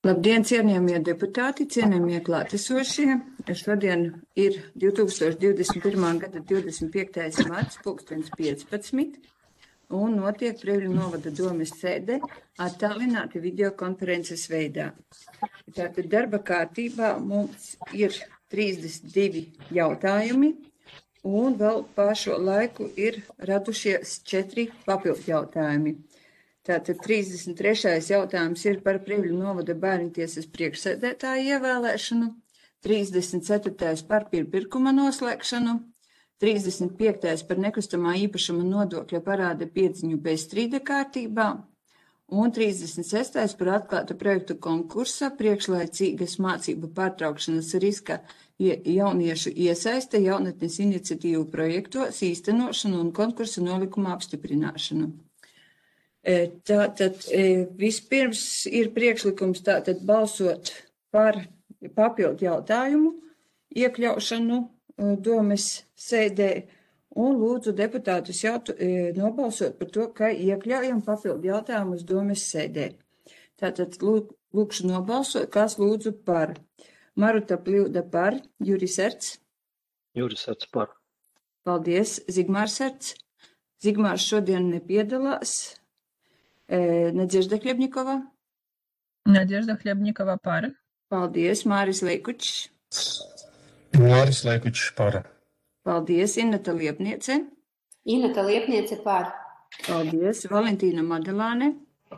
Labdien, cienījamie deputāti, cienījamie klātesošie. Šodien ir 2021. gada 25. marts, 2015, un notiek Preļu novada domes sēde attālināti videokonferences veidā. Tātad darba kārtībā mums ir 32 jautājumi, un vēl pār šo laiku ir radušies 4 papildu jautājumi. Tātad 33. jautājums ir par Preļu novada bērntiesas priekšsēdētāju ievēlēšanu, 34. par pirmpirkuma noslēgšanu, 35. par nekustamā īpašuma nodokļa parāda piedziņu bez strīda kārtībā un 36. par atklātu projektu konkursa priekšlaicīgas mācību pārtraukšanas riska jauniešu iesaiste jaunatnes iniciatīvu projektos īstenošanu un konkursa nolikuma apstiprināšanu. Tātad vispirms ir priekšlikums tātad balsot par papildu jautājumu iekļaušanu domes sēdē un lūdzu deputātus nobalsot par to, ka iekļaujam papildu jautājumus domes sēdē. Tātad lūkšu nobalsot, kas lūdzu par. Maruta Pļūda par, Juris Erts. Juris Erts par. Paldies, Zigmārs Erts. Zigmārs šodien nepiedalās. Nadežda Hļebņikova. Nadežda Hļebņikova par. Paldies, Māris Leikučs. Māris Leikučs par. Paldies, Ineta Liepniece. Ineta Liepniece par. Paldies, Valentīna Madalāne.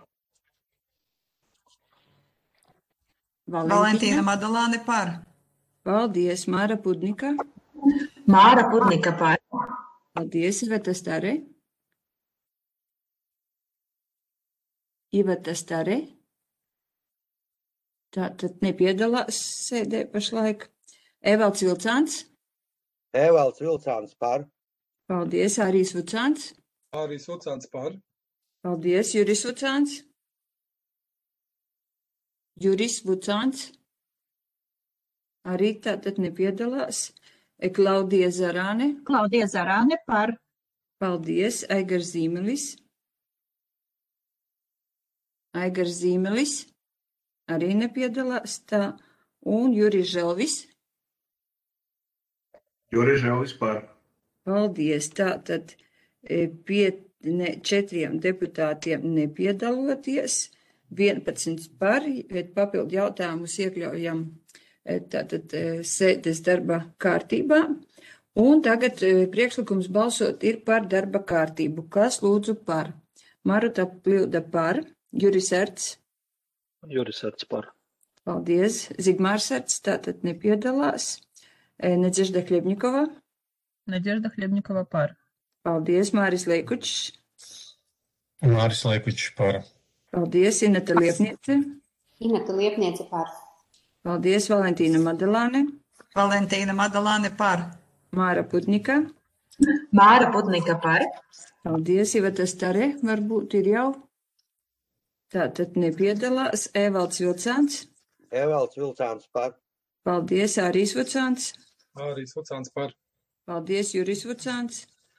Valentīna Madalāne par. Paldies, Māra Pudnika. Māra Pudnika par. Paldies, Iveta Stare. Iveta Stare. Tātad nepiedalās sēdē pašlaik. Evalds Vilcāns. Evalds Vilcāns par. Paldies, Ārīs Vucāns. Ārīs Vucāns par. Paldies, Juris Vucāns. Juris Vucāns. Arī tātad nepiedalās. Klaudija Zarāne. Klaudija Zarāne par. Paldies, Aigars Zīmelis. Aigars Zīmelis arī nepiedalās tā, un Juris Želvis. Juris Želvis par. Paldies, tātad 4 deputātiem nepiedaloties, 11 par, papildu jautājumus iekļaujam tātad sēdes darba kārtībā, un tagad priekšlikums balsot ir par darba kārtību. Kas lūdzu par? Maruta Pļūda par. Juris Erts. Juris Erts par. Paldies. Zigmārs Erts tātad nepiedalās. Nadežda Hļebņikova. Nadežda Hļebņikova par. Paldies. Māris Leikučs. Māris Leikučs par. Paldies. Ineta Liepniece. Ineta Liepniece par. Paldies. Valentīna Madalāne. Valentīna Madalāne par. Māra Pudnika. Māra Pudnika par. Paldies. Iveta Stare varbūt ir jau. Tātad nepiedalās. Evalds Vilcāns. Evalds Vilcāns par. Paldies, Ārīs Vucāns. Ārīs Vucāns par. Paldies, Juris Vucāns.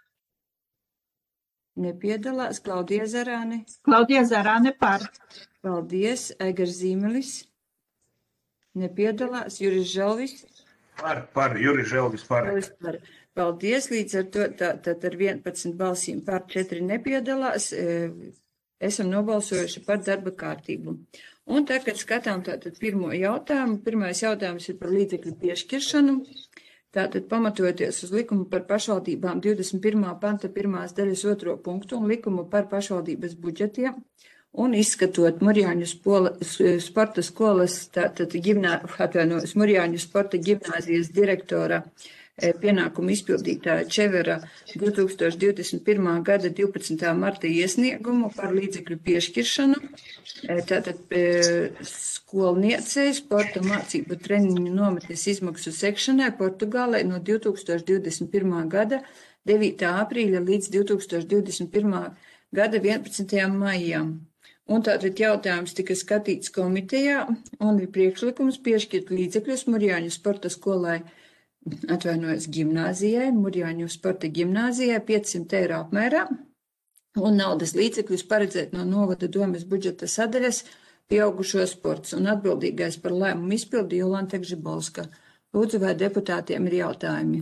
Nepiedalās. Klaudija Zarāne. Klaudija Zarāne par. Paldies, Aigars Zīmelis. Nepiedalās. Juris Želvis. Par. Juris Želvis par. Paldies, līdz ar to tātad ar 11 balsīm par 4 nepiedalās. Esam nobalsojuši par darba kārtību. Un tagad skatām tātad pirmo jautājumu. Pirmais jautājums ir par līdzekļu piešķiršanu. Tātad pamatojoties uz likumu par pašvaldībām 21. panta 1. daļas 2. punktu un likumu par pašvaldības budžetiem un izskatot Murjāņu sporta skolas, tātad Murjāņu sporta ģimnāzijas direktora pienākumu izpildītāja Čevera 2021. gada 12. marta iesniegumu par līdzekļu piešķiršanu. Tātad skolniecei sporta mācību treniņu nometnes izmaksu sekšanai Portugālē no 2021. gada 9. aprīļa līdz 2021. gada 11. maijam. Un tātad jautājums tika skatīts komitejā un ir priekšlikums piešķirt līdzekļus Murjāņu sporta skolai gimnāzijai, Murjāņu sporta gimnāzijai 500 eiro apmērā un naudas līdzekļus paredzēt no novada domes budžeta sadaļas pieaugušo sports un atbildīgais par lēmumu izpildi Jolanta Gžibalska. Lūdzu, vai deputātiem ir jautājumi?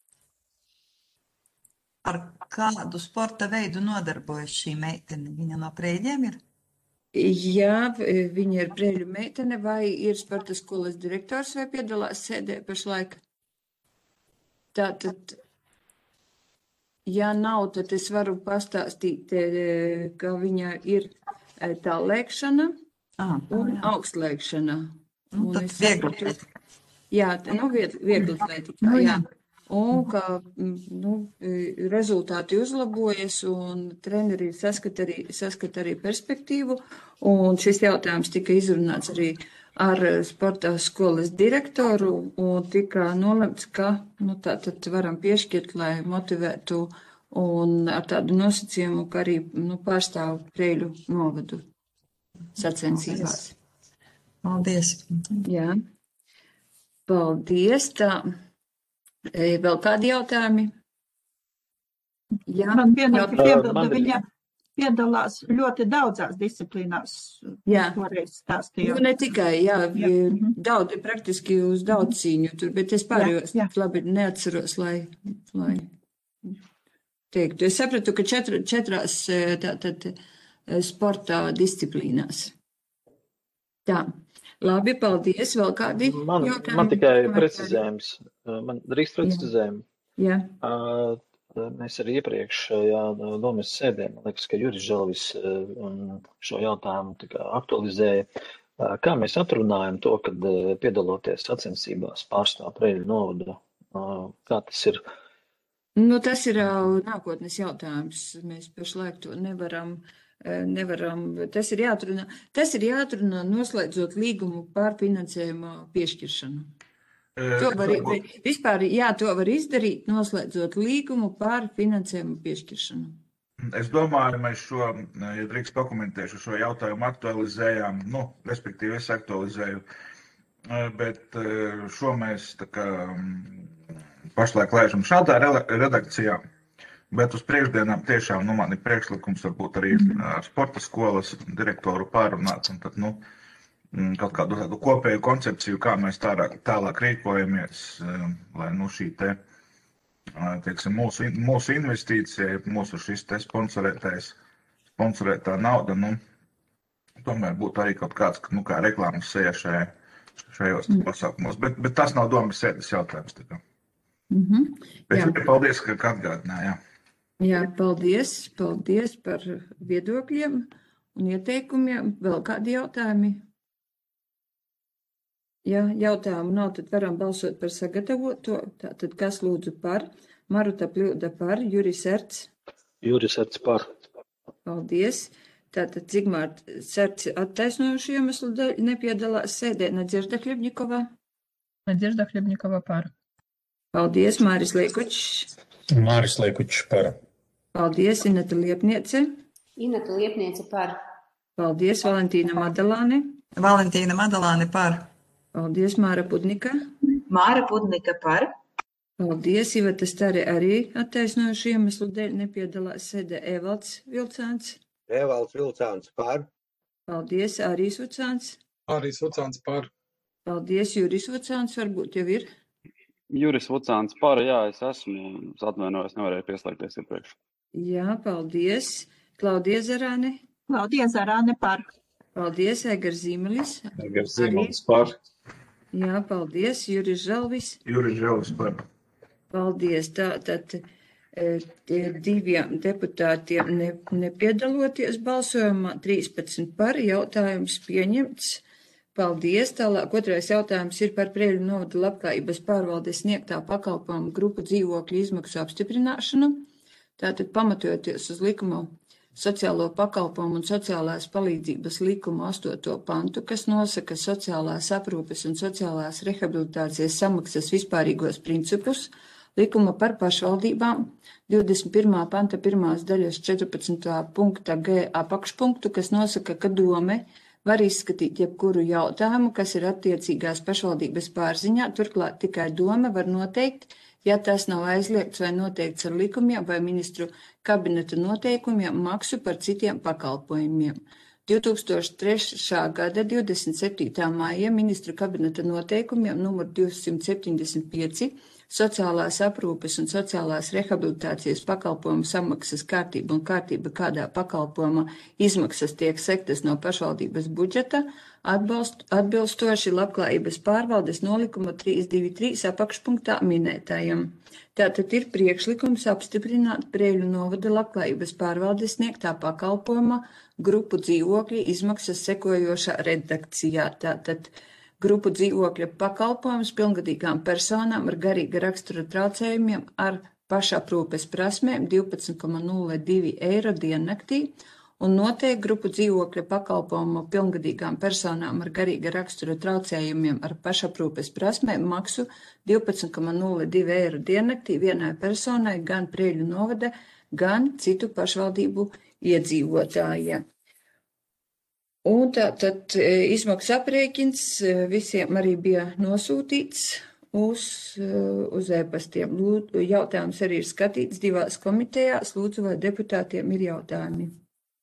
Ar kādu sporta veidu nodarbojas šī meitene? Viņa no Prēļiem ir? Jā, viņa ir Prēļu meitene, vai ir sporta skolas direktors, vai piedalās sēdē pašlaik? Tātad, ja nav, tad es varu pastāstīt, ka viņa ir tālēkšana un augstlēkšana. Nu, tad viegli. Jā, viegli atletika, jā. Un ka rezultāti uzlabojas un treneri saskat arī perspektīvu. Un šis jautājums tika izrunāts arī ar sporta skolas direktoru un tika nolemts, ka tātad varam piešķirt, lai motivētu un ar tādu nosacījumu, ka arī pārstāv Prēļu novadu sacensībās. Paldies. Jā. Paldies. Tā. Vēl kādi jautājumi? Jā. Man vienīgi piebilda, viņa piedalās ļoti daudzās disciplīnās. Jā. Toreiz stāstīju. Ne tikai, jā. Daudz, praktiski uz daudz cīņu tur, bet es pārējos labi neatceros, lai teiktu. Es sapratu, ka četrās tātad sportā disciplīnās. Tā. Labi, paldies. Vēl kādi jautājumi? Man tikai precizējums. Man drīkst precizējumu. Jā. Mēs arī iepriekšējā domas sēdē, man liekas, ka Juris Želvis šo jautājumu aktualizēja. Kā mēs atrunājam to, kad piedaloties sacensībās pārstāv Prēļu novadu? Kā tas ir? Tas ir nākotnes jautājums. Mēs pašlaik to nevaram, tas ir jāatrunā noslēdzot līgumu par finansējuma piešķiršanu. To var izdarīt, noslēdzot līgumu par finansējumu piešķiršanu. Es domāju, mēs šo, ja drīkst pakomentēšu, šo jautājumu aktualizējām, respektīvi es aktualizēju, bet šo mēs pašlaik lēžam šādā redakcijā. Bet uz priekšdienām tiešām man ir priekšlikums varbūt arī ar sporta skolas direktoru pārunāt un tad, kaut kādu tādu kopēju koncepciju, kā mēs tālāk rīkojamies, lai šī teiksim, mūsu investīcija, mūsu šis te sponsorētā nauda, tomēr būtu arī kaut kāds, kā reklāmas seja šajos pasākumos. Bet tas nav domas sēdes jautājums. Bet paldies, ka atgādināja. Jā, paldies par viedokļiem un ieteikumiem. Vēl kādi jautājumi? Ja jautājumu nav, tad varam balsot par sagatavoto. Tātad kas lūdzu par? Maruta Pļūda par, Juris Erts. Juris Erts par. Paldies. Tātad Zigmār Serts attaisnojuši iemeslu dēļ nepiedalās sēdē. Nadežda Hļebņikova. Nadežda Hļebņikova par. Paldies, Māris Liekučs. Māris Liekučs par. Paldies, Ineta Liepniece. Ineta Liepniece par. Paldies, Valentīna Madalāne. Valentīna Madalāne par. Paldies, Māra Pudnika. Māra Pudnika par. Paldies, Iveta Stare arī attaisnojuši iemeslu dēļ nepiedalās sēdē. Evalds Vilcāns. Evalds Vilcāns par. Paldies, Ārīs Vucāns. Ārīs Vucāns par. Paldies, Juris Vucāns, varbūt jau ir. Juris Vucāns par, jā, es esmu, atvainojos, nevarēju pieslēgties iepriekš. Jā, paldies. Klaudija Zarāne. Klaudija Zarāne par. Paldies, Egars Zīmelis. Egars Zīmelis par. Jā, paldies, Juris Želvis. Juris Želvis par. Paldies. Tātad diviem deputātiem nepiedaloties balsojumā, 13 par, jautājums pieņemts. Paldies. Tālāk otrais jautājums ir par Prēļu novada labklājības pārvaldes sniegtā pakalpojumu grupu dzīvokļu izmaksu apstiprināšanu. Tātad pamatojoties uz likumu sociālo pakalpojumu un sociālās palīdzības likumu 8. pantu, kas nosaka sociālās aprūpes un sociālās rehabilitācijas samaksas vispārīgos principus, likuma par pašvaldībām 21. panta 1. daļas 14. punkta G apakšpunktu, kas nosaka, ka dome var izskatīt jebkuru jautājumu, kas ir attiecīgās pašvaldības pārziņā, turklāt tikai dome var noteikt, ja tas nav aizliegts vai noteikts ar likumiem vai ministru kabineta noteikumiem, maksu par citiem pakalpojumiem. 2003. gada 27. maija ministru kabineta noteikumiem numur 275 sociālās aprūpes un sociālās rehabilitācijas pakalpojumu samaksas kārtība un kārtība, kādā pakalpojuma izmaksas tiek sektas no pašvaldības budžeta, atbilstoši Labklājības pārvaldes nolikuma 323 apakšpunktā minētajam. Tātad ir priekšlikums apstiprināt Preiļu novada Labklājības pārvaldes sniegtā pakalpojuma grupu dzīvokļu izmaksas sekojošā redakcijā. Tātad grupu dzīvokļa pakalpojums pilngadīgām personām ar garīga rakstura traucējumiem ar pašaprūpes prasmēm 12,02 eiro diennaktī un noteikti grupu dzīvokļa pakalpojumu pilngadīgām personām ar garīga rakstura traucējumiem ar pašaprūpes prasmēm maksu 12,02 eiro diennaktī vienai personai gan Preiļu novada, gan citu pašvaldību iedzīvotājiem. Un tātad izmaksu aprēķins visiem arī bija nosūtīts uz e-pastiem. Jautājums arī ir skatīts divās komitejās. Lūdzu, vai deputātiem ir jautājumi?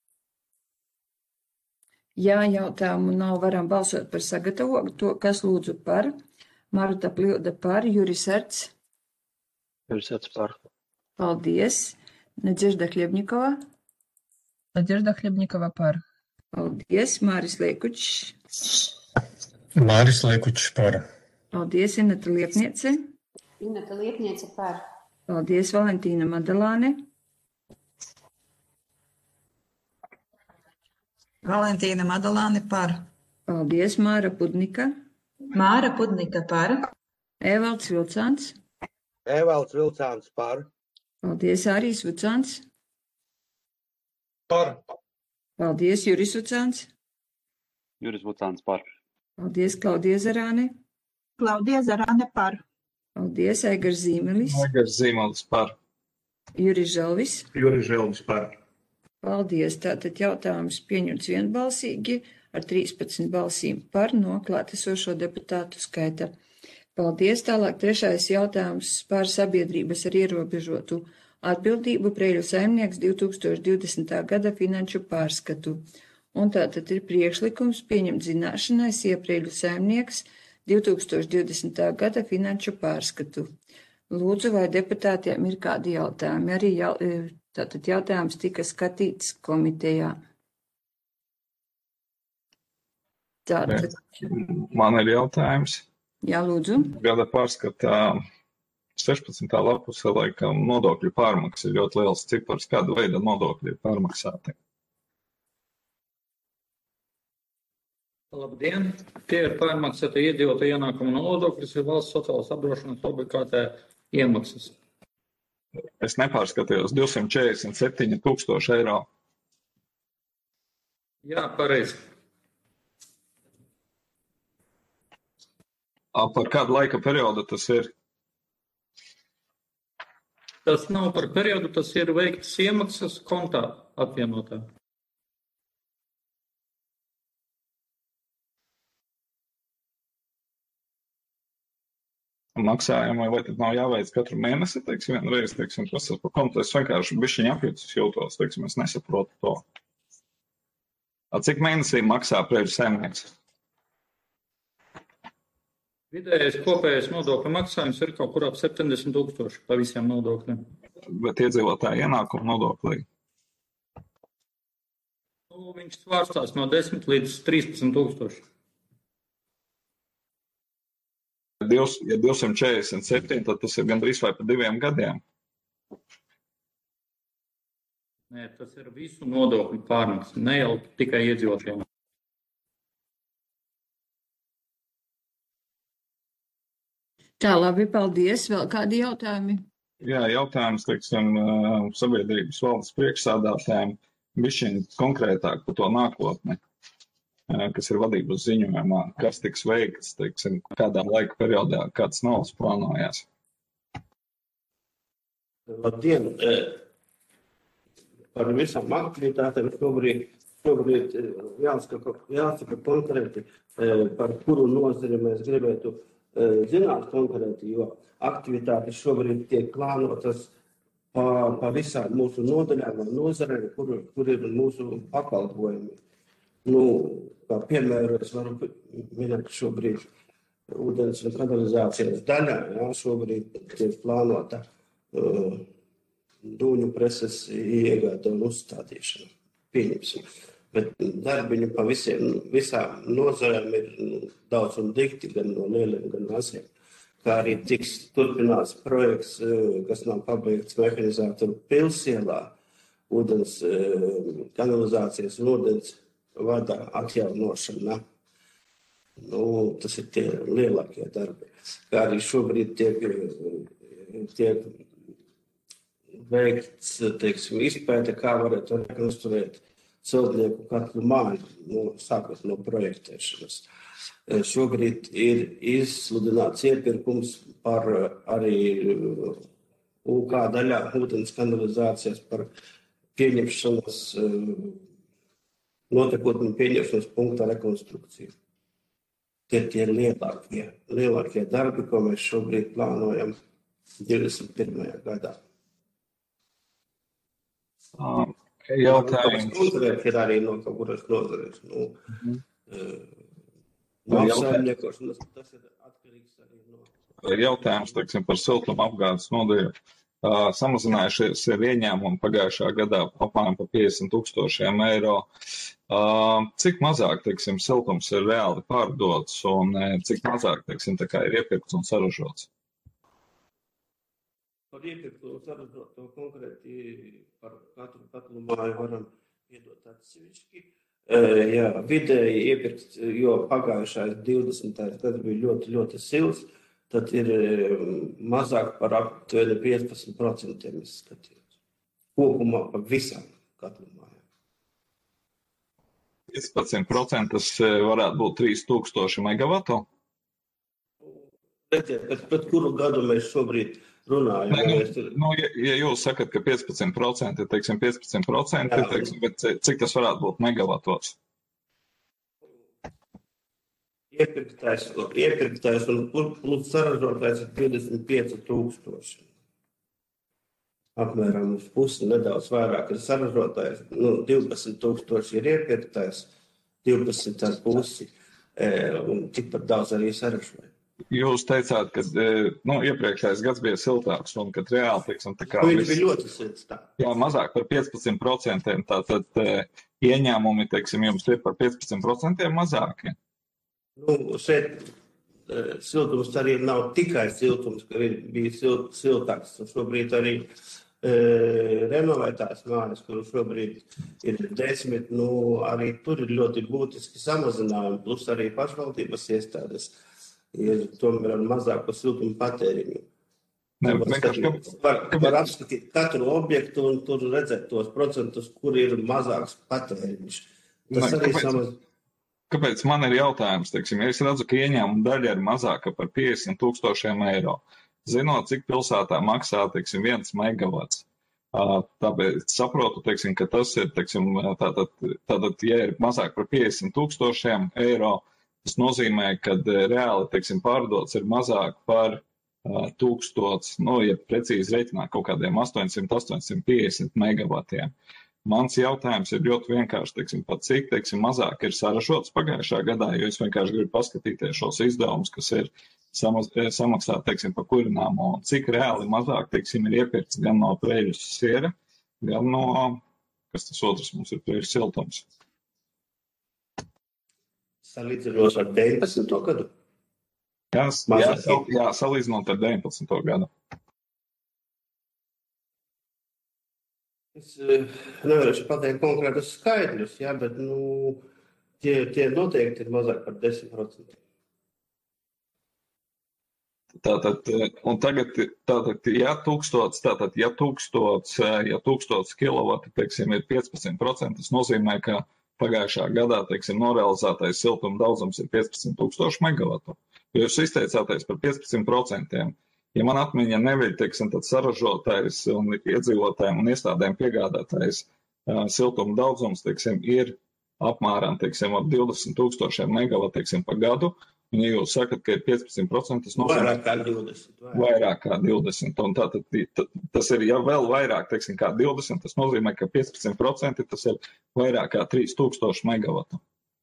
Ja jautājumu nav, varam balsot par sagatavoto. Kas lūdzu par? Marta Pļoda par, Juris Erts. Juris Erts par. Paldies. Nadežda Hļebņikova. Nadežda Hļebņikova par. Paldies, Māris Liekučs. Māris Liekučs par. Paldies, Ineta Liepniece. Ineta Liepniece par. Paldies, Valentīna Madalāne. Valentīna Madalāne par. Paldies, Māra Pudnika. Māra Pudnika par. Evalds Vilcāns. Evalds Vilcāns par. Paldies, Ārijas Vucāns. Par. Paldies, Juris Vucāns. Juris Vucāns par. Paldies, Klaudija Zarāne. Klaudija Zarāne par. Paldies, Aigars Zīmelis. Aigars Zīmelis par. Juris Želvis. Juris Želvis par. Paldies. Tātad jautājums pieņemts vienbalsīgi ar 13 balsīm par no klātesošo deputātu skaita. Paldies. Tālāk trešais jautājums par sabiedrības ar ierobežotu atbildību Preiļu saimnieks 2020. gada finanšu pārskatu. Un tātad ir priekšlikums pieņemt zināšanai Preiļu saimnieks 2020. gada finanšu pārskatu. Lūdzu, vai deputātiem ir kādi jautājumi? Arī tātad jautājums tika skatīts komitejā. Tātad. Man ir jautājums. Jā, lūdzu. Gada pārskatā 16. lapusē, laikam, nodokļu pārmaksa ir ļoti liels cipars. Kāda veida nodokļi ir pārmaksāti? Labdien! Tie ir pārmaksāti iedzīvotāju ienākumu nodokļus, ir valsts sociālās apdrošināšanas obligātā iemaksas. Es nepārskatījos 247 000 eiro. Jā, pareizi. Par kādu laika periodu tas ir? Tas nav par periodu, tas ir veiktas iemaksas kontā apvienotā. Maksājumi, vai tad nav jāveic katru mēnesi, teiksim, vienreiz, teiksim, tas ir par kontu. Es vienkārši bišķiņ apjūtas jūtos, teiksim, es nesaprotu to. Cik mēnesī maksā Preiļu saimnieks? Vidējais kopējais nodokļu maksājums ir kaut kur ap 70 000 pa visiem nodokļiem. Bet iedzīvotāju ienākumu nodoklī? Viņš svārstās no 10 līdz 13 000. Ja 247, tad tas ir gandrīz vai pa 2 gadiem. Nē, tas ir visu nodokļu pārmaksa, ne jau tikai iedzīvotājiem. Tā, labi, paldies. Vēl kādi jautājumi? Jā, jautājums, teiksim, sabiedrības valdes priekšsādātājiem bišķiņ konkrētāk par to nākotni, kas ir vadības ziņojumā, kas tiks veikts, teiksim, kādā laika periodā, kāds naudas plānojās. Labdien! Par visām aktivitātēm šobrīd jāsaka konkrēti, par kuru nozari mēs gribētu zināt konkrēti, jo aktivitātes šobrīd tiek plānotas pa visām mūsu nodaļām un nozarēm, kur ir mūsu pakalpojumi. Nu, kā piemēru es varu minēt šobrīd ūdens un kanalizācijas daļā, jā, šobrīd tiek plānota dūņu preses iegāde un uzstādīšana, pieņemsim. Bet darbiņu pa visām nozarēm ir daudz un dikti, gan no lieliem, gan maziem. Kā arī tiks turpināts projekts, kas nav pabeigts Mehanizātoru pilsielā, ūdens kanalizācijas un ūdens vada atjaunošana. Nu, tas ir tie lielākie darbi. Kā arī šobrīd tiek veikts, teiksim, izpēte, kā varētu rekonstruēt celtnieku katlu māju, sākot no projektēšanas. Šobrīd ir izsludināts iepirkums par arī UK daļā ūdens kanalizācijas par pieņemšanas, notekotņu pieņemšanas punkta rekonstrukciju. Tie ir lielākie darbi, ko mēs šobrīd plānojam 21. gadā. Jautājums. Konkurēt ir arī no kaut kuras nozarēs. Apsaimniekošanas, tas ir atkarīgs arī no... Jautājums, teiksim, par siltuma apgādes nodeļu. Samazinājušies ir ieņēmumi pagājušā gadā apmēram par 50,000 eiro. Cik mazāk, teiksim, siltums ir reāli pārdots un cik mazāk, teiksim, tā kā ir iepirkts un saražots? Par iepirktu un saražoto konkrēti par katru katlu māju varam iedot atsevišķi. Jā, vidēji iepirkts, jo pagājušais 20. gads bija ļoti, ļoti silts, tad ir mazāk par aptuveni 15% izskatījums. Kopumā par visām katlu mājām. 15% tas varētu būt 3000 megavatu? Pret kuru gadu mēs šobrīd runājam? Ja jūs sakat, ka 15%, teiksim, 15%, teiksim, bet cik tas varētu būt megavatos? Iepirktais un plus saražotais ir 25,000. Apmēram uz pusi nedaudz vairāk ir saražotais, 12,000 ir iepirktais, 12,5 un tikpat daudz arī saražoja. Jūs teicāt, ka iepriekšējais gads bija siltāks un ka reāli, teiksim, tā kā... Viņš bija ļoti silts tā. Jā, mazāk par 15%, tātad ieņēmumi, teiksim, jums ir par 15% mazāki. Šeit siltums arī nav tikai siltums, ka bija siltāks. Šobrīd arī renovētās mājas, kuru šobrīd ir 10, arī tur ir ļoti būtiski samazinājumi, plus arī pašvaldības iestādes ir tomēr ar mazāko siltumu patēriņu. Var apskatīt katru objektu un tur redzēt tos procentus, kur ir mazāks patēriņš. Tas arī samazina. Kāpēc man ir jautājums, teiksim, ja es redzu, ka ieņēmuma daļa ir mazāka par 50,000 eiro, zinot, cik pilsētā maksā, teiksim, 1 megavats, tāpēc saprotu, teiksim, ka tas ir, teiksim, tātad, ja ir mazāk par 50,000 eiro, tas nozīmē, ka reāli, teiksim, pārdots ir mazāk par 1000, ja precīzi reiķināt kaut kādiem 800-850 megavatiem. Mans jautājums ir ļoti vienkārši, teiksim, pat cik, teiksim, mazāk ir saražots pagājušā gadā, jo es vienkārši gribu paskatīties šos izdevumus, kas ir samaksāt, teiksim, par kurināmo, un cik reāli mazāk, teiksim, ir iepirkts gan no Preļus siera, gan no, kas tas otrs mums ir, Preļus siltums. Salīdzinot ar 19. gadu? Jā, salīdzinot ar 19. gadu. Es nevarēšu pateikt konkrētus skaidrus, jā, bet tie noteikti ir mazāk par 10%. Tātad, un tagad, ja 1000 kilovati, teiksim, ir 15%, tas nozīmē, ka pagājušā gadā, teiksim, norealizētais siltuma daudzums ir 15,000 megavatu. Jo jūs izteicāties par 15%. Ja man atmiņa neviļ, teiksim, tad saražotais un iedzīvotājiem un iestādēm piegādātais siltuma daudzums, teiksim, ir apmēram, teiksim, ap 20,000 megavatu, teiksim, pa gadu, Un, ja jūs sakat, ka ir 15%, tas nozīmē Vairāk kā 20. vairāk kā 20. Un tātad tas ir, ja vēl vairāk, teiksim, kā 20, tas nozīmē, ka 15% tas ir vairāk kā 3000 megavatu.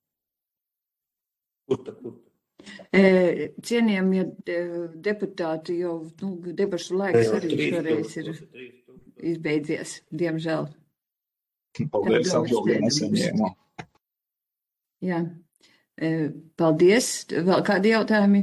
Cienījamie deputāti, jau debašu laiks arī šoreiz ir izbeidzies, diemžēl. Paldies, atbildi nesaņēmu. Jā. Paldies. Vēl kādi jautājumi?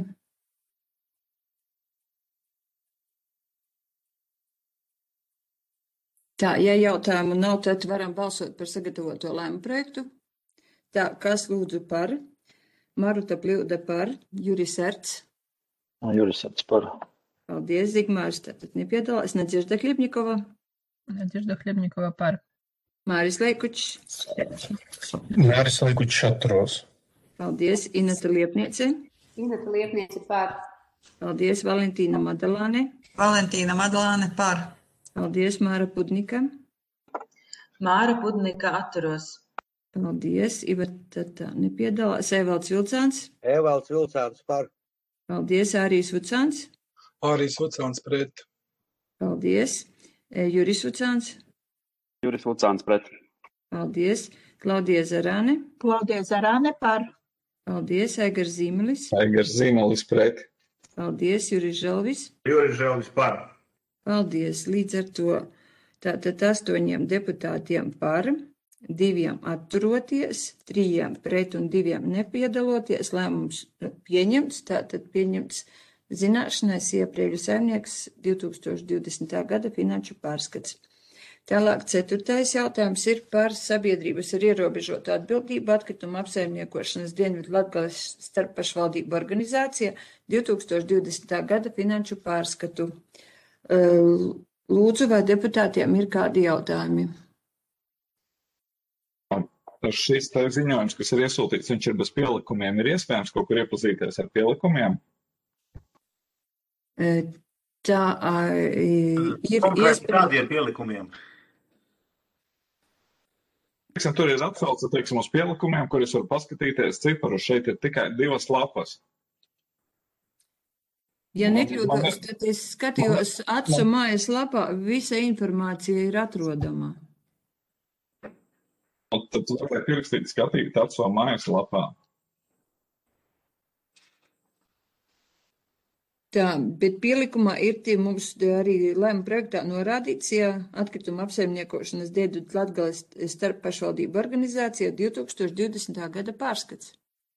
Tā, ja jautājumu nav, tad varam balsot par sagatavoto lēmumu projektu. Tā, kas lūdzu par? Maruta Pļūda par, Juris Erts. Juris Erts par. Paldies, Zigmārs, tātad nepiedalās. Nadežda Hļebņikova. Nadežda Hļebņikova par. Māris Leikučs. Māris Leikučs atturos. Paldies, Ineta Liepniece. Ineta Liepniece par. Paldies, Valentīna Madalāne. Valentīna Madalāne par. Paldies, Māra Pudnika. Māra Pudnika atturos. Paldies, Iveta nepiedalās. Evalds Vilcāns. Evalds Vilcāns par. Paldies, Ārijs Vucāns. Ārijs Vucāns pret. Paldies, Juris Vucāns. Juris Vucāns pret. Paldies, Klaudija Zarāne. Klaudija Zarāne par. Paldies, Aigars Zīmelis. Aigars Zīmelis pret. Paldies, Juris Želvis. Juris Želvis par. Paldies, līdz ar to tātad 8 deputātiem par, 2 atturoties, 3 pret un 2 nepiedaloties, lēmums pieņemts, tātad pieņemts zināšanai Sieprieļu saimnieks 2020. gada finanšu pārskats. Tālāk 4. jautājums ir par sabiedrības ar ierobežotu atbildību atkrituma apsaimniekošanas Dienvidlatgales starppašvaldību organizācija 2020. gada finanšu pārskatu. Lūdzu, vai deputātiem ir kādi jautājumi? Šis ziņojums, kas ir iesūtīts, viņš ir bez pielikumiem. Ir iespējams kaut kur iepazīties ar pielikumiem? Tā ir iespējams. Kādiem pielikumiem? Tur ir atsauce, uz pielikumiem, kur es varu paskatīties ciparu. Šeit ir tikai 2 lapas. Ja nekļūdos, tad es skatījos acu mājas lapā, visa informācija ir atrodama. Un tad tu varētu pierakstīt skatīt acu mājas lapā. Tā, bet pielikumā ir tie mums arī lēmuma projektā norādīts, ja atkrituma apsaimniekošanas Dienvidlatgales starppašvaldību organizācija 2020. gada pārskats.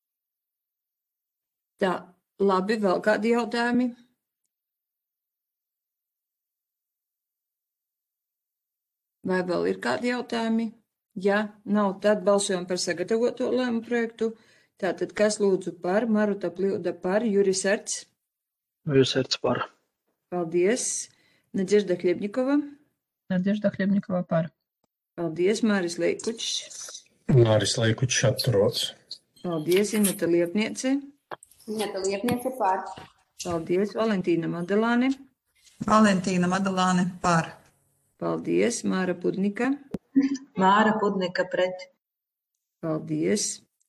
Tā, labi, vēl kādi jautājumi? Vai vēl ir kādi jautājumi? Ja nav, tad balsojam par sagatavoto lēmumu projektu. Tātad, kas lūdzu par? Maruta Pļūda par, Juris Erts. Juris Erts par. Paldies. Nadežda Hļebņikova. Nadežda Hļebņikova par. Paldies, Māris Leikučs. Māris Leikučs atturos. Paldies, Ineta Liepniece. Ineta Liepniece par. Paldies, Valentīna Madalāne. Valentīna Madalāne par. Paldies, Māra Pudnika. Māra Pudnika pret. Paldies.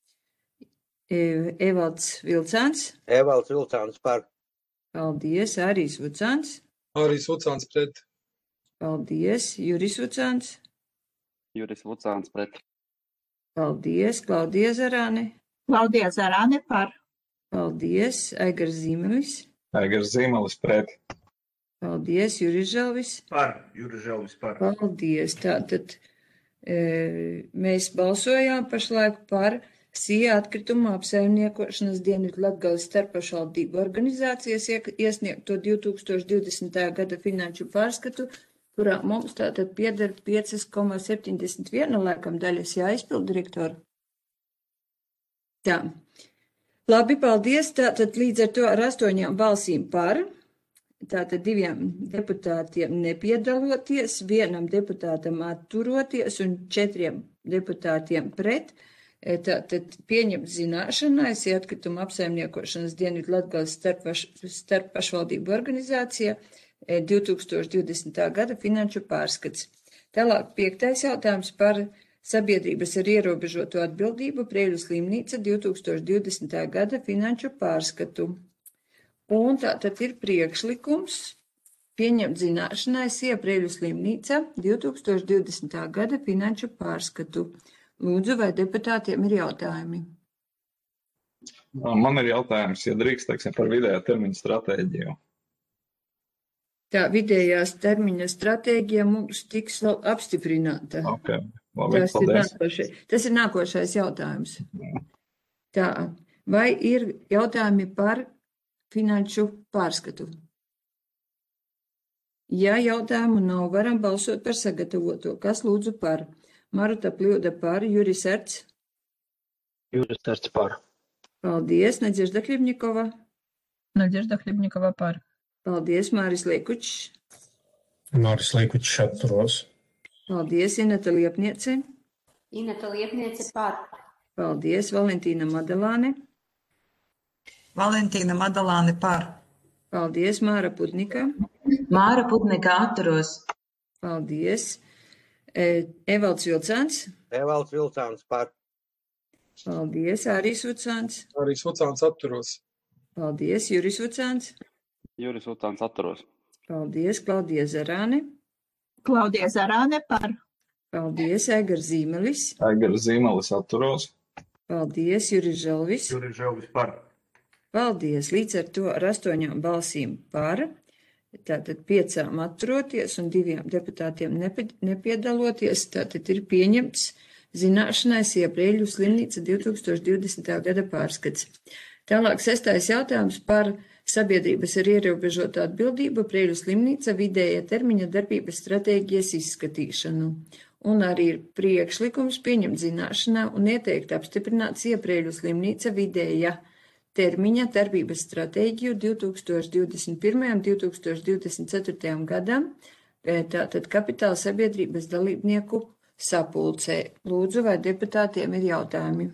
Evalds Vilcāns. Evalds Vilcāns par. Paldies, Ārijs Vucāns. Ārijs Vucāns pret. Paldies, Juris Vucāns. Juris Vucāns pret. Paldies, Klaudija Zarāne. Klaudija Zarāne par. Paldies, Aigars Zīmelis. Aigars Zīmelis pret. Paldies, Juris Želvis. Par, Juris Želvis par. Paldies, tātad mēs balsojām pašlaik par SIA atkrituma apsaimniekošanas Dienvidlatgales starppašvaldību organizācijas iesniegto 2020. gada finanšu pārskatu, kurā mums tātad pieder 5,71 laikam daļas jāizpild, direktori. Tā. Labi, paldies. Tātad līdz ar to ar 8 balsīm par, tātad 2 deputātiem nepiedaloties, 1 deputātam atturoties un 4 deputātiem pret. Tātad pieņemt zināšanai atkrituma apsaimniekošanas Dienvidlatgales starppašvaldību organizācija 2020. gada finanšu pārskats. Tālāk 5. jautājums par sabiedrības ar ierobežoto atbildību Preiļu slimnīca 2020. gada finanšu pārskatu. Un tātad ir priekšlikums pieņemt zināšanai SIA Preiļu slimnīca 2020. gada finanšu pārskatu. Lūdzu, vai deputātiem ir jautājumi? Man ir jautājums, ja drīkst, teiksim, par vidējā termiņa stratēģiju. Tā vidējās termiņa stratēģija mums tiks apstiprināta. Okay. Labi, Tas ir nākošais jautājums. Tā, vai ir jautājumi par finanšu pārskatu? Ja jautājumu nav, varam balsot par sagatavoto. Kas lūdzu par? Maruta Pļūda par, Juris Erts. Juris Erts par. Paldies, Nadežda Hļebņikova. Nadežda Hļebņikova par. Paldies, Māris Liekučs. Māris Liekučs atturos. Paldies, Ineta Liepniece. Ineta Liepniece par. Paldies, Valentīna Madalāne. Valentīna Madalāne par. Paldies, Māra Pudnika. Māra Pudnika atturos. Paldies. Evalds Vilcāns. Evalds Vilcāns par. Paldies, Āris Vucāns. Āris Vucāns atturos. Paldies, Juris Vucāns. Juris Vucāns atturos. Paldies, Klaudija Zarāne. Klaudija Zarāne par. Paldies, Egars Zīmelis. Egars Zīmelis atturos. Paldies, Juris Želvis. Juris Želvis par. Paldies, līdz ar to ar 8 balsīm par, tātad 5 atturoties un 2 deputātiem nepiedaloties, tātad ir pieņemts zināšanai SIA Preiļu slimnīca 2020. gada pārskats. Tālāk 6. jautājums par sabiedrības ar ierobežotu atbildību Preiļu slimnīca vidēja termiņa darbības stratēģijas izskatīšanu. Un arī ir priekšlikums pieņemt zināšanā un ieteikt apstiprināt SIA Preiļu slimnīca vidēja termiņa darbības stratēģiju 2021. un 2024. gadam, tātad kapitāla sabiedrības dalībnieku sapulcē. Lūdzu, vai deputātiem ir jautājumi?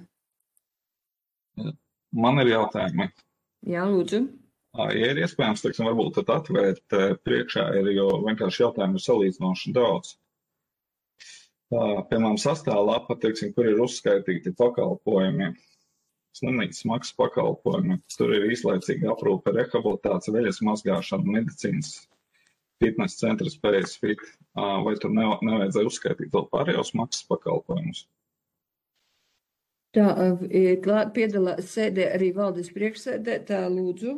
Man ir jautājumi. Jā, lūdzu. Ja ir iespējams, teiksim, varbūt tad atvērt priekšā, jo vienkārši jautājumu ir salīdzinoši daudz. Piemēram, sastāvlapa, teiksim, kur ir uzskaitīti pakalpojumi, slimnīcas maksas pakalpojumi, tur ir īslaicīga aprūpe, rehabilitācija, veļas mazgāšana, medicīnas, fitness centrs, PS Fit, vai tur nevajadzēja uzskaitīt vēl pārējos maksas pakalpojumus? Tā, piedalās sēdē arī valdes priekšsēdē, tā lūdzu.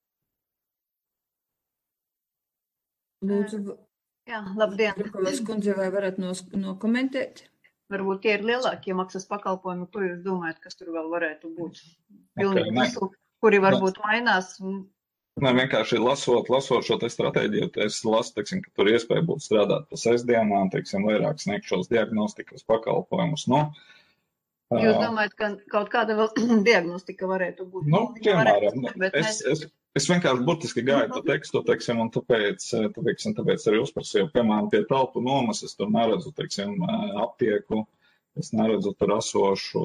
Lūdzu. Jā, labdien. Kundze, vai varat nokomentēt? Varbūt tie ir lielākie maksas pakalpojumi, ko jūs domājat, kas tur vēl varētu būt? Pilnīgi visu, kuri varbūt mainās. Nē, vienkārši lasot šo te stratēģiju, es lasu, teiksim, ka tur iespēja būtu strādāt pa sestdienām, teiksim, vairāk sniegt šos diagnostikas pakalpojumus. Jūs domājat, ka kaut kāda vēl diagnostika varētu būt? Piemēram, es vienkārši burtiski gāju pa tekstu, teiksim, un tāpēc arī uzprasīju, piemēram, pie telpu nomas, es tur neredzu, teiksim, aptieku, es neredzu tur esošo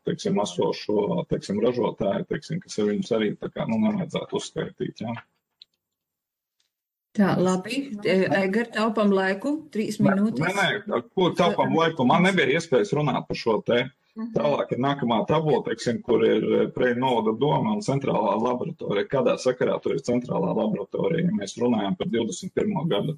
ražotāju, teiksim, kas ir viņus arī tā kā, nevajadzētu uzskaitīt, jā. Tā, labi. Egar, taupam laiku, 3 minūtes. Nē, ko taupam laiku? Man nebija iespējas runāt par šo te. Tālāk ir nākamā tabula, teiksim, kur ir Preiļu novada doma un centrālā laboratorija. Kādā sakarā tur ir centrālā laboratorija, ja mēs runājam par 21. gadu?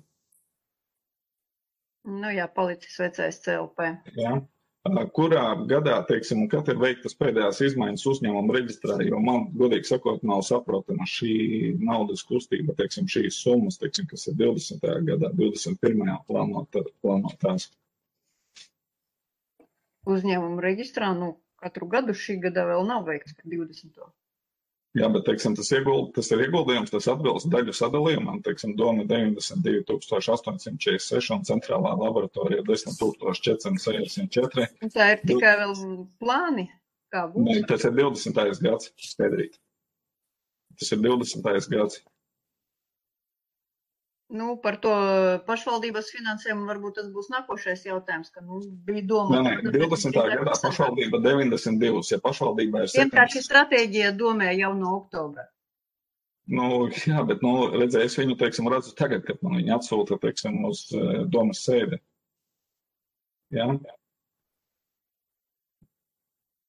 Nu jā, palicis vecais CLP. Jā. Kurā gadā, teiksim, un kad ir veiktas pēdējās izmaiņas uzņēmuma reģistrā, jo man, godīgi sakot, nav saprotama šī naudas kustība, teiksim, šīs summas, teiksim, kas ir 20. gadā, 21. plānotās. Uzņēmuma reģistrā, katru gadu šī gada vēl nav veikts par 20. Jā, bet, teiksim, tas ir ieguldījums, tas atbilst daļu sadalījumam, teiksim, doma 92,846 un centrālā laboratorija 10,464. Tā ir tikai vēl plāni, kā būs? Nē, tas ir 20. gads, Pedrīt. Tas ir 20. gads. Par to pašvaldības finansējumu varbūt tas būs nākošais jautājums, ka bija doma. Nē, 20. gadā pašvaldība 92, ja pašvaldībā ir 7. Vienkārši stratēģija domē jau no oktobra. Jā, bet, redzēju, es viņu, teiksim, redzu tagad, kad man viņu atsūta, teiksim, uz domas sēdi. Jā?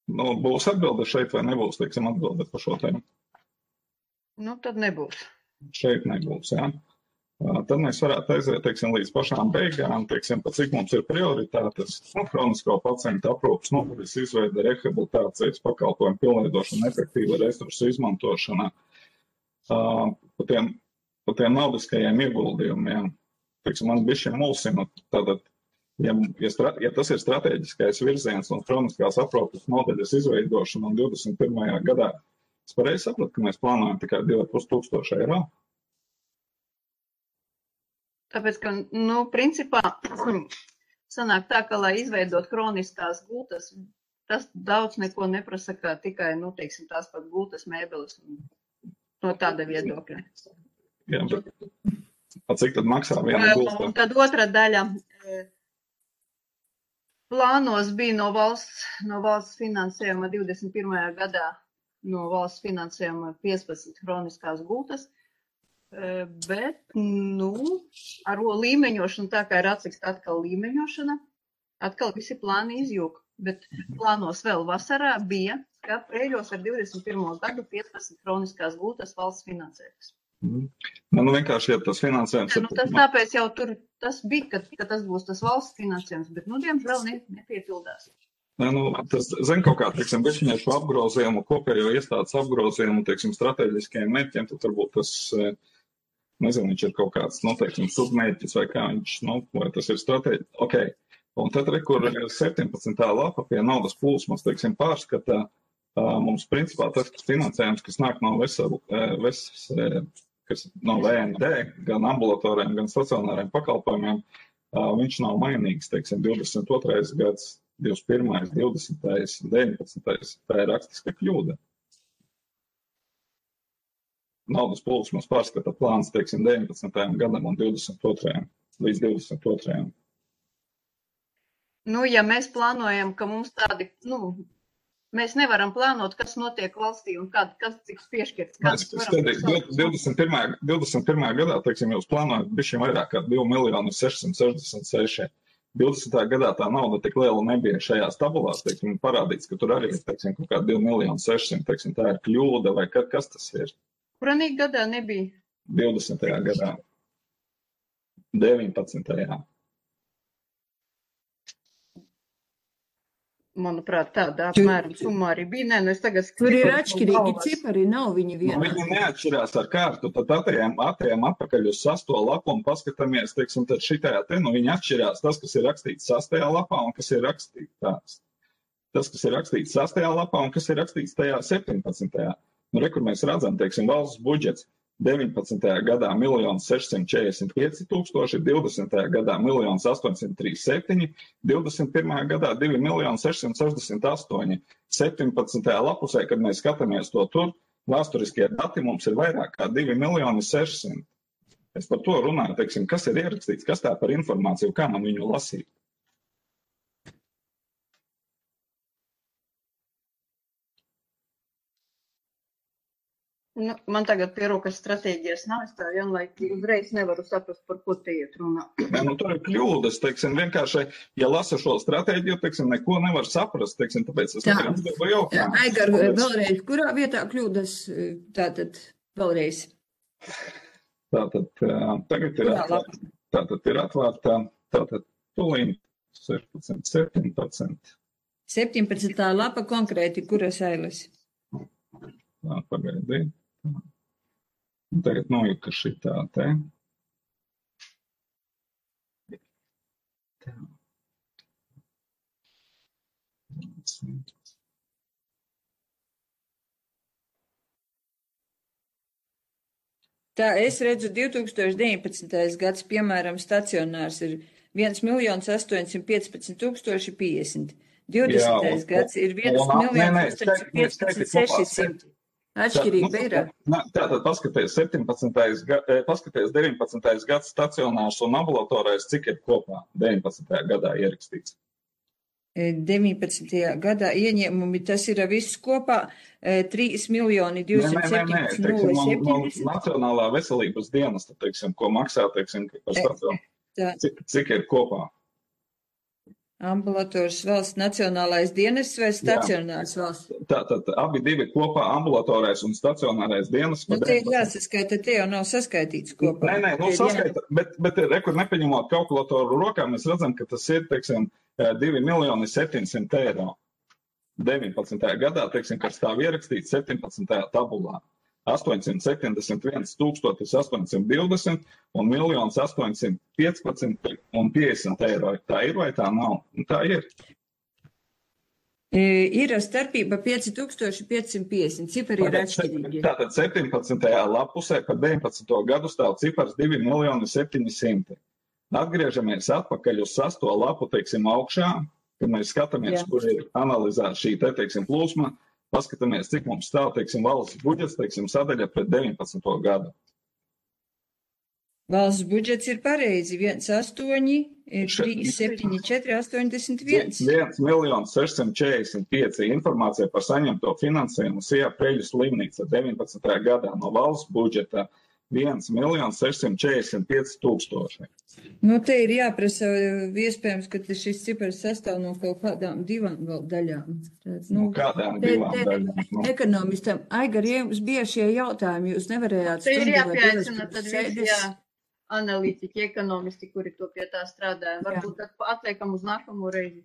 Nu, būs atbilde šeit vai nebūs, teiksim, atbilde par šo tēmu? Nu, tad nebūs. Šeit nebūs, jā. Tad mēs varētu aiziet, teiksim, līdz pašām beigām, teiksim, pa cik mums ir prioritātes, kronisko pacientu aprūpas nodaļas izveide, rehabilitācijas pakalpojumu pilnveidošana, efektīva resursu izmantošana, pa tiem naudiskajiem ieguldījumiem. Teiksim, man bišķi mulsina, tātad, ja tas ir strateģiskais virziens un kroniskās aprūpas nodaļas izveidošana un 21. gadā, es pareizi sapratu, ka mēs plānojam tikai 2500 eiro. Tāpēc, ka, principā, sanāk tā, ka, lai izveidot kroniskās gultas, tas daudz neko neprasa, kā tikai, teiksim, tās pat gultas mēbeles no tāda viedokļa. Jā, bet cik tad maksā viena gulta? Un tad otra daļa. Plānos bija no valsts finansējuma 21. gadā, no valsts finansējuma 15 kroniskās gultas. Bet, ar līmeņošanu, tā kā ir atliks atkal līmeņošana, atkal visi plāni izjūg. Bet plānos vēl vasarā bija, ka Preiļos ar 21. gadu 15 kroniskās gultas valsts finansētas. Vienkārši, ja tas finansējums ir... Tas tāpēc jau tur tas bija, ka tas būs tas valsts finansējums, bet, diemžēl nepiepildās. Tas, kaut kā, teiksim, bešiņiešu apgrozījumu, kopējo iestādes apgrozījumu, teiksim, strateģiskajiem mērķiem, tad varbūt tas, nezinu, viņš ir kaut kāds, teiksim, submērķis vai kā viņš, vai tas ir strateģi. Ok. Un tad, kur 17. lapa pie naudas plūsmas, teiksim, pārskata, mums principā tas finansējums, kas nāk no no VND, gan ambulatoriem, gan stacionāriem pakalpojumiem, viņš nav mainīgs, teiksim, 22. gads, 21., 20., 19. Tā ir rakstiska kļūda. Naudas plūsmas pārskata plāns, teiksim, 19. gadam un 22. līdz 22. Ja mēs plānojam, ka mums tādi, mēs nevaram plānot, kas notiek valstī un kas tiks piešķirts. 21. gadā, teiksim, jūs plānojat bišķi vairāk kā 2 666 000. 20. gadā tā nauda tik liela nebija šajās tabulās, teiksim, parādīts, ka tur arī ir, teiksim, kaut kā 2 600 000, teiksim, tā ir kļūda vai kas tas ir? Kuranī gadā nebija? 20. gadā. 19. Manuprāt, tāda apmēram summa arī bija. Tur ir atšķirīgi cipari, nav viņi vienā. Viņi neatšķirās ar kārtu, tad atējām atpakaļ uz 6. lapu un paskatāmies, teiksim, tad šitajā viņi atšķirās tas, kas ir rakstīts 6. lapā un kas ir rakstīts tās. Tas, kas ir rakstīts 6. lapā un kas ir rakstīts tajā 17. Kur mēs redzam, teiksim, valsts budžets 19. gadā 1 645 000, 20. gadā 1 837 000, 21. gadā 2 668 000. 17. lapusē, kad mēs skatāmies to tur, vēsturiskie dati mums ir vairāk kā 2 600 000. Es par to runāju, teiksim, kas ir ierakstīts, kas tā par informāciju, kā man viņu lasīt. Man tagad pie rokas stratēģijas nav, es tā vienlaiki uzreiz nevaru saprast, par ko te iet runā. Tur ir kļūdas, teiksim, vienkārši, ja lasa šo stratēģiju, teiksim, neko nevar saprast, teiksim, tāpēc es uzdevu jautājumu. Aigar, vēlreiz, kurā vietā kļūdas, tātad vēlreiz? Tātad, tagad ir atvērta, tātad tūlīt 16, 17. 17. lapa konkrēti, kuras ailes? Pagaidīt. Tagad nojuka šitā te. Tā, es redzu 2019. gads, piemēram, stacionārs ir 1 815 050. 20. gads ir 1 815 600. Atšķirība ir. Tātad paskaties 19. gads stacionārs un ambulatorais, cik ir kopā 19. gadā ierakstīts? 19. gadā ieņēmumi, tas ir viss kopā 3 217 070. Nacionālā veselības dienas, teiksim, ko maksā, teiksim, par stacionāru. Cik ir kopā? Ambulators valsts nacionālais dienests vai stacionārs valsts? Tātad abi divi kopā ambulatorais un stacionārais dienas. Nu, te ir jāsaskaita, te jau nav saskaitīts kopā. Nē, nu saskaita, bet rekur nepaņemot kalkulatoru rokā, mēs redzam, ka tas ir, teiksim, 2 700 000 eiro. 19. gadā, teiksim, kas tā ierakstīts 17. tabulā. 871 820 un 1 815 un 50 eiro. Tā ir vai tā nav? Tā ir. Ir starpība 5550, cipari ir atšķirīgi. Tātad 17. lapusē par 19. gadu stāv cipars 2 700 000. Atgriežamies atpakaļ uz 6. lapu, teiksim, augšā, kad mēs skatāmies, kur ir analizēta šī te, teiksim, plūsma, paskatāmies, cik mums stāv, teiksim, valsts budžets, teiksim, sadaļa pret 19. gadu. Valsts budžets ir pareizi, 1,8,374,81. 1 645 informācija par saņemto finansējumu SIA Preļu slimnīca 19. gadā no valsts budžeta 1 645 000. Nu, te ir jāprasa, iespējams, ka šis cipars sastāv no kaut kādām divām vēl daļām. Nu, kādām divām daļām? Ekonomistam, Aigar, jums bija šie jautājumi, jūs nevarējāt Te ir jāpieaicina tad visi analītiķi, ekonomisti, kuri to pie tā strādāja. Varbūt tad atliekam uz nākamo reizi.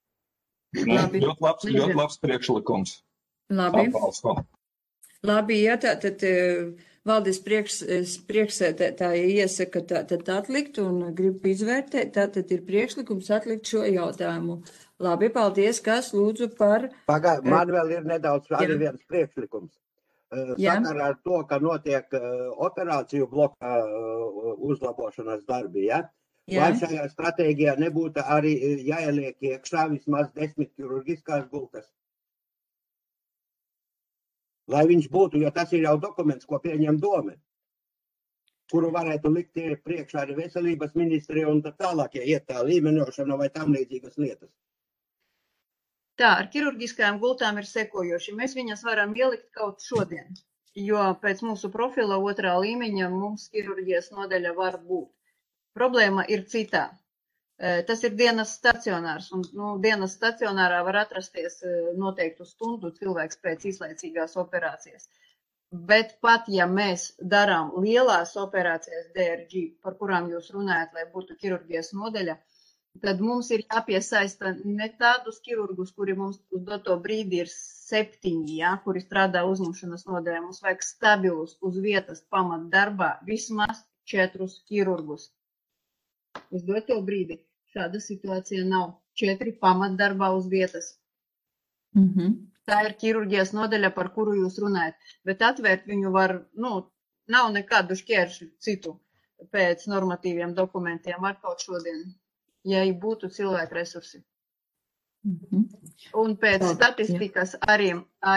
Ļoti labs priekšlikums. Labi. Labi, ja tātad valdes priekšsēdētāji iesaka tātad atlikt un grib izvērtēt, tātad ir priekšlikums atlikt šo jautājumu. Labi, paldies, kas lūdzu par... Man vēl ir nedaudz arī viens priekšlikums. Sakarā ar to, ka notiek operāciju bloka uzlabošanas darbi, ja? Vai šajā stratēģijā nebūtu arī jāieliek iekšā vismaz 10 ķirurģiskās gultas? Lai viņš būtu, jo tas ir jau dokuments, ko pieņem dome, kuru varētu likt priekšā arī veselības ministrija un tālāk, ja iet tā līmenošana vai tam līdzīgas lietas. Tā, ar ķirurģiskajām gultām ir sekojoši. Mēs viņas varam ielikt kaut šodien, jo pēc mūsu profila 2. līmeņa mums ķirurģijas nodaļa var būt. Problēma ir citā. Tas ir dienas stacionārs, un dienas stacionārā var atrasties noteiktu stundu cilvēks pēc īslaicīgās operācijas. Bet pat, ja mēs darām lielās operācijas DRG, par kurām jūs runājat, lai būtu ķirurģijas nodaļa, tad mums ir jāpiesaista ne tādus ķirurgus, kuri mums uz doto brīdi ir 7, kuri strādā uzņemšanas nodaļā. Mums vajag stabilus uz vietas pamat darbā vismaz 4 ķirurgus. Uz doto brīdi šāda situācija nav. 4 pamat darbā uz vietas. Tā ir ķirurģijas nodaļa, par kuru jūs runājat. Bet atvērt viņu var, nav nekādu šķēršļu citu pēc normatīviem dokumentiem ar kaut šodien, ja būtu cilvēku resursi. Un pēc statistikas arī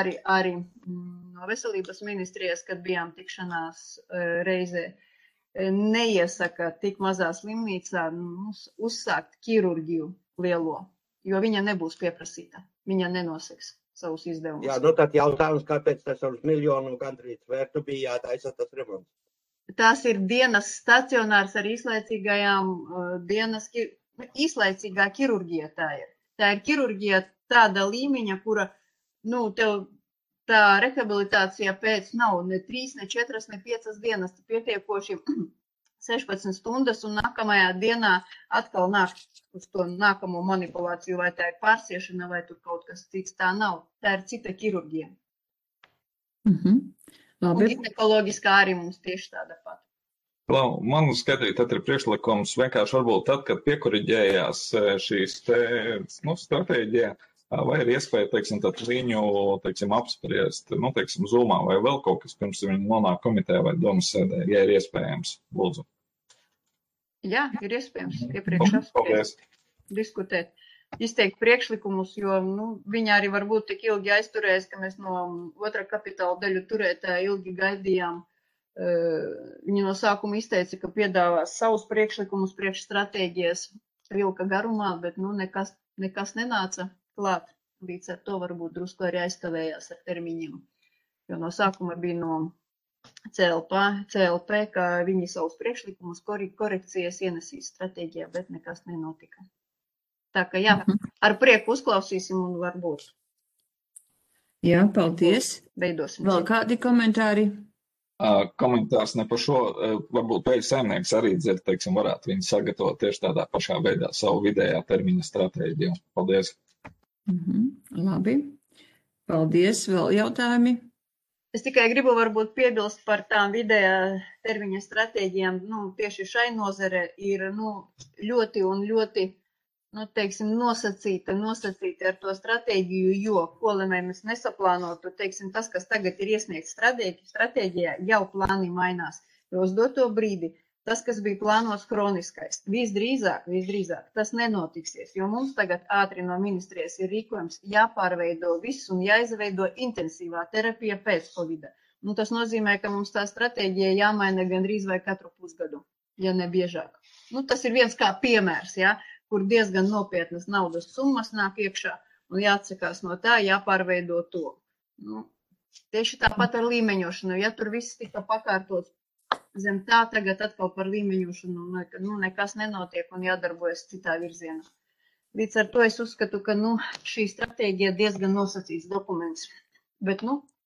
no veselības ministrijas, kad bijām tikšanās reizē, neiesaka tik mazā slimnīcā uzsākt ķirurģiju lielo, jo viņa nebūs pieprasīta. Viņa nenoseks savus izdevumus. Jā, tad jautājums, kāpēc tas uz miljonu gandrīz vērtu bija jātaisa tas remonts? Tas ir dienas stacionārs ar īslaicīgajām īslaicīgā ķirurģija tā ir. Tā ir ķirurģija tāda līmeņa, kura, tev tā rehabilitācija pēc nav ne 3, ne 4, ne 5 dienas, pietiekoši 16 stundas un nākamajā dienā atkal nāk uz to nākamo manipulāciju, vai tā ir pārsiešana, vai tur kaut kas cits. Tā nav. Tā ir cita ķirurģija. Un ginekoloģiskā arī mums tieši tāda pat. Man skatīt, tad ir priekšlikums vienkārši varbūt tad, kad piekoriģējās šīs stratēģija, vai ir iespēja, tad viņu, apspriest, Zoomā vai vēl kaut kas pirms viņi nonāk komitejā vai domas sēdē, ja ir iespējams, lūdzu. Jā, ir iespējams iepriekš apspriest, diskutēt, izteikt priekšlikumus, jo, viņi arī varbūt tik ilgi aizturēs, ka mēs no 2. kapitāla daļu turētāji ilgi gaidījām. Viņi no sākuma izteica, ka piedāvās savus priekšlikumus priekš stratēģijas vilka garumā, bet, nekas nenāca klāt. Līdz ar to varbūt drusku arī aizkavējās ar termiņiem. Jo no sākuma bija no CLP, ka viņi savus priekšlikumus korekcijas ienesīs stratēģijā, bet nekas nenotika. Tā ka jā, ar prieku uzklausīsim un varbūt Jā, paldies. veidosim. Vēl kādi komentāri? Komentārs ne par šo, varbūt pēc saimnieks arī dzird, teiksim, varētu viņi sagatavot tieši tādā pašā veidā savu vidējā termiņa stratēģiju. Paldies. Labi. Paldies. Vēl jautājumi? Es tikai gribu varbūt piebilst par tām vidējā termiņa stratēģijām. Tieši šai nozare ir ļoti un ļoti, teiksim, nosacīta ar to stratēģiju, jo, ko lai mēs nesaplānotu, teiksim, tas, kas tagad ir iesniegts stratēģijā, jau plāni mainās. Jo uz doto brīdi tas, kas bija plānots kroniskais, visdrīzāk, tas nenotiksies, jo mums tagad ātri no ministrijas ir rīkojums jāpārveido viss un jāizveido intensīvā terapija pēc Covida. Tas nozīmē, ka mums tā stratēģija jāmaina gandrīz vai katru pusgadu, ja ne biežāk. Tas ir viens kā piemērs, ja, kur diezgan nopietnas naudas summas nāk iekšā un jāatsakās no tā, jāpārveido to. Tieši tāpat ar līmeņošanu, ja tur viss tika pakārtots zem tā, tagad atkal par līmeņošanu nekas nenotiek un jādarbojas citā virzienā. Līdz ar to es uzskatu, ka šī stratēģija diezgan nosacīts dokuments, bet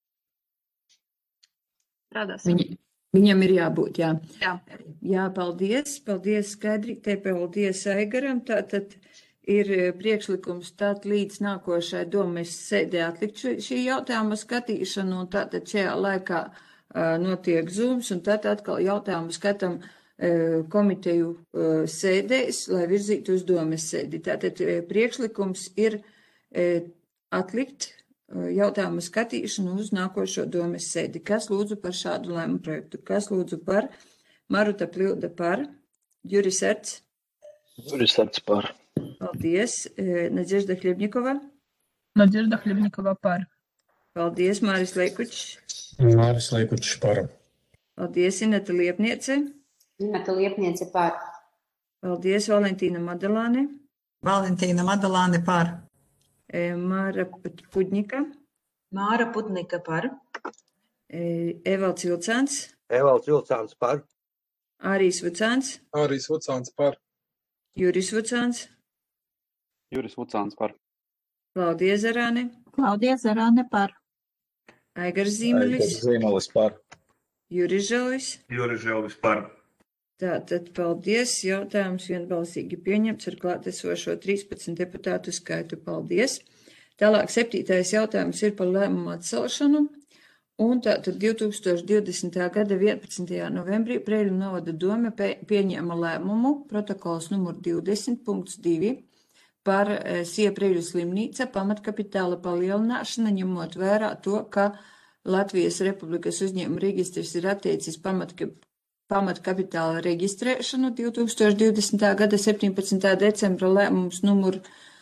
strādāsim. Viņam ir jābūt, jā. Jā, paldies. Paldies, Skaidrītei, paldies Aigaram. Tātad ir priekšlikums līdz nākošai domes sēdē atlikt šī jautājuma skatīšanu, un tātad šajā laikā notiek Zooms, un tad atkal jautājumu skatam komiteju sēdēs, lai virzītu uz domes sēdi. Tātad priekšlikums ir atlikt jautājumu skatīšanu uz nākošo domes sēdi. Kas lūdzu par šādu lēmumu projektu? Kas lūdzu par? Maruta Pļūda par? Juris Erts? Juris Erts par. Paldies. Nadežda Hļebņikova? Nadežda Hļebņikova par. Paldies. Māris Leikučs? Māris Leikučs par. Paldies. Ineta Liepniece? Ineta Liepniece par. Paldies. Valentīna Madalāne? Valentīna Madalāne par. Māra Pudņika. Māra Pudņika par. Evalds Vilcāns. Evalds Vilcāns par. Ārijs Vucāns. Ārijs Vucāns par. Juris Vucāns. Juris Vucāns par. Klaudija Zarāne. Klaudija Zarāne par. Aigars Zīmelis. Aigars Zīmelis par. Juris Želvis. Juris Želvis par. Tātad paldies. Jautājums vienbalsīgi pieņemts ar klātesošo 13 deputātu skaitu. Paldies. Tālāk 7. jautājums ir par lēmumu atcelšanu. Un tātad 2020. gada 11. novembrī Preiļu novada dome pieņēma lēmumu protokols numur 20.2 par SIE Preiļu slimnīca pamatkapitāla palielināšana, ņemot vērā to, ka Latvijas Republikas uzņēmuma registrs ir attiecis pamatkapitāla reģistrēšanu 2020. gada 17. decembra lēmums numur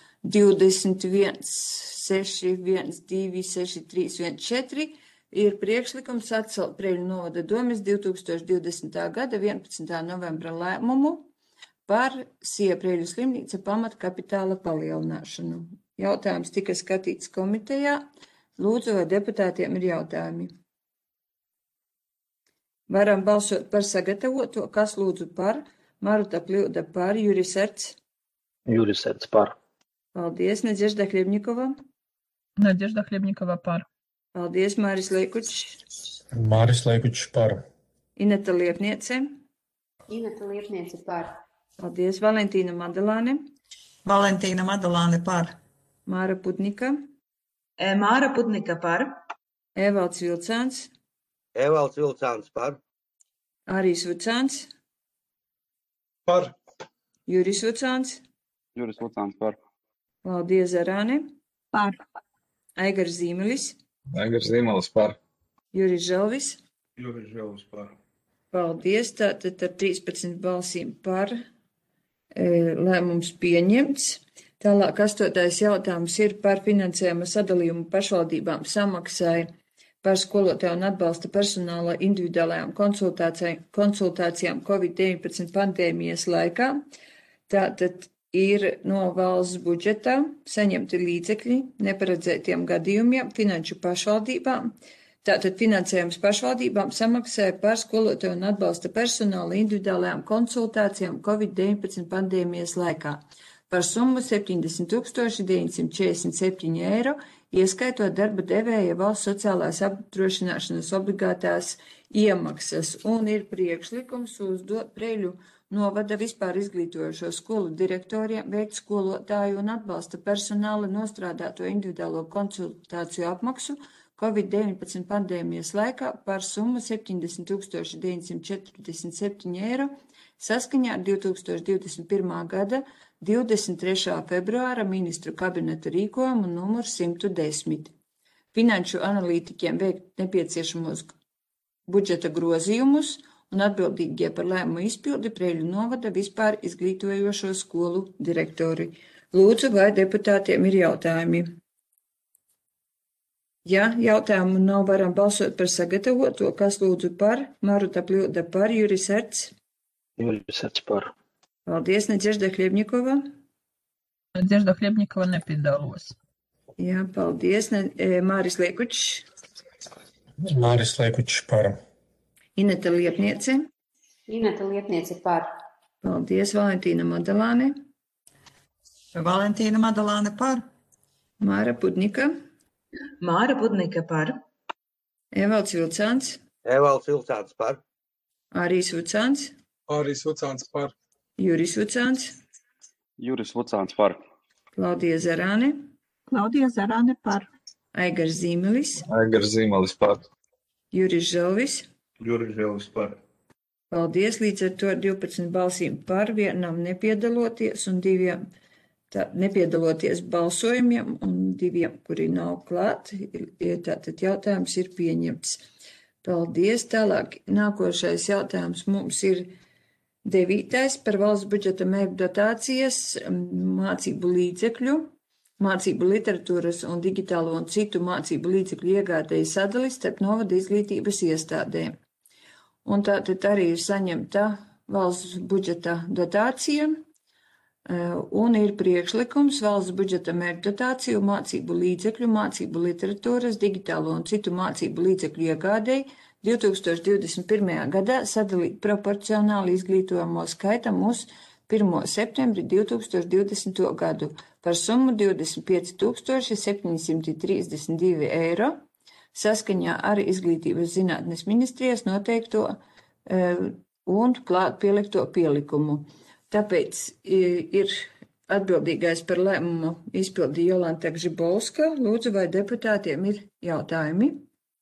21.612.6314 ir priekšlikums atcelt Preiļu novada domes 2020. gada 11. novembra lēmumu par SIE Preiļu slimnīca pamatkapitāla palielināšanu. Jautājums tika skatīts komitejā. Lūdzu, vai deputātiem ir jautājumi? Varam balsot par sagatavoto. Kas lūdzu par? Maruta Pļūda par. Juris Erts. Juris Erts par. Paldies. Nadežda Hļebņikova. Nadežda Hļebņikova par. Paldies. Māris Leikučs. Māris Leikučs par. Ineta Liepniece. Ineta Liepniece par. Paldies. Valentīna Madalāne. Valentīna Madalāne par. Māra Pudņika. Māra Pudņika par. Evalds Vilcāns. Evalds Vilcāns par. Ārijs Vucāns. Par. Juris Vucāns. Juris Vucāns par. Klaudija Zarāne. Par. Aigars Zīmelis. Aigars Zīmelis par. Juris Želvis. Juris Želvis par. Paldies. Tātad ar 13 balsīm par lēmums pieņemts. Tālāk 8. jautājums ir par finansējuma sadalījumu pašvaldībām samaksai par skolotāju un atbalsta personāla individuālajām konsultācijām Covid-19 pandēmijas laikā. Tātad ir no valsts budžetā saņemti līdzekļi neparedzētiem gadījumiem finanšu pašvaldībām. Tātad finansējums pašvaldībām samaksāja par skolotāju un atbalsta personāla individuālajām konsultācijām Covid-19 pandēmijas laikā. par summu 70 947 eiro, ieskaitot darba devēja valsts sociālās apdrošināšanas obligātās iemaksas, un ir priekšlikums uzdot Preļu novada vispār izglītojošo skolu direktoriem veikt skolotāju un atbalsta personāla nostrādāto individuālo konsultāciju apmaksu Covid-19 pandēmijas laikā par summu 70 947 eiro saskaņā ar 2021. gada 23. februāra ministru kabineta rīkojumu numur 110. Finanšu analītiķiem veikt nepieciešamos budžeta grozījumus un atbildīgie par lēmumu izpildi Preļu novada vispār izglītojošo skolu direktori. Lūdzu, vai deputātiem ir jautājumi? Ja jautājumu nav, varam balsot par sagatavoto, kas lūdzu par, Maruta Pļūda par, Juris Erts. Juris Erts par. Paldies, Nadežda Hļebņikova. Nadežda Hļebņikova nepiedalos. Jā, paldies, Māris Liekučs. Māris Liekučs par. Ineta Liepniece. Ineta Liepniece par. Paldies, Valentīna Madalāne. Valentīna Madalāne par. Māra Pudnika. Māra Pudnika par. Evalds Vilcāns. Evalds Vilcāns par. Ārīs Vucāns. Ārīs Vucāns par. Juris Vucāns. Juris Vucāns par. Klaudija Zarāne. Klaudija Zarāne par. Aigars Zīmelis. Aigars Zīmelis par. Juris Želvis. Juris Želvis par. Paldies, līdz ar to 12 balsīm par, vienam nepiedaloties un diviem nepiedaloties balsojumiem un diviem, kuri nav klāt. Tātad jautājums ir pieņemts. Paldies. Tālāk nākošais jautājums mums ir 9. par valsts budžeta mērķu dotācijas, mācību līdzekļu, mācību literatūras un digitālo un citu mācību līdzekļu iegādēju sadalis starp novada izglītības iestādēm. Un tātad arī ir saņemta valsts budžeta dotācija, un ir priekšlikums valsts budžeta mērķu dotāciju mācību līdzekļu, mācību literatūras, digitālo un citu mācību līdzekļu iegādēji 2021. gadā sadalīt proporcionāli izglītojamo skaitam uz 1. septembri 2020. gadu par summu 25 732 eiro saskaņā ar Izglītības zinātnes ministrijas noteikto un klāt pielikto pielikumu. Tāpēc ir atbildīgais par lēmumu izpildi Jolanta Gžibolska. Lūdzu, vai deputātiem ir jautājumi?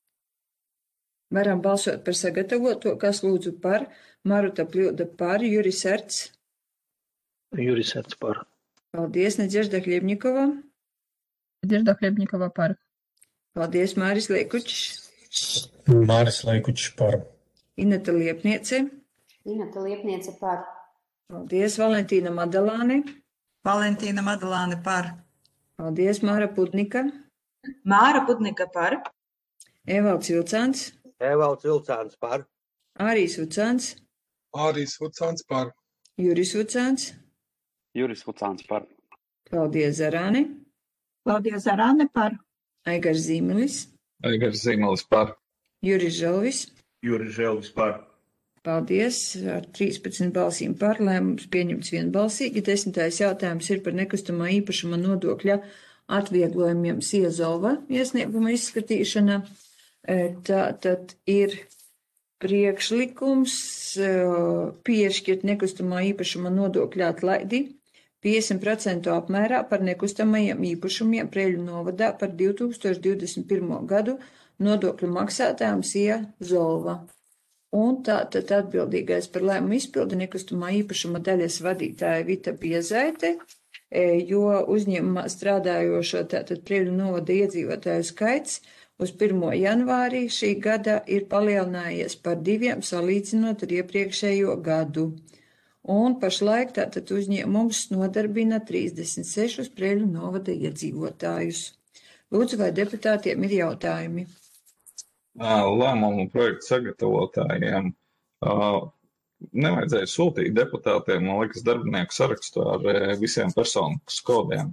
Varam balsot par sagatavoto, kas lūdzu par, Maruta Pļūda par, Juris Erts. Juris Erts par. Paldies, Nadežda Hļebņikova. Nadežda Hļebņikova par. Paldies, Māris Liekučs. Māris Liekučs par. Ineta Liepniece. Ineta Liepniece par. Paldies, Valentīna Madalāne. Valentīna Madalāne par. Paldies, Māra Pudnika. Māra Pudnika par. Evalds Vilcāns. Evalds Vilcāns par. Ārīs Vucāns. Ārīs Vucāns par. Juris Vucāns. Juris Vucāns par. Klaudija Zarāne. Klaudija Zarāne par. Aigars Zīmelis. Aigars Zīmelis par. Juris Želvis. Juris Želvis par. Paldies. Ar 13 balsīm par lēmums pieņemts vienbalsīgi. 10. jautājums ir par nekustamā īpašuma nodokļa atvieglojumiem Siezova iesnieguma izskatīšana. Tātad ir priekšlikums piešķirt nekustamā īpašuma nodokļa atlaidi 50% apmērā par nekustamajiem īpašumiem Preļu novadā par 2021. gadu nodokļu maksātājiem Siezova. Un tātad atbildīgais par lēmumu izpildi nekustamā īpašuma daļas vadītāja Vita Biezaite, jo uzņēmumā strādājošo tātad Preļu novada iedzīvotāju skaits uz 1. janvārī šī gada ir palielinājies par 2 salīdzinot ar iepriekšējo gadu. Un pašlaik tātad uzņēmums nodarbina 36 Preļu novada iedzīvotājus. Lūdzu, vai deputātiem ir jautājumi? Lēmumu projektu sagatavotājiem nevajadzēja sūtīt deputātiem, man liekas, darbinieku sarakstu ar visiem personas kodiem.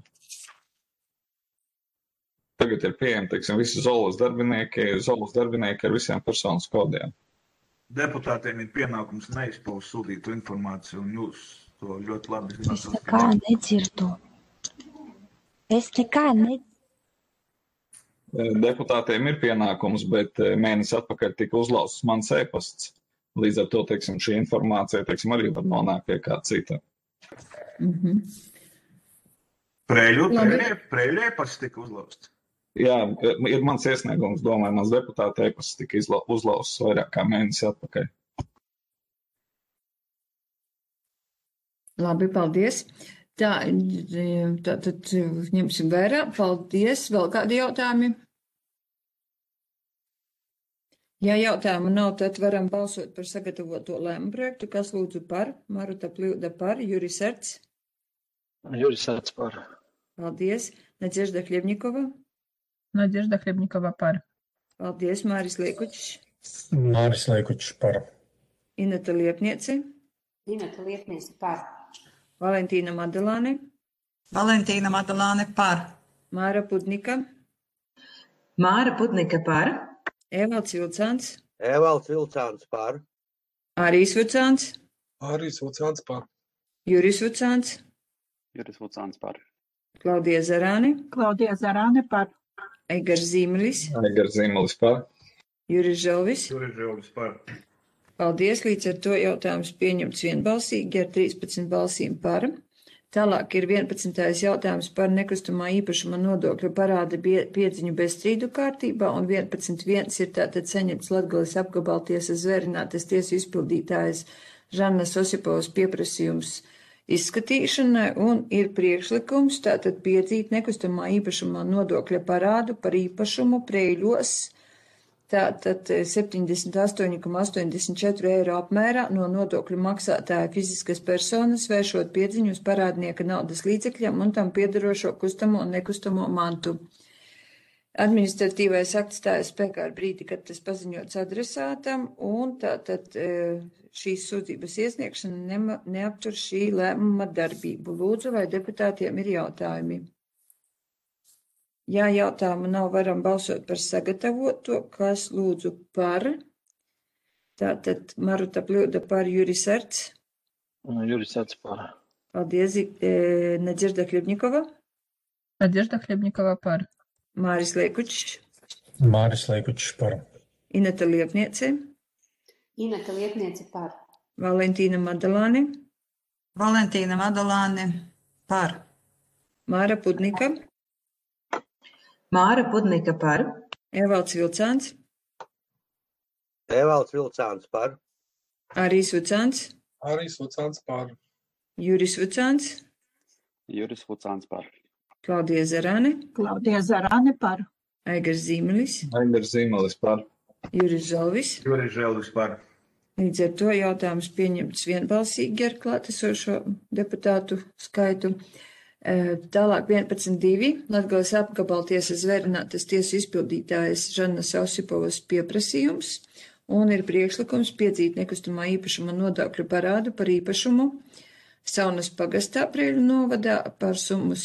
Tagad ir pieejami, teiksim, visi Zolas darbinieki ar visiem personas kodiem. Deputātiem ir pienākums neizpaust sūtītu informāciju, un jūs to ļoti labi Es zināt. nekā nedzirdu. Deputātiem ir pienākums, bet mēnesi atpakaļ tika uzlauzts mans e-pasts. Līdz ar to, teiksim, šī informācija, teiksim, arī var nonākt pie kā cita. Prēļu e-pasts tika uzlauzts. Jā, ir mans iesniegums, domāju, mans deputāta e-pasts tika uzlauzts vairāk kā mēnesi atpakaļ. Labi, paldies. Tad ņemsim vērā. Paldies. Vēl kādi jautājumi? Ja jautājumu nav, tad varam balsot par sagatavoto lēmumu projektu. Kas lūdzu par? Maruta Pļūda par. Juris Erts. Juris Erts par. Paldies. Nadežda Hļebņikova. Nadežda Hļebņikova par. Paldies. Māris Liekučs. Māris Liekučs par. Ineta Liepniece. Ineta Liepniece par. Valentīna Madalāne. Valentīna Madalāne par. Māra Pudnika. Māra Pudnika par. Evalds Vilcāns. Evalds Vilcāns par. Ārīs Vucāns. Ārīs Vucāns par. Juris Vucāns. Juris Vucāns par. Klaudija Zarāne. Klaudija Zarāne par. Eigars Zīmelis. Eigars Zīmelis par. Juris Želvis. Juris Želvis par. Paldies, līdz ar to jautājums pieņemts vienbalsīgi ar 13 balsīm par. Tālāk ir 11. jautājums par nekustamā īpašuma nodokļu parāda piedziņu bez strīdu kārtībā, un 11.1 ir tātad saņemts Latgales apgabaltiesas zvērinātas tiesu izpildītājas Žannas Osipovas pieprasījums izskatīšanai, un ir priekšlikums tātad piedzīt nekustamā īpašuma nodokļa parādu par īpašumu Preiļos, tātad 78,84 eiro apmērā no nodokļu maksātāja fiziskas personas, vēršot piedziņu uz parādnieka naudas līdzekļiem un tam piederošo kustamo un nekustamo mantu. Administratīvais akts stājas spēkā ar brīdi, kad tas paziņots adresātam, un tātad šīs sūdzības iesniegšana neaptur šī lēmuma darbību. Lūdzu, vai deputātiem ir jautājumi? Ja jautājumu nav, varam balsot par sagatavoto, kas lūdzu par. Tātad Maruta Pļūda par. Juris Erts. Juris Erts par. Paldies. Nadežda Hļebņikova. Nadežda Hļebņikova par. Māris Liekučs. Māris Liekučs par. Ineta Liepniece. Ineta Liepniece par. Valentīna Madalāne. Valentīna Madalāne par. Māra Pudnika. Māra Pudnika par. Evalds Vilcāns. Evalds Vilcāns par. Ārīs Vucāns. Ārīs Vucāns par. Juris Vucāns. Juris Vucāns par. Klaudija Zarāne. Klaudija Zarāne par. Eigars Zīmelis. Eigars Zīmelis par. Juris Želvis. Juris Želvis par. Līdz ar to jautājums pieņemts vienbalsīgi ar klātesošo deputātu skaitu. Tālāk 11.2. Latgales apgabaltiesas zvērinātas tiesu izpildītājas Žannas Osipovas pieprasījums, un ir priekšlikums piedzīt nekustamā īpašuma nodokļu parādu par īpašumu Saunas pagastā Preiļu novadā par summu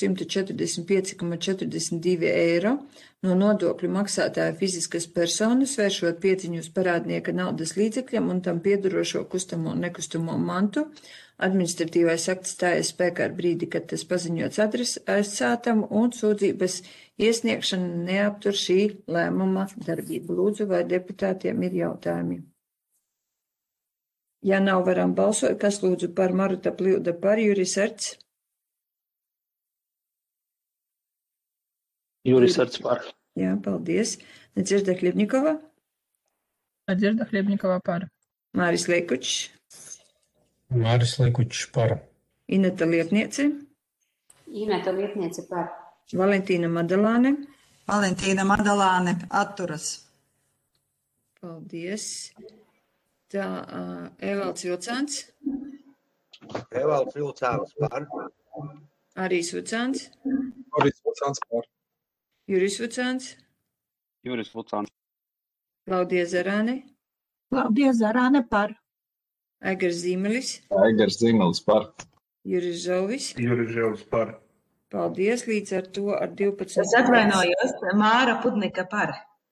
145,42 eiro no nodokļu maksātāja fiziskas personas, vēršot piedziņu uz parādnieka naudas līdzekļiem un tam piedarošo kustamo un nekustamo mantu. Administratīvais akts stājas spēkā ar brīdi, kad tas paziņots adresātam, un sūdzības iesniegšana neaptur šī lēmuma darbību. Lūdzu, vai deputātiem ir jautājumi? Ja nav, varam balsot. Kas lūdzu par? Maruta Pļūda par. Juris Erts. Juris Erts par. Jā, paldies. Nadežda Hļebņikova. Nadežda Hļebņikova par. Māris Liekučs. Māris Liekučs par. Ineta Liepniece. Ineta Liepniece par. Valentīna Madalāne. Valentīna Madalāne atturas. Paldies. Tā, Evalds Vilcāns. Evalds Vilcāns par. Ārīs Vucāns. Ārīs Vucāns par. Juris Vucāns. Juris Vucāns. Klaudija Zarāne. Klaudija Zarāne par. Eigars Zīmelis. Eigars Zīmelis par. Juris Želvis. Juris Želvis par. Paldies, līdz ar to ar 12. Es atvainojos, Māra Pudnika par.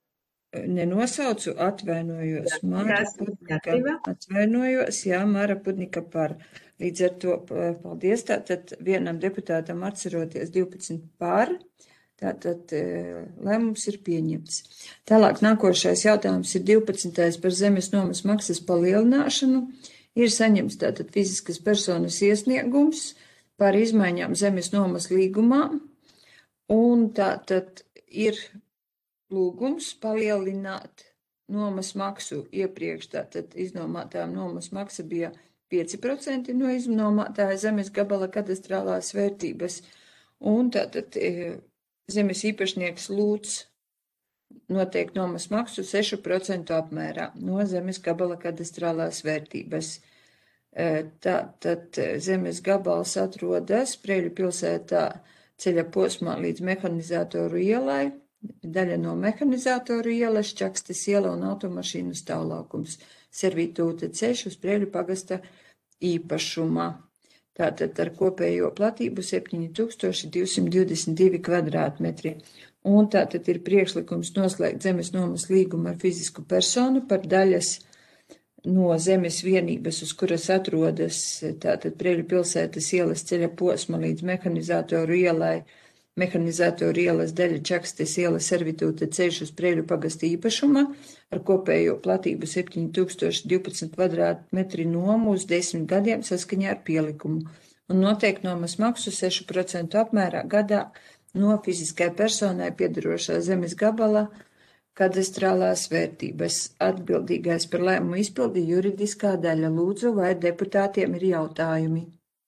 Nenosaucu, atvainojos. Māra Tas Pudnika. kārtībā. Atvainojos, jā, Māra Pudnika par. Līdz ar to paldies. Tātad vienam deputātam atceroties 12 par. Tātad lēmums ir pieņemts. Tālāk nākošais jautājums ir 12. par zemes nomas maksas palielināšanu. Ir saņemts tātad fiziskas personas iesniegums par izmaiņām zemes nomas līgumā. Un tātad ir lūgums palielināt nomas maksu iepriekš. Tātad iznomātām nomas maksa bija 5% no iznomātāja zemes gabala kadastrālās vērtības. Un tātad zemes īpašnieks lūdz noteikt nomas maksu 6% apmērā no zemes gabala kadastrālās vērtības. Tātad zemes gabals atrodas Sprēļu pilsētā ceļa posmā līdz Mehanizatoru ielai, daļa no Mehanizatoru ielas, Čakstes iela un automašīnu stāvlaukums, servitūte ceļš uz Sprēļu pagasta īpašumā. Tātad ar kopējo platību 7222 kvadrātmetri. Un tātad ir priekšlikums noslēgt zemes nomas līgumu ar fizisku personu par daļas no zemes vienības, uz kuras atrodas tātad Preļu pilsētas ielas ceļa posma līdz Mehanizatoru ielai, Mehanizatoru ielas daļa Čakstes iela servitūte ceļš uz Preļu pagasta īpašumā ar kopējo platību 7012 kvadrātmetri nomu uz 10 gadiem saskaņā ar pielikumu un noteikti nomas maksu 6% apmērā gadā no fiziskai personai piederošā zemes gabala kadastrālās vērtības. Atbildīgais par lēmumu izpildi juridiskā daļa. Lūdzu, vai deputātiem ir jautājumi?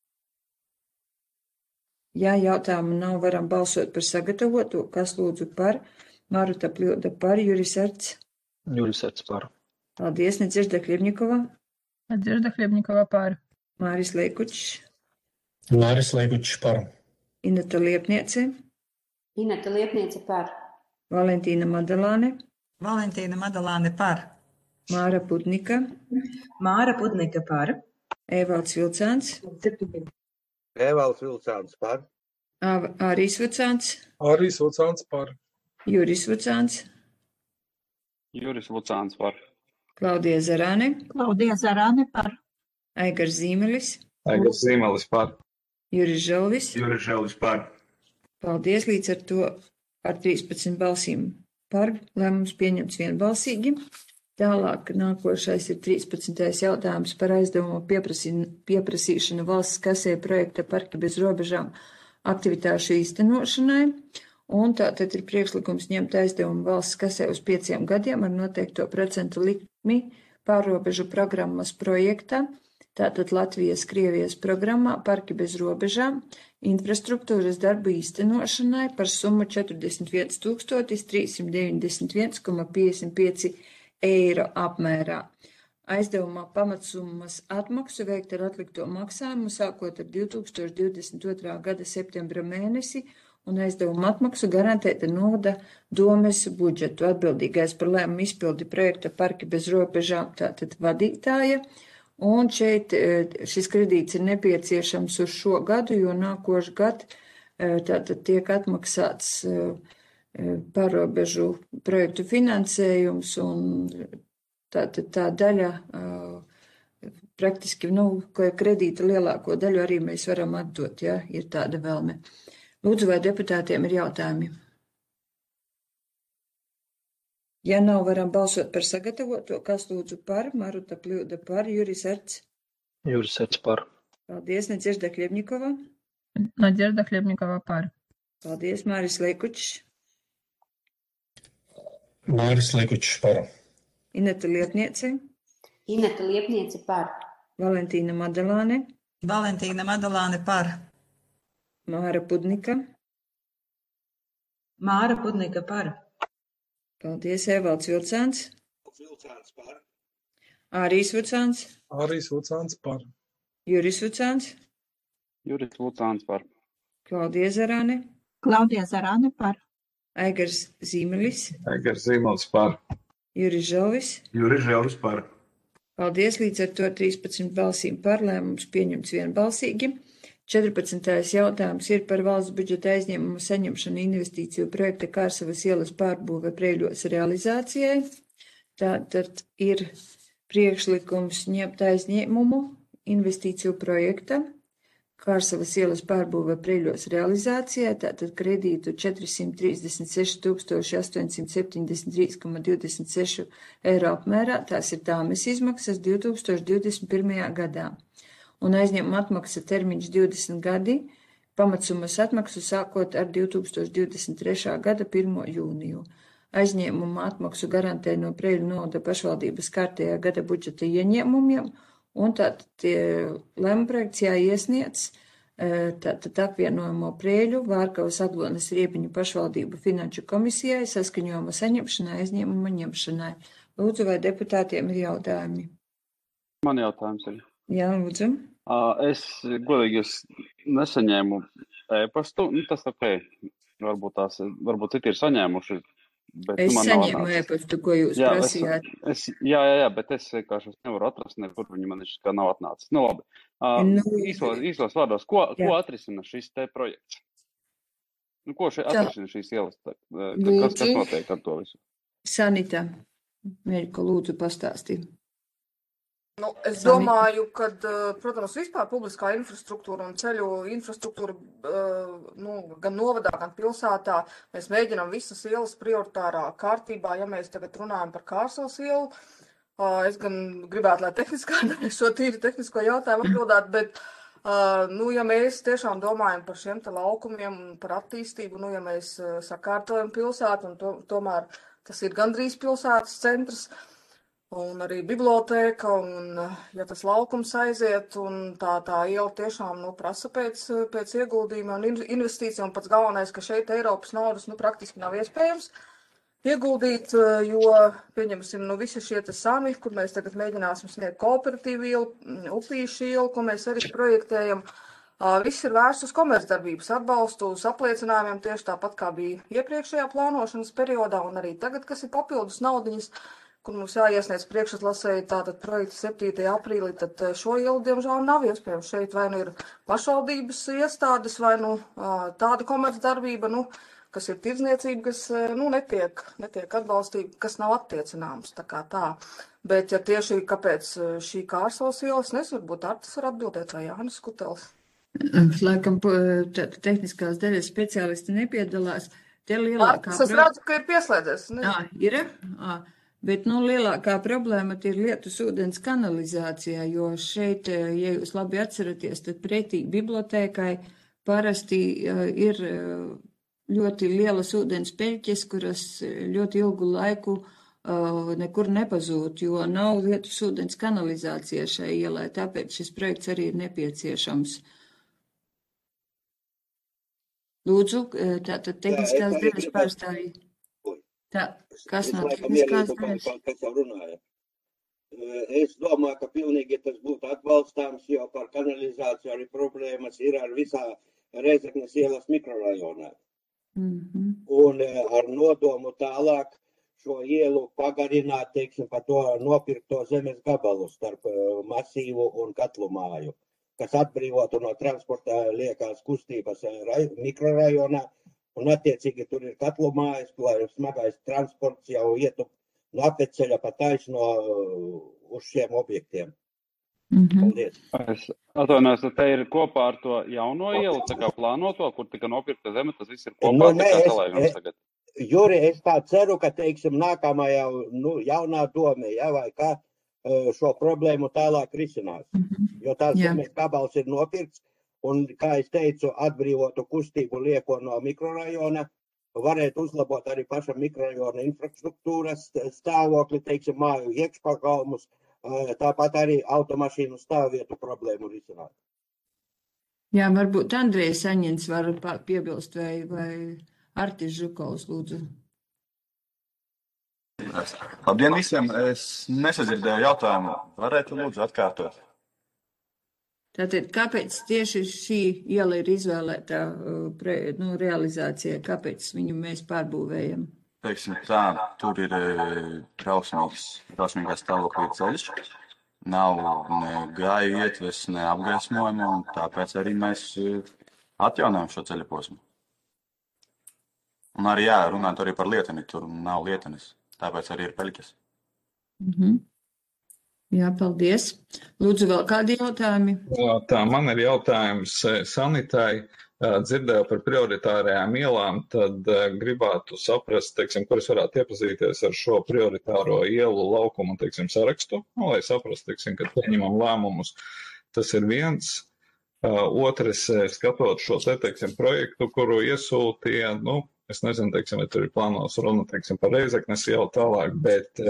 Ja jautājumu nav, varam balsot par sagatavoto. Kas lūdzu par? Maruta Pļoda par, Juris Arts. Juris Arts par. Paldies, Nedzirda Hļebņikova. Nadzirda Hļebņikova par. Māris Leikučs. Māris Leikučs par. Ineta Liepniece. Ineta Liepniece par. Valentīna Madalāne. Valentīna Madalāne par. Māra Pudnika. Māra Pudnika par. Evalds Vilcāns. Evalds Vilcāns par. Āris Vucāns. Āris Vucāns par. Juris Vucāns. Juris Vucāns par. Klaudija Zarāne. Klaudija Zarāne par. Aigars Zīmelis. Aigars Zīmelis par. Juris Žalvis. Juris Žalvis par. Paldies, līdz ar to ar 13 balsīm par lēmums pieņemts vienbalsīgi. Tālāk nākošais ir 13. jautājums par aizdevumu pieprasīšanu valsts kasē projekta Parki bez robežām aktivitāšu īstenošanai. Un tātad ir priekšlikums ņemt aizdevumu valsts kasē uz 5 gadiem ar noteikto procentu likmi pārrobežu programmas projektā. Tātad Latvijas-Krievijas programmā Parki bez robežām infrastruktūras darbu īstenošanai par summu 41 391,55 eiro apmērā. Aizdevumā pamatsummas atmaksu veikt ar atlikto maksājumu sākot ar 2022. gada septembra mēnesi un aizdevuma atmaksu garantēta novada domes budžetu. Atbildīgais par lēmumu izpildi projekta Parki bez robežām tātad vadītāja. Un šeit šis kredīts ir nepieciešams uz šo gadu, jo nākošu gadu tātad tiek atmaksāts pārrobežu projektu finansējums un tātad tā daļa praktiski, kredīta lielāko daļu arī mēs varam atdot, ja ir tāda vēlme. Lūdzu, vai deputātiem ir jautājumi? Ja nav, varam balsot par sagatavoto. Kas lūdzu par? Maruta Pļoda par. Juris Arts. Juris Arts par. Paldies, Nedzirda Hļebņikova. Nadzirda Hļebņikova par. Paldies, Māris Leikučs. Māris Leikučs par. Ineta Liepniece. Ineta Liepniece par. Valentīna Madalāne. Valentīna Madalāne par. Māra Pudnika. Māra Pudnika par. Paldies, Evalds Vilcāns. Vilcāns par. Āris Vucāns. Āris Vucāns par. Juris Vucāns. Juris Vucāns par. Klaudija Zarāne. Klaudija Zarāne par. Aigars Zīmelis. Aigars Zīmelis par. Juris Žalvis. Juris Žalvis par. Paldies, līdz ar to 13 balsīm par lēmums pieņemts vienbalsīgi. 14. jautājums ir par valsts budžeta aizņēmumu saņemšanu investīciju projekta Kārsavas ielas pārbūve Preiļos realizācijai. Tātad ir priekšlikums ņemt aizņēmumu investīciju projekta Kārsavas ielas pārbūve Preiļos realizācijai, tātad kredītu 436 873,26 eiro apmērā, tās ir tāmes izmaksas 2021. gadā. Un aizņēmuma atmaksa termiņš 20 gadi, pamatsummas atmaksu sākot ar 2023. gada 1. jūniju. Aizņēmuma atmaksu garantē no Preiļu novada pašvaldības kārtējā gada budžeta ieņēmumiem, un tātad lemprojekts jāiesniedz tātad apvienojamo Preiļu, Vārkavas, Aglonas, Riepiņu pašvaldību finanšu komisijai saskaņojuma saņemšanai, aizņēmuma ņemšanai. Lūdzu, vai deputātiem ir jautājumi? Man jautājums ir. Jā, lūdzu. Es godīgi nesaņēmu e-pastu, tas ok, varbūt citi ir saņēmuši, bet Es man nav saņēmu atnācis. e-pastu, ko jūs prasījāt. Jā, bet es vienkārši nevaru atrast, nekur viņi man kā nav atnācis. Nu labi, īsos vārdos, ko atrisina šis te projekts? Nu, ko atrisina šīs ielas? Kas notiek ar to visu? Sanita, Mēriko, lūdzu pastāstīt. Nu, es domāju, ka, protams, vispār publiskā infrastruktūra un ceļu infrastruktūra gan novadā, gan pilsētā, mēs mēģinām visas ielas prioritārā kārtībā, ja mēs tagad runājam par Kārsavas ielu. Es gan gribētu, lai šo tīri tehnisko jautājumu atbildētu, bet, ja mēs tiešām domājam par šiem te laukumiem un par attīstību, ja mēs sakārtojam pilsētu un tomēr tas ir gandrīz pilsētas centrs, un arī bibliotēka, un ja tas laukums aiziet, un tā iela tiešām prasa pēc ieguldījuma un investīcija, un pats galvenais, ka šeit Eiropas naudas praktiski nav iespējams ieguldīt, jo, pieņemsim, visi šie te sami, kur mēs tagad mēģināsim sniegt kooperatīvu ielu, Upīšu ielu, ko mēs arī projektējam, viss ir vērsts uz komercdarbības atbalstu, uz apliecinājumiem tieši tāpat, kā bija iepriekšējā plānošanas periodā, un arī tagad, kas ir papildus naudiņas, kur mums jāiesniedz priekšatlasēji tātad projekta 7. aprīlī, tad šo ielu, diemžēl, nav iespējams. Šeit vai ir pašvaldības iestādes, vai tāda komercdarbība, kas ir tirdzniecība, kas netiek atbalstīta, kas nav attiecināms. Tā. Bet, ja tieši kāpēc šī Kārsavas iela, es nezinu, varbūt Artis var atbildēt, vai Jānis Skutelis. Laikam, tehniskās daļas speciālisti nepiedalās. Artis, es redzu, ka ir pieslēdzies. Ir? Bet, lielākā problēma ir lietus ūdens kanalizācijā, jo šeit, ja jūs labi atceraties, tad pretī bibliotēkai parasti ir ļoti lielas ūdens peļķes, kuras ļoti ilgu laiku nekur nepazūd, jo nav lietus ūdens kanalizācija šai ielai, tāpēc šis projekts arī ir nepieciešams. Lūdzu, tātad tehniskās daļas pārstāvji. Kas no tehniskās daļas? Kas jau runāja. Es domāju, ka pilnīgi tas būtu atbalstāms, jo par kanalizāciju arī problēmas ir ar visā Reizeknes ielas mikrorajonā. Un ar nodomu tālāk šo ielu pagarināt, teiksim, par to nopirkto zemes gabalu starp masīvu un katlu māju, kas atbrīvotu no transporta liekās kustības mikrorajonā. Un attiecīgi tur ir katlu mājas, lai smagais transports jau ietu no apveceļa pa taisno uz šiem objektiem. Paldies. Es atvainojos, ka te ir kopā ar to jauno ielu, tā kā plānoto, kur tika nopirkta zeme, tas viss ir kopā, tā kā salaižams tagad. Juri, es tā ceru, ka, teiksim, nākamajā jaunā dome, vai kā šo problēmu tālāk risinās. Jo tās zemes gabals ir nopirkts. Un, kā es teicu, atbrīvotu kustību lieko no mikrorajona, varētu uzlabot arī paša mikrorajona infrastruktūras stāvokli, teiksim, māju iekšpagalmus, tāpat arī automašīnu stāvvietu problēmu risināt. Jā, varbūt Andrejs Saņins var piebilst vai Artis Žukovs, lūdzu. Labdien visiem! Es nesadzirdēju jautājumu. Varētu lūdzu atkārtot? Tātad, kāpēc tieši šī iela ir izvēlēta realizācijai? Kāpēc viņu mēs pārbūvējam? Teiksim tā, tur ir trausmīgā stāvoklī ceļš. nav ne gāju ietves, ne apgaismojuma, un tāpēc arī mēs atjaunojam šo ceļa posmu. Un arī, jā, runāt arī par lieteni, tur nav lietenis, tāpēc arī ir peļķes. Jā, paldies. Lūdzu, vēl kādi jautājumi? Tā, man ir jautājums Sanitai. Dzirdēju par prioritārajām ielām, tad gribētu saprast, teiksim, kur es varētu iepazīties ar šo prioritāro ielu laukumu, teiksim, sarakstu, lai saprastu, teiksim, kad pieņemam lēmumus. Tas ir viens. Otrs, skatot šo teiksim, projektu, kuru iesūtīja, es nezinu, teiksim, vai tur ir plānos runa, teiksim, par Reizeknes jau tālāk, bet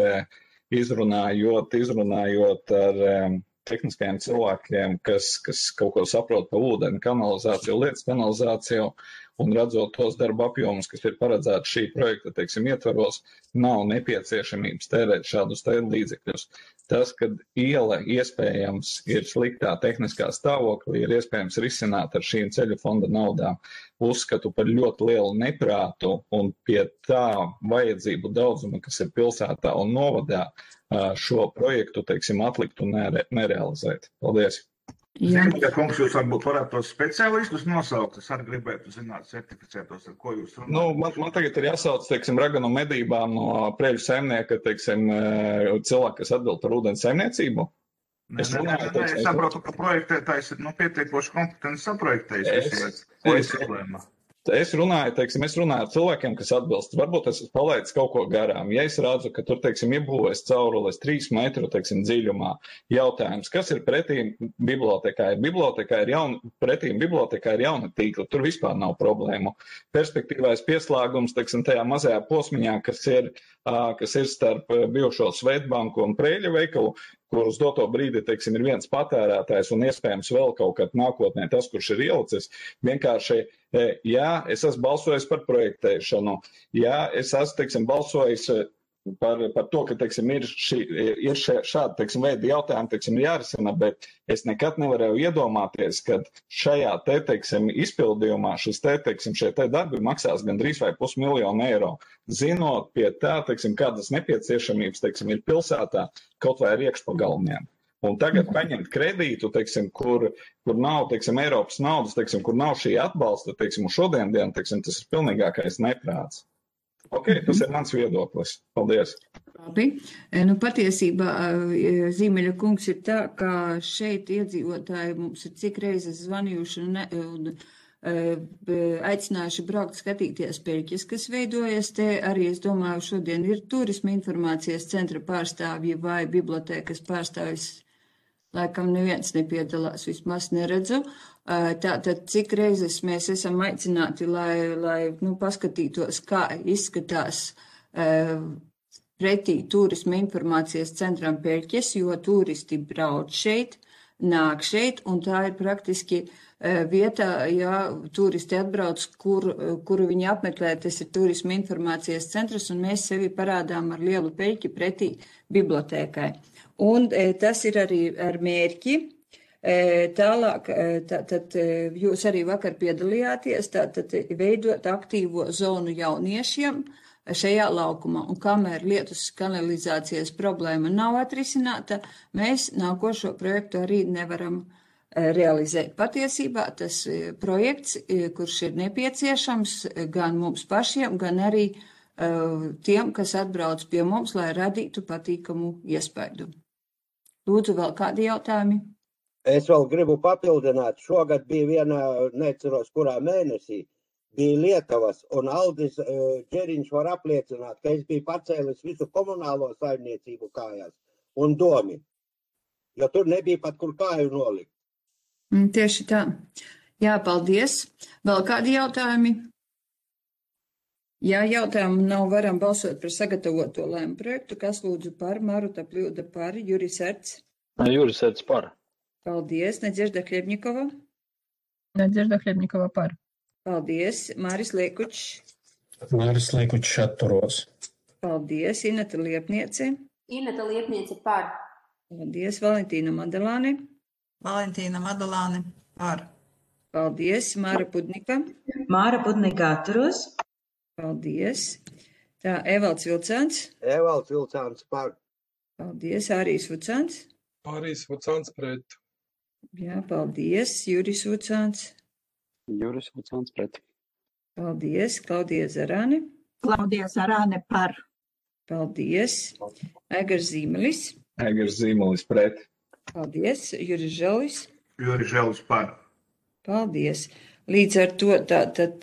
izrunājot ar tehniskajiem cilvēkiem, kas kaut ko saprot par ūdeni, kanalizāciju, lietas kanalizāciju, un redzot tos darba apjomus, kas ir paredzēti šī projekta, teiksim, ietvaros, nav nepieciešamības tērēt šādus līdzekļus. Tas, kad iela iespējams ir sliktā tehniskā stāvoklī, ir iespējams risināt ar šīm ceļu fonda naudām, uzskatu par ļoti lielu neprātu un pie tā vajadzību daudzumu, kas ir pilsētā un novadā, šo projektu, teiksim, atlikt un nerealizēt. Paldies! Ziniet, kungs, jūs varbūt varētu tos speciālistus nosaukt, es arī gribētu zināt, certificētos, ar ko jūs runājat. Man tagad ir jāsauc, teiksim, raganu medībām no Preļu saimnieka, teiksim, cilvēki, kas atbild par ūdens saimniecību. Es saprotu, ka projektētājs ir pietiekoši kompetents saprojektējis. Ko ir problēma? Es runāju ar cilvēkiem, kas atbilst. Varbūt es palaidu kaut ko garām. Ja es redzu, ka tur, teiksim, iebūvēs caurules 3 metru, teiksim, dziļumā, jautājums, kas ir pretīm bibliotekai? Pretīm bibliotekai ir jauna tīkla, tur vispār nav problēmu. Perspektīvais pieslēgums, teiksim, tajā mazajā posmiņā, kas ir starp bijušo Svetbanku un Preļu veikalu, kur uz doto brīdi, teiksim, ir viens patērētājs un iespējams vēl kaut kad nākotnē tas, kurš ir ielicis, vienkārši, jā, es esmu balsojis par projektēšanu, jā, es esmu, teiksim, balsojis par to, ka, teiksim, ir šādi, teiksim, veidi jautājumi, teiksim, jārisina, bet es nekad nevarēju iedomāties, ka šajā teiksim, izpildījumā šie darbi maksās gan 3,5 miljonu eiro. Zinot pie tā, teiksim, kādas nepieciešamības, teiksim, ir pilsētā, kaut vai ar iekšpagalmiem. Un tagad paņemt kredītu, teiksim, kur nav, teiksim, Eiropas naudas, teiksim, kur nav šī atbalsta, teiksim, un šodien, teiksim, tas ir pilnīgākais neprāts. Tas ir mans viedoklis. Paldies. Labi. Patiesībā Zīmeļa kungs ir tā, ka šeit iedzīvotāji mums ir cik reizes zvanījuši un aicinājuši braukt skatīties peļķes, kas veidojas te. Arī, es domāju, šodien ir turisma informācijas centra pārstāvji vai bibliotēkas pārstāvjis. Laikam neviens nepiedalās, vismaz neredzu. Tātad, cik reizes mēs esam aicināti, lai paskatītos, kā izskatās pretī turisma informācijas centram peļķes, jo turisti brauc šeit, nāk šeit, un tā ir praktiski vietā, ja turisti atbrauc, kuru viņi apmeklē, tas ir turisma informācijas centrs, un mēs sevi parādām ar lielu peļķi pretī bibliotēkai. Un tas ir arī ar mērķi. Tālāk, tātad jūs arī vakar piedalījāties, tātad veidot aktīvo zonu jauniešiem šajā laukumā. Un kamēr lietus kanalizācijas problēma nav atrisināta, mēs nākošo projektu arī nevaram realizēt. Patiesībā tas projekts, kurš ir nepieciešams gan mums pašiem, gan arī tiem, kas atbrauc pie mums, lai radītu patīkamu iespaidu. Lūdzu, vēl kādi jautājumi? Es vēl gribu papildināt. Šogad bija viena, neceros, kurā mēnesī, bija Lietuvas, un Aldis Džeriņš var apliecināt, ka es biju pacēlis visu komunālo saimniecību kājās un domi, jo tur nebija pat kur kāju nolikt. Tieši tā. Jā, paldies. Vēl kādi jautājumi? Ja jautājumu nav, varam balsot par sagatavoto lēmumu projektu. Kas lūdzu par? Maruta Pļūda par, Juris Erts. Juris Erts par. Paldies. Nadežda Hļebņikova. Nadežda Hļebņikova par. Paldies. Māris Liekučs. Māris Liekučs atturos. Paldies. Ineta Liepniece. Ineta Liepniece par. Paldies. Valentīna Madalāne. Valentīna Madalāne par. Paldies. Māra Pudnika. Māra Pudnika atturos. Paldies. Tā, Evalds Vilcāns. Evalds Vilcāns par. Paldies. Ārijas Vucāns. Māris Vucāns pret. Jā, paldies. Juris Vucāns. Juris Vucāns pret. Paldies. Klaudija Zarāne. Klaudija Zarāne par. Paldies. Aigars Zīmelis. Aigars Zīmelis pret. Paldies. Juris Želis. Juris Želis par. Paldies. Līdz ar to tātad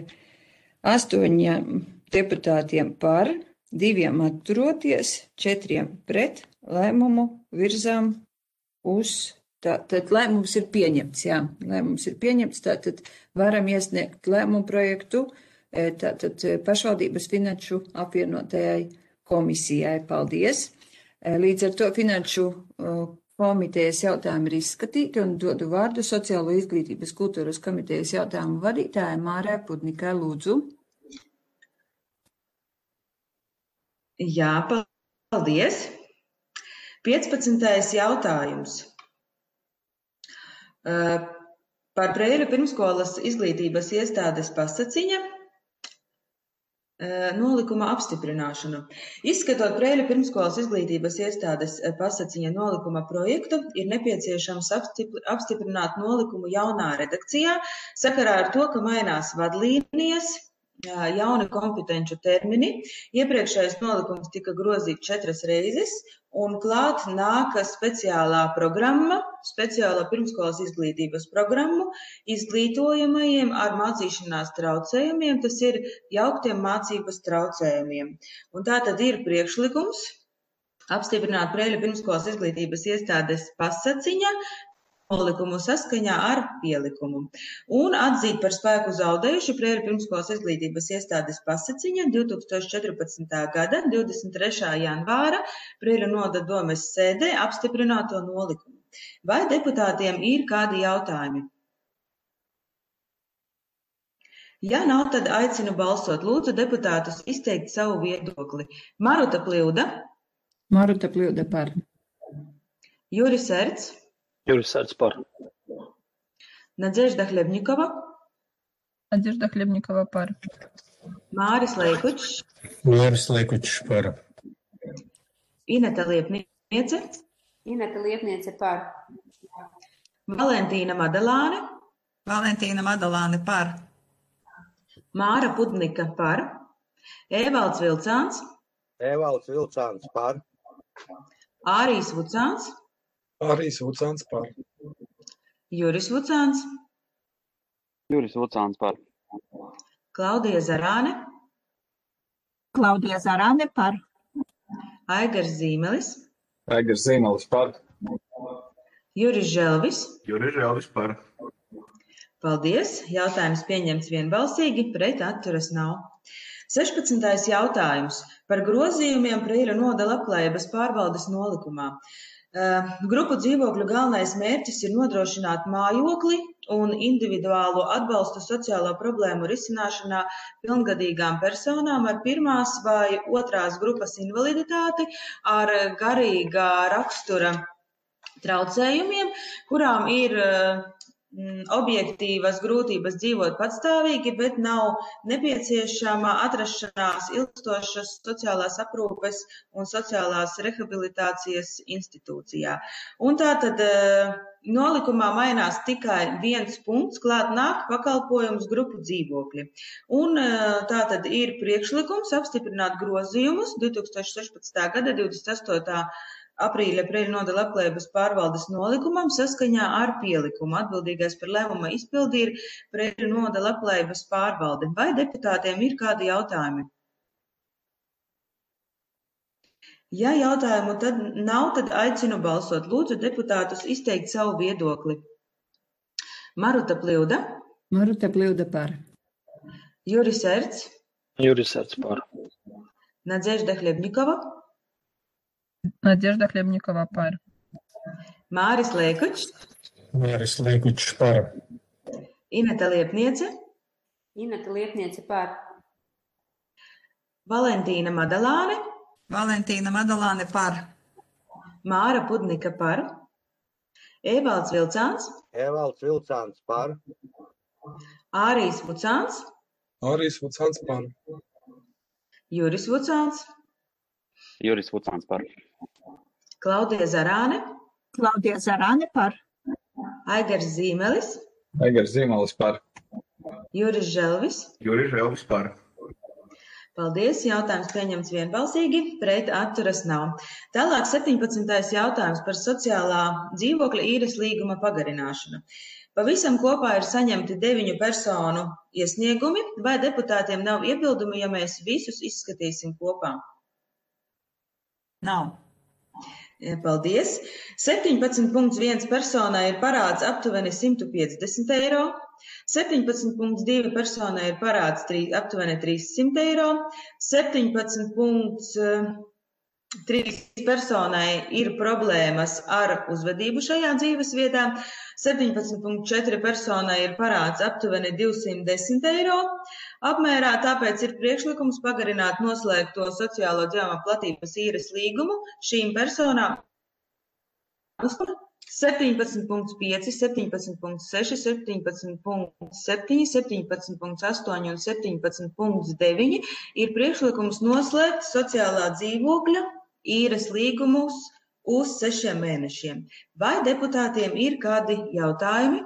8 deputātiem par, 2 atturoties, 4 pret, lēmumu virzām uz, tātad lēmums ir pieņemts, jā, lēmums ir pieņemts, tātad varam iesniegt lēmumu projektu, tātad pašvaldības finanšu apvienotajai komisijai. Paldies. Līdz ar to finanšu komitejas jautājumi ir izskatīti un dodu vārdu Sociālo izglītības kultūras komitejas jautājumu vadītājai Mārai Pudnikai. Lūdzu. Jā, paldies. 15. jautājums. Par Preiļu pirmskolas izglītības iestādes pasaciņa nolikuma apstiprināšanu. Izskatot Preiļu pirmskolas izglītības iestādes pasaciņa nolikuma projektu, ir nepieciešams apstiprināt nolikumu jaunā redakcijā, sakarā ar to, ka mainās vadlīnijas, jauni kompetenču termini. Iepriekšējais nolikums tika grozīts 4 reizes, un klāt nāk speciālā programma, speciālā pirmskolas izglītības programmu izglītojamajiem ar mācīšanās traucējumiem, tas ir jauktiem mācības traucējumiem. Un tā tad ir priekšlikums apstiprināt Preiļu pirmskolas izglītības iestādes pasaciņa nolikumu saskaņā ar pielikumu un atzīt par spēku zaudējuši Preiļu pirmskolas izglītības iestādes pasaciņa 2014. gada 23. janvāra Preiļu novada domes sēdē apstiprināto nolikumu. Vai deputātiem ir kādi jautājumi? Ja nav, tad aicinu balsot. Lūdzu deputātus izteikt savu viedokli. Maruta Pļuda. Maruta Pļuda par. Juris Erts. Juris Erts par. Nadežda Hļebņikova. Nadežda Hļebņikova par. Māris Leikučs. Māris Leikučs par. Ineta Liepniece. Ineta Liepniece par. Valentīna Madalāne. Valentīna Madalāne par. Māra Pudnika par. Evalds Vilcāns. Evalds Vilcāns par. Ārijs Vucāns. Ārijs Vucāns par. Juris Vucāns. Juris Vucāns par. Klaudija Zarāne. Klaudija Zarāne par. Aigars Zīmelis. Aigars Zīmelis par. Juris Želvis. Juris Želvis par. Paldies. Jautājums pieņemts vienbalsīgi, pret atturas nav. 16. jautājums par grozījumiem Preiļu novada Labklājības pārvaldes nolikumā. Grupu dzīvokļu galvenais mērķis ir nodrošināt mājokli un individuālo atbalstu sociālo problēmu risināšanā pilngadīgām personām ar 1. vai 2. grupas invaliditāti, ar garīgā rakstura traucējumiem, kurām ir objektīvas grūtības dzīvot patstāvīgi, bet nav nepieciešama atrašanās ilgstošas sociālās aprūpes un sociālās rehabilitācijas institūcijā. Un tātad nolikumā mainās tikai viens punkts, klāt nāk pakalpojums grupu dzīvokļi. Un tātad ir priekšlikums apstiprināt grozījumus 2016. gada 28. aprīļa Preiļu novada Labklājības pārvaldes nolikumam saskaņā ar pielikumu. Atbildīgais par lēmuma izpildi ir Preiļu novada Labklājības pārvalde. Vai deputātiem ir kādi jautājumi? Ja jautājumu tad nav, tad aicinu balsot. Lūdzu deputātus izteikt savu viedokli. Maruta Pļuda. Maruta Pļuda par. Juris Erts. Juris Erts par. Nadežda Hļebņikova. Nadežda Hļebņikova par. Māris Leikučs. Māris Leikučs par. Ineta Liepniece. Ineta Liepniece par. Valentīna Madalāne. Valentīna Madalāne par. Māra Pudnika par. Evalds Vilcāns. Evalds Vilcāns par. Ārijs Vucāns. Ārijs Vucāns par. Juris Vucāns. Juris Vucāns par. Klaudija Zarāne. Klaudija Zarāne par. Aigars Zīmelis. Aigars Zīmelis par. Juris Želvis. Juris Želvis par. Paldies. Jautājums pieņemts vienbalsīgi, pret atturas nav. Tālāk 17. jautājums par sociālā dzīvokļa īres līguma pagarināšanu. Pavisam kopā ir saņemti 9 personu iesniegumi, vai deputātiem nav iebildumi, ja mēs visus izskatīsim kopā? Nav. Paldies. 17.1 personai ir parāds aptuveni 150 eiro. 17.2 personai ir parāds aptuveni 300 eiro. 17.3 personai ir problēmas ar uzvedību šajā dzīvesvietā. 17.4 personai ir parāds aptuveni 210 eiro apmērā, tāpēc ir priekšlikums pagarināt noslēgto sociālo dzīvojamā platības īres līgumu šīm personām. 17.5, 17.6, 17.7, 17.8 un 17.9 ir priekšlikums noslēgt sociālā dzīvokļa īres līgumus uz 6 mēnešiem. Vai deputātiem ir kādi jautājumi?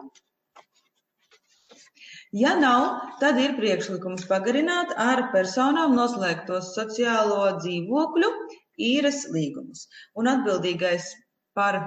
Ja nav, tad ir priekšlikums pagarināt ar personām noslēgtos sociālo dzīvokļu īres līgumus. Un atbildīgais par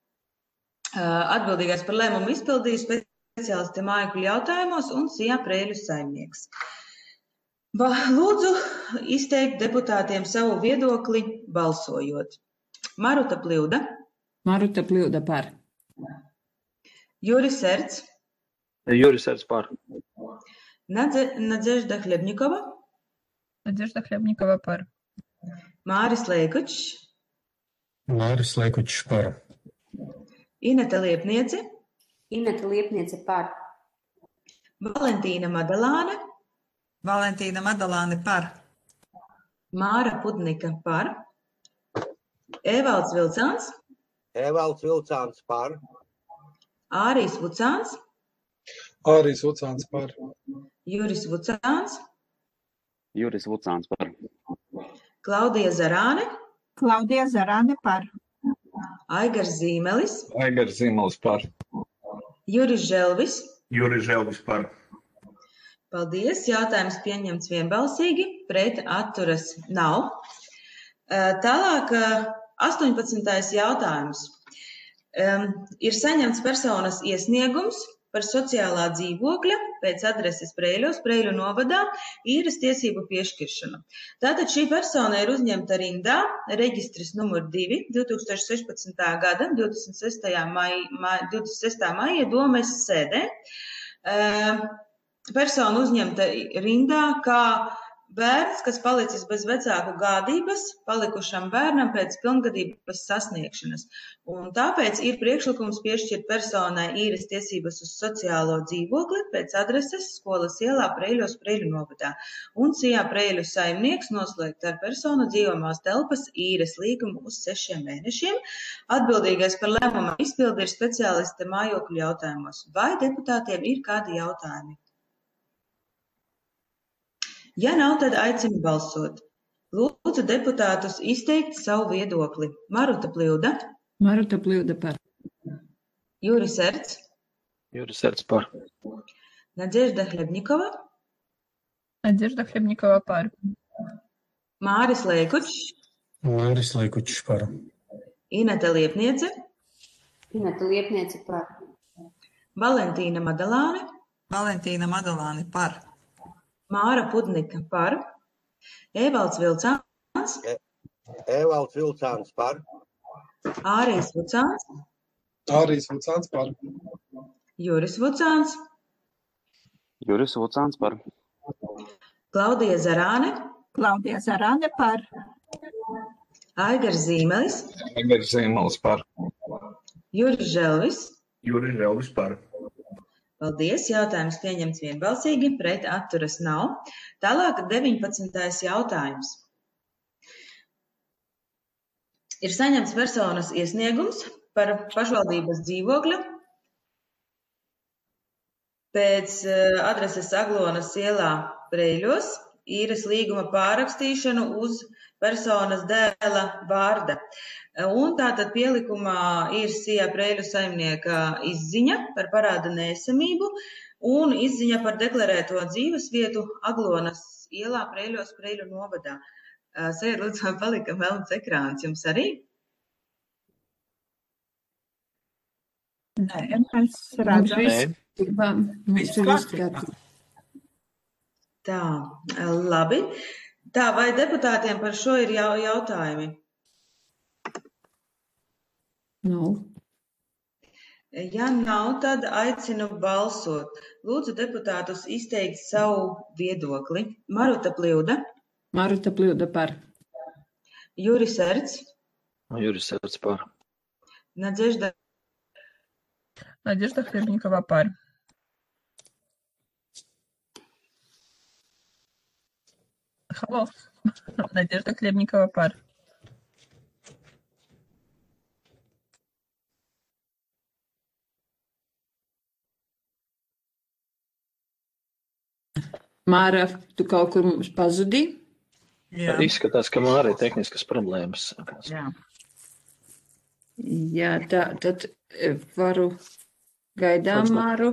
lēmumu izpildīju speciālisti mājokļu jautājumos un Sijā Preļu saimnieks. Lūdzu izteikt deputātiem savu viedokli balsojot. Maruta Pļuda. Maruta Pļuda par. Juris Erts. Juris Erts par. Nadežda Hļebņikova. Nadežda Hļebņikova par. Māris Leikučs. Māris Leikučs par. Ineta Liepniece. Ineta Liepniece par. Valentīna Madalāne. Valentīna Madalāne par. Māra Pudnika par. Evalds Vilcāns. Evalds Vilcāns par. Ārijs Vucāns. Ārijs Vucāns par. Juris Vucāns. Juris Vucāns par. Klaudija Zarāne. Klaudija Zarāne par. Aigars Zīmelis. Aigars Zīmelis par. Juris Želvis. Juris Želvis par. Paldies. Jautājums pieņemts vienbalsīgi, pret atturas nav. Tālāk 18. jautājums. Ir saņemts personas iesniegums par sociālā dzīvokļa pēc adreses Preļos, Preļu novadā, īres tiesību piešķiršanu. Tātad šī persona ir uzņemta rindā, reģistris numur 2, 2016. gada 26. maija Domes sēdē. Persona uzņemta rindā kā bērns, kas palicis bez vecāku gādības, palikušam bērnam pēc pilngadības sasniegšanas. Un tāpēc ir priekšlikums piešķirt personai īres tiesības uz sociālo dzīvokli pēc adreses Skolas ielā Preļos, Preļu novadā. Un Sijā Preļu saimnieks noslēgt ar personu dzīvojamās telpas īres līgumu uz 6 mēnešiem. Atbildīgais par lēmumu izpildi ir speciāliste mājokļu jautājumos. Vai deputātiem ir kādi jautājumi? Ja nav, tad aicinu balsot. Lūdzu deputātus izteikt savu viedokli. Maruta Pļuda. Maruta Pļuda par. Juris Erts. Juris Erts par. Nadežda Hļebņikova. Nadežda Hļebņikova par. Māris Leikučs. Māris Leikučs par. Ineta Liepniece. Ineta Liepniece par. Valentīna Madalāne. Valentīna Madalāne par. Māra Pudnika par. Evalds Vilcāns. Evalds Vilcāns par. Ārijs Vucāns. Ārijs Vucāns par. Juris Vucāns. Juris Vucāns par. Klaudija Zarāne. Klaudija Zarāne par. Aigars Zīmelis. Aigars Zīmelis par. Juris Želvis. Juris Želvis par. Paldies. Jautājums pieņemts vienbalsīgi, pret atturas nav. Tālāk 19. jautājums. Ir saņemts personas iesniegums par pašvaldības dzīvokļa pēc adreses Aglonas ielā Preļos īres līguma pārrakstīšanu uz personas dēla vārda. Un tātad pielikumā ir Sijā Preiļu saimnieka izziņa par parāda neesamību un izziņa par deklarēto dzīvesvietu Aglonas ielā Preiļos Preiļu novadā. Sēr, lūdzu, vai palika melns ekrāns jums arī? Nē, mēs redzam. Mēs tur izskatām. Tā, labi. Tā, vai deputātiem par šo ir jautājumi? Ja nav, tad aicinu balsot. Lūdzu deputātus izteikt savu viedokli. Maruta Pļuda. Maruta Pļuda par. Juris Erts. Juris Erts par. Nadežda Хлебникова par. Halo. Надежда Хлебникова par. Māra, tu kaut kur mums pazudīji? Jā. Izskatās, ka Māra ir tehniskas problēmas. Jā, tad varu gaidām Māru.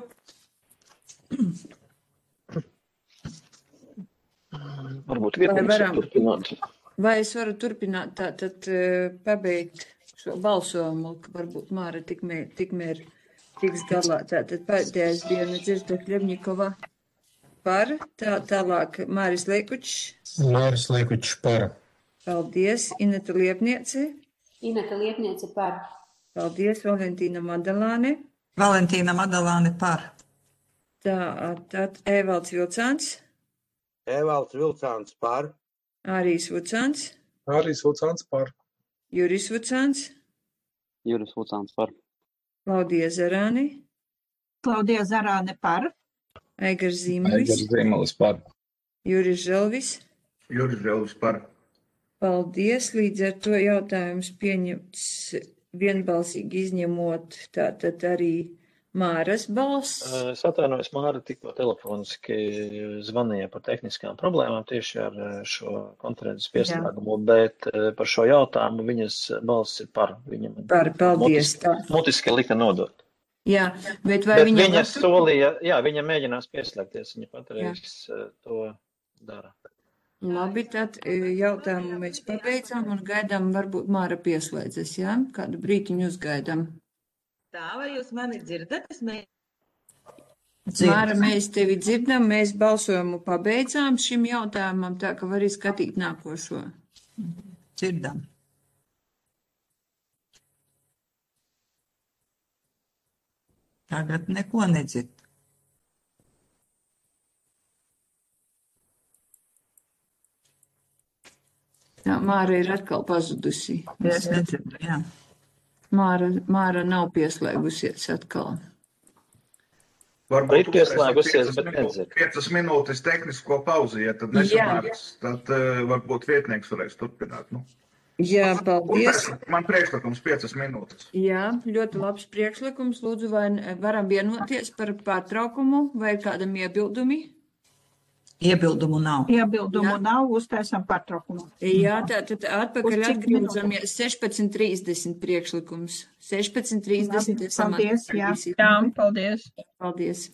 Varbūt vietnieks var turpināt. Vai es varu turpināt, tad pabeigt šo balsojumu, ka varbūt Māra tikmēr tiks galā. Tātad pēdējais bija Nadežda Hļebņikova par, tālāk Māris Leikučs. Māris Leikučs par. Paldies. Ineta Liepniece. Ineta Liepniece par. Paldies. Valentīna Madalāne. Valentīna Madalāne par. Tad Evalds Vilcāns. Evalds Vilcāns par. Ārijs Vucāns. Ārijs Vucāns par. Juris Vucāns. Juris Vucāns par. Klaudija Zarāne. Klaudija Zarāne par. Aigars Zīmelis. Aigars Zīmelis par. Juris Želvis. Juris Želvis par. Paldies. Līdz ar to jautājums pieņemts vienbalsīgi izņemot tātad arī Māras balss. Es atvainojos, Māra tikko telefoniski zvanīja par tehniskām problēmām tieši ar šo konferences pieslēgumu, bet par šo jautājumu viņas balss ir par. Par, paldies. Mutiski lika nodot. Jā, bet vai viņa solīja, viņa mēģinās pieslēgties, viņa patreiz to dara. Labi, tad jautājumu mēs pabeidzām un gaidām, varbūt Māra pieslēdzas, jā? Kādu brītiņu uzgaidām. Tā, vai jūs mani dzirdat? Māra, mēs tevi dzirdam, mēs balsojumu pabeidzām šim jautājumam, tā ka var izskatīt nākošo. Dzirdam. Tagad neko nedzird. Jā, Māra ir atkal pazudusi. Es nedzirdu, jā. Māra nav pieslēgusies atkal. Varbūt ir pieslēgusies, bet nedzird. 5 minūtes tehnisko pauzi, ja tad nesanāks, tad varbūt vietnieks varēs turpināt. Nu. Jā, paldies. Man priekšlikums 5 minūtes. Jā, ļoti labs priekšlikums. Lūdzu, vai varam vienoties par pārtraukumu vai kādam iebildumi? Iebildumu nav. Iebildumu nav, uztaisam pārtraukumu. Jā, tad atpakaļ atgriezamies 16:30 priekšlikums. 16:30 esam paldies, jā. Paldies. Paldies.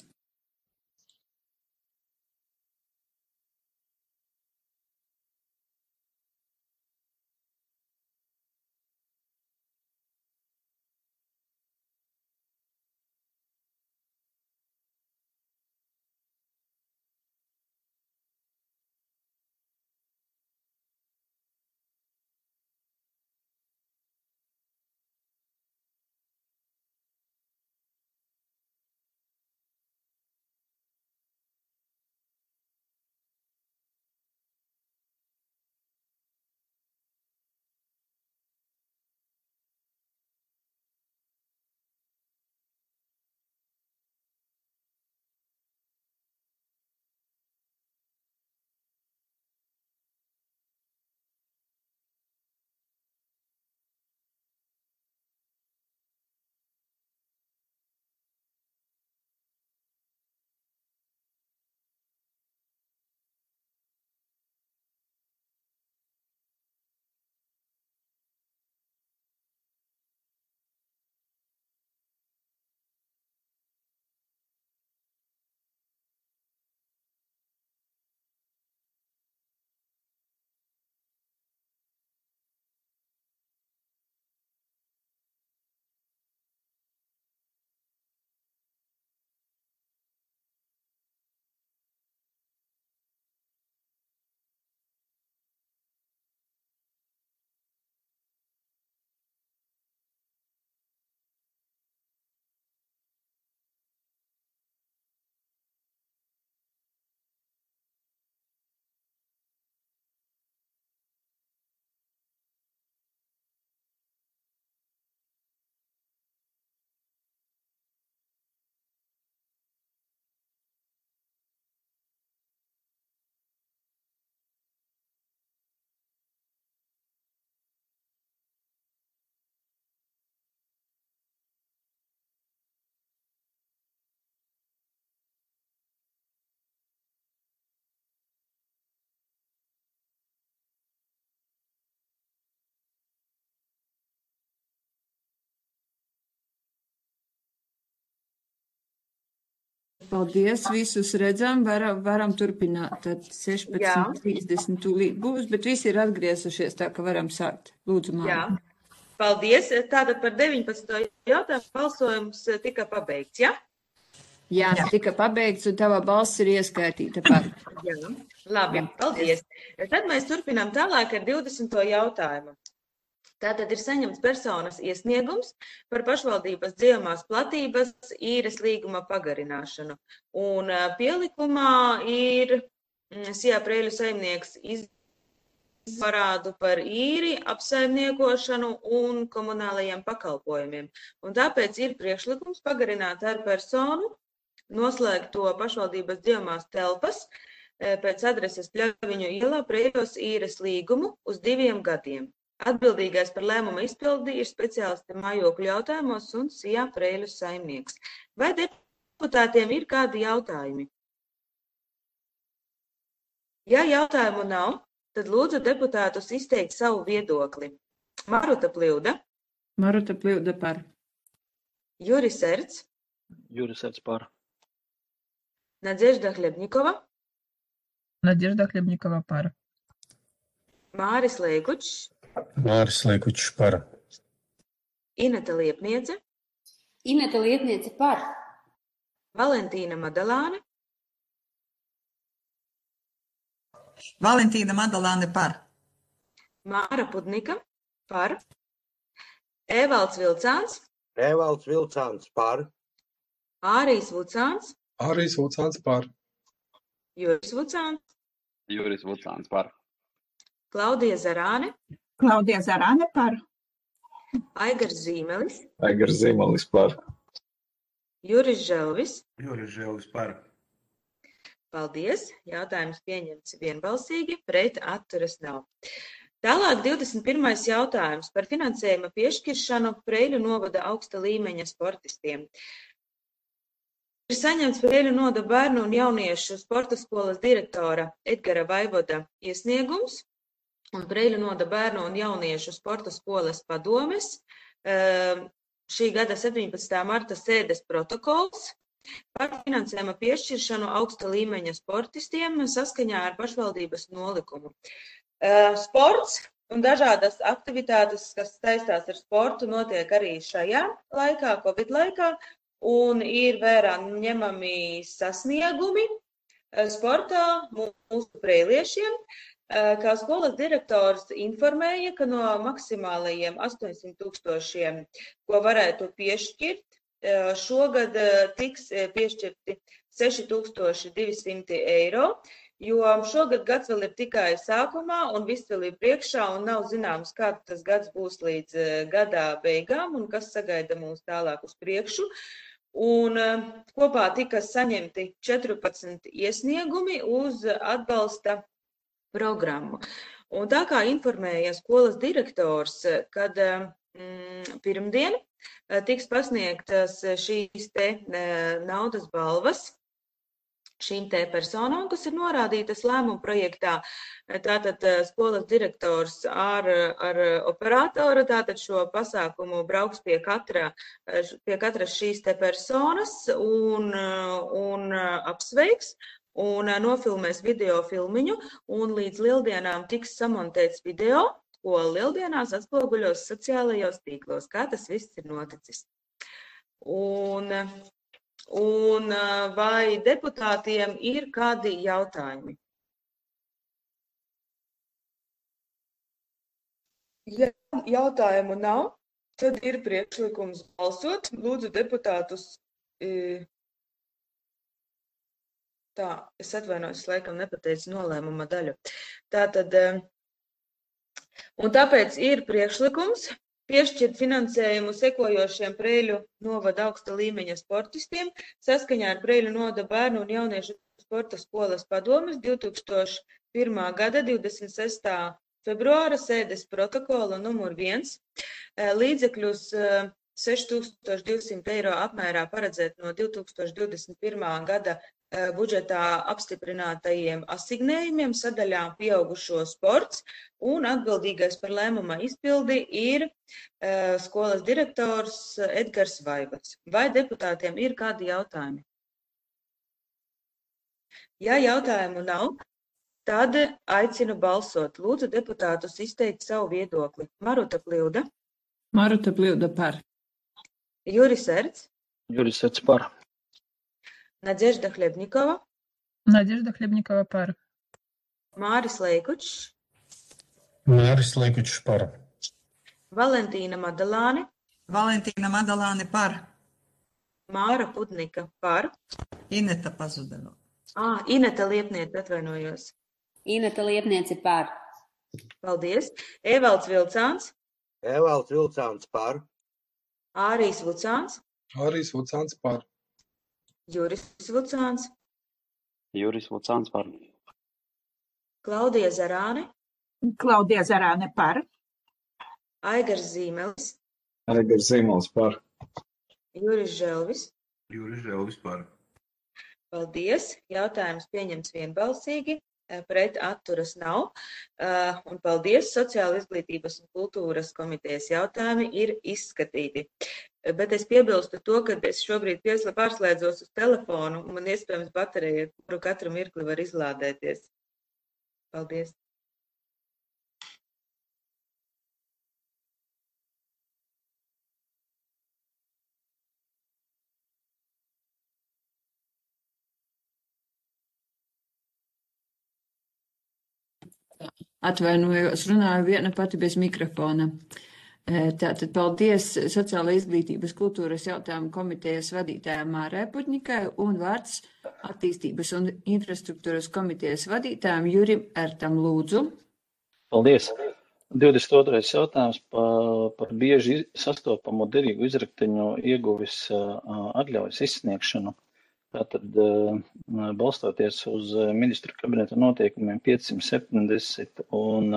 Paldies, visus redzam, varam turpināt. Tad 16:30 tūlīt būs, bet visi ir atgriezušies, tā ka varam sākt. Lūdzu, Māja. Jā. Paldies. Tātad par 19. jautājumu balsojums tika pabeigts, ja? Jā, tika pabeigts un tava balss ir ieskaitīta par. Jā. Labi, paldies. Tad mēs turpinām tālāk ar 20. jautājumu. Tātad ir saņemts personas iesniegums par pašvaldības dzīvamās platības īres līguma pagarināšanu. Un pielikumā ir Sijā Preiļu saimnieks parādu par īri, apsaimniekošanu un komunālajiem pakalpojumiem. Un tāpēc ir priekšlikums pagarināt ar personu noslēgto pašvaldības dzīvamās telpas pēc adreses Pļaviņu ielā Preiļos īres līgumu uz 2 gadiem. Atbildīgais par lēmumu izpildi ir speciālisti mājokļu jautājumos un Sijā Preiļu saimnieks. Vai deputātiem ir kādi jautājumi? Ja jautājumu nav, tad lūdzu deputātus izteikt savu viedokli. Maruta Pļuda. Maruta Pļuda par. Juris Erts. Juris Erts par. Nadežda Hļebņikova. Nadežda Hļebņikova par. Māris Leikučs. Māris Leikučs par. Ineta Liepniece. Ineta Liepniece par. Valentīna Madalāne. Valentīna Madalāne par. Māra Pudnika par. Evalds Vilcāns. Evalds Vilcāns par. Ārijs Vucāns. Ārijs Vucāns par. Juris Vucāns. Juris Vucāns par. Klaudija Zarāne. Klaudija Zarāne par. Aigars Zīmelis. Aigars Zīmelis par. Juris Želvis. Juris Želvis par. Paldies. Jautājums pieņemts vienbalsīgi, pret atturas nav. Tālāk 21. jautājums par finansējuma piešķiršanu Preiļu novada augsta līmeņa sportistiem. Ir saņemts Preiļu novada bērnu un jauniešu sporta skolas direktora Edgara Vaivoda iesniegums un Preiļu novada bērnu un jauniešu sporta skolas padomes šī gada 17. marta sēdes protokols par finansējuma piešķiršanu augsta līmeņa sportistiem saskaņā ar pašvaldības nolikumu. Sports un dažādas aktivitātes, kas saistās ar sportu, notiek arī šajā laikā, Covid laikā, un ir vērā ņemami sasniegumi sportā mūsu preiliešiem, kā skolas direktors informēja, ka no maksimālajiem 800 000, ko varētu piešķirt, šogad tiks piešķirti 6200 eiro, jo šogad gads vēl ir tikai sākumā un viss vēl ir priekšā un nav zināms, kāds tas gads būs līdz gadā beigām un kas sagaida mūs tālāk uz priekšu. Un kopā tika saņemti 14 iesniegumi uz atbalsta programmu. Un tā kā informēja skolas direktors, kad pirmdien tiks pasniegtas šīs te naudas balvas šīm te personām, kas ir norādītas lēmuma projektā. Tātad skolas direktors ar operatoru tātad šo pasākumu brauks pie katras šīs te personas un apsveiks un nofilmēs video filmiņu un līdz lieldienām tiks samontēts video, ko lieldienās atspoguļos sociālajos tīklos, kā tas viss ir noticis. Un vai deputātiem ir kādi jautājumi? Ja jautājumu nav, tad ir priekšlikums balsot. Lūdzu deputātus. Tā, es atvainojos, laikam nepateicu nolēmuma daļu. Un tāpēc ir priekšlikums piešķirt finansējumu sekojošiem Preiļu novada augsta līmeņa sportistiem saskaņā ar Preiļu novada bērnu un jauniešu sporta skolas padomes 2001. gada 26. februāra sēdes protokola numur 1. Līdzekļus 6200 eiro apmērā paredzēt no 2021. gada budžetā apstiprinātajiem asignējumiem sadaļā pieaugušo sports un atbildīgais par lēmuma izpildi ir skolas direktors Edgars Vaivods. Vai deputātiem ir kādi jautājumi? Ja jautājumu nav, tad aicinu balsot. Lūdzu deputātus izteikt savu viedokli. Maruta Pļuda. Maruta Pļuda par. Juris Erts. Juris Erts par. Nadežda Hļebņikova. Nadežda Hļebņikova par. Māris Leikučs. Māris Leikučs par. Valentīna Madalāne. Valentīna Madalāne par. Māra Pudnika par. Ineta Pazudeva. Ineta Liepniece, atvainojos. Ineta Liepniece par. Paldies. Evalds Vilcāns. Evalds Vilcāns par. Ārijs Vucāns. Ārijs Vucāns par. Juris Vucāns. Juris Vucāns par. Klaudija Zarāne. Klaudija Zarāne par. Aigars Zīmelis. Aigars Zīmelis par. Juris Želvis. Juris Želvis par. Paldies. Jautājums pieņemts vienbalsīgi. Pret atturas nav. Un paldies. Sociāla izglītības un kultūras komitejas jautājumi ir izskatīti. Bet es piebilstu to, ka es šobrīd pārslēdzos uz telefonu un man iespējams baterija, kuru katru mirkli var izlādēties. Paldies. Atvainojos, runāju viena pati bez mikrofona. Tātad paldies Sociāla izglītības kultūras jautājumu komitejas vadītājai Mārai Pudnikai un vārds attīstības un infrastruktūras komitejas vadītājam Jurim Ertam, lūdzu. Paldies. 22. jautājums par bieži sastopamo derīgu izrakteņu ieguves atļaujas izsniegšanu. Tātad, balstoties uz ministru kabineta noteikumiem 570 un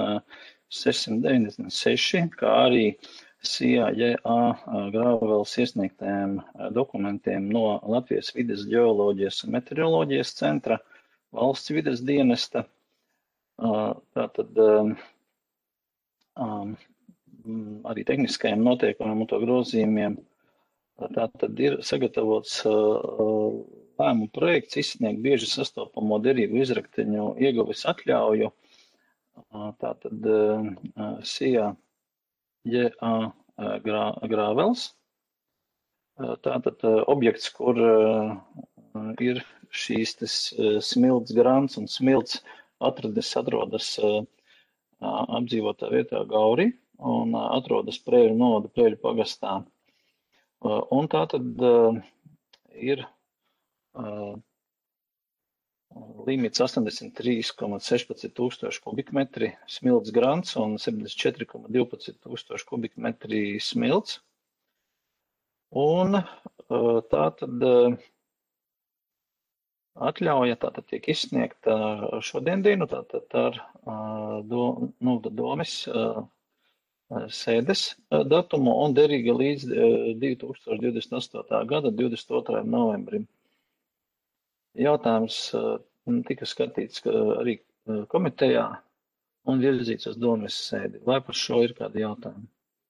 696, kā arī CIA Grāvels iesniegtajiem dokumentiem no Latvijas vides ģeoloģijas un meteoroloģijas centra, valsts vides dienesta. Tātad arī tehniskajiem noteikumiem un to grozījumiem. Tātad ir sagatavots lēmumu projekts izsniegt bieži sastopamo derīgu izrakteņu ieguves atļauju. Tātad CIA Grāvels. Tātad objekts, kur ir šīs smilts grants un smilts atrodas apdzīvotā vietā Gauri un atrodas Prēļu novada Prēļu pagastā. Un tā tad ir limits 83,16 tūkstoši kubikmetri smilts grants un 74,12 tūkstoši kubikmetri smilts. Un tā tad atļauja tātad tiek izsniegta šodien dienu, tātad ar domes sēdes datumu un derīga līdz 2028. gada 22. novembrim. Jautājums tika skatīts arī komitejā un virzīts uz domes sēdi. Vai par šo ir kādi jautājumi?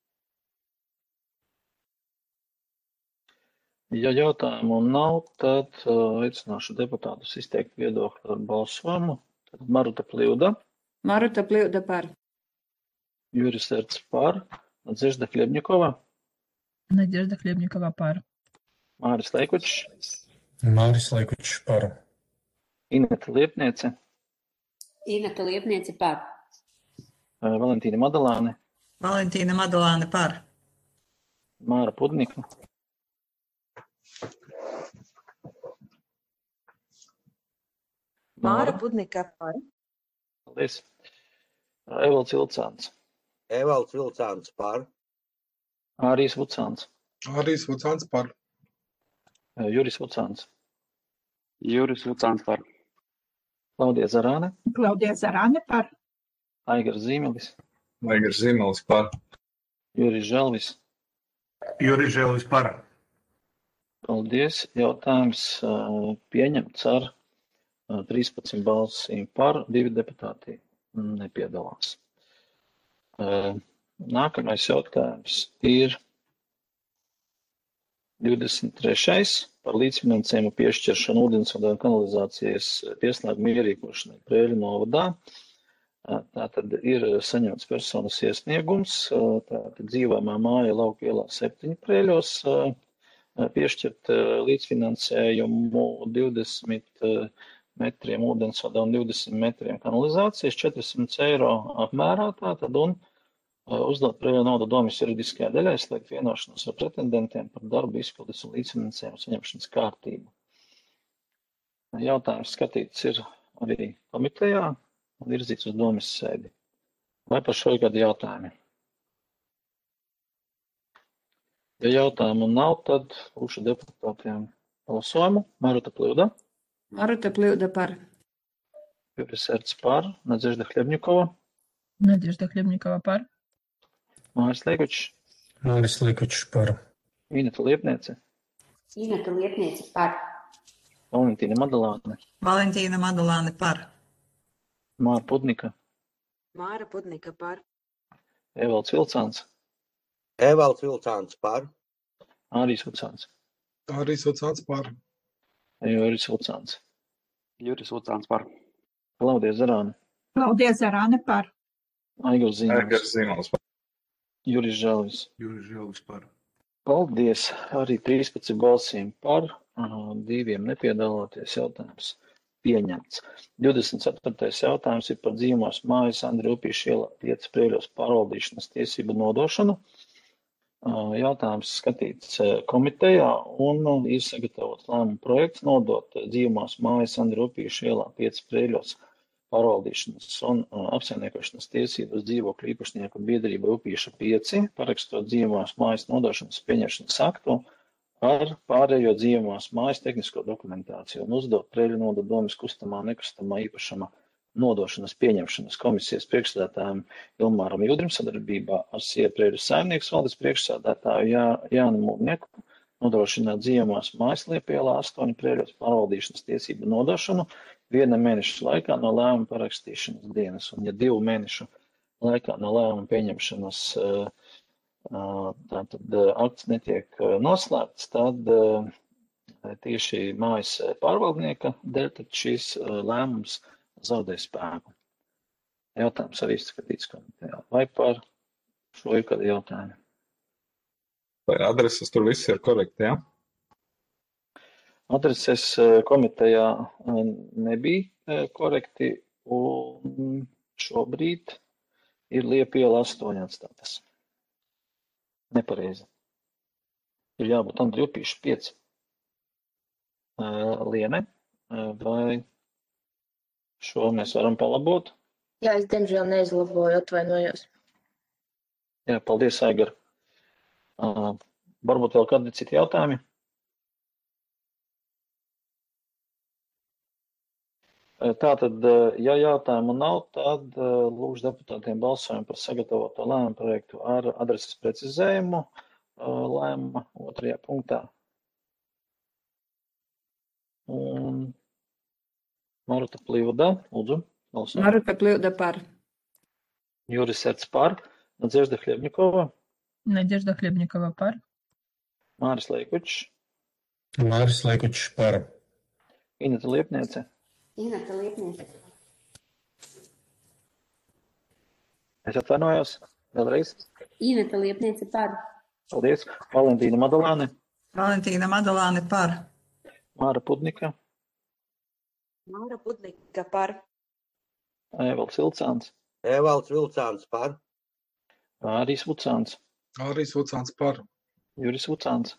Ja jautājumu nav, tad aicināšu deputātus izteikt viedokli ar balsojumu. Tad Maruta Pļuda. Maruta Pļuda par. Juris Erts par. Nadežda Hļebņikova. Nadežda Hļebņikova par. Māris Leikučs. Māris Leikučs par. Ineta Liepniece. Ineta Liepniece par. Valentīna Madalāne. Valentīna Madalāne par. Māra Pudnika. Māra Pudnika par. Paldies. Evalds Vilcāns. Evalds Vilcāns par. Ārijs Vucāns. Ārijs Vucāns par. Juris Vucāns. Juris Vucāns par. Klaudija Zarāne. Klaudija Zarāne par. Aigars Zīmelis. Aigars Zīmelis par. Juris Želvis. Juris Želvis par. Paldies. Jautājums pieņemts ar 13 balsīm par, 2 deputāti nepiedalās. Nākamais jautājums ir 23. par līdzfinansējumu piešķiršanu ūdensvada un kanalizācijas pieslēgumu ierīkošanai Preiļu novadā. Tātad ir saņemts personas iesniegums, tātad dzīvojamā māja Lauku ielā 7 Preiļos, piešķirt līdzfinansējumu 20 metriem ūdensvada un 20 metriem kanalizācijas, 400 eiro apmērā tātad, un uzdot Preiļu novada domes juridiskajā daļā slēgt vienošanos ar pretendentiem par darbu izpildes un līdzfinansējumu saņemšanas kārtību. Jautājums skatīts ir arī komitejā un virzīts uz domes sēdi. Vai par šo gadu jautājumi? Ja jautājumu nav, tad lūkšu deputātiem balsojumu. Maruta Pļūda. Maruta Pļūda par. Juris Erts par. Nadežda Hļebņikova. Nadežda Hļebņikova par. Māris Liekučs. Māris Liekučs par. Ineta Liepniece. Ineta Liepniece par. Valentīna Madalāne. Valentīna Madalāne par. Māra Pudnika. Māra Pudnika par. Evalds Vilcāns. Evalds Vilcāns par. Ārijs Vucāns. Ārijs Vucāns par. Juris Vucāns. Juris Vucāns par. Klaudija Zarāne. Klaudija Zarāne par. Aigars Aigars Zīmols. Zīmols par. Juris Žalvis. Juris Žalvis par. Paldies. Arī 13 balsīm par, 2 nepiedaloties, jautājums pieņemts. 24. jautājums ir par dzīvumās mājas Andri Upīša ielā 5 Preiļos pārvaldīšanas tiesību nodošanu. Jautājums skatīts komitejā un ir sagatavots lēmuma projekts nodot dzīvumās mājas Andri Upīša ielā 5 Preiļos pārvaldīšanas un apsaimniekošanas tiesības dzīvokļu īpašnieku biedrība Upīša 5, parakstot dzīvumās mājas nodošanas pieņemšanas aktu ar pārējo dzīvumās mājas tehnisko dokumentāciju un uzdot Preiļu novada domes kustamā nekustamā īpašuma nodošanas pieņemšanas komisijas priekšsēdētājiem Ilmāram Jūdrim sadarbībā ar Sija Preiļu saimnieks valdes priekšsēdētāju Jāni Mūrnieku nodrošināt dzīvumās mājas Liepielā 8 Preiļos pārvaldīšanas tiesību nodošanu 1 mēneša laikā no lēmuma parakstīšanas dienas. Un ja 2 mēnešu laikā no lēmuma pieņemšanas tātad akts netiek noslēgts, tad tieši mājas pārvaldnieka dēļ tad šīs lēmums zaudē spēku. Jautājums arī skatīts komitejā. Vai par šo ir kādi jautājumi? Vai adreses tur viss ir korekti, jā? Adreses komitejā nebija korekti un šobrīd ir Liepiela 8 atstātas. Nepareizi. Ir jābūt Andri Upīša 5. Liene, vai šo mēs varam palabot? Jā, es diemžēl neizlaboju, atvainojos. Jā, paldies, Aigar. Varbūt vēl kādi citi jautājumi? Tātad, ja jautājumu nav, tad lūgšu deputātiem balsojumu par sagatavoto lēmumu projektu ar adreses precizējumu lēmuma 2. punktā. Un Maruta Pļūda, lūdzu, balsojumu. Maruta Pļūda par. Juris Erts par. Nadežda Hļebņikova. Nadežda Hļebņikova par. Māris Liekučs. Māris Liekučs par. Ineta Liepniece. Ineta Liepniece. Es atvainojos vēlreiz. Ineta Liepniece par. Paldies. Valentīna Madalāne. Valentīna Madalāne par. Māra Pudnika. Māra Pudnika par. Evalds Vilcāns. Evalds Vilcāns par. Ārijs Vucāns. Ārijs Vucāns par. Juris Vucāns.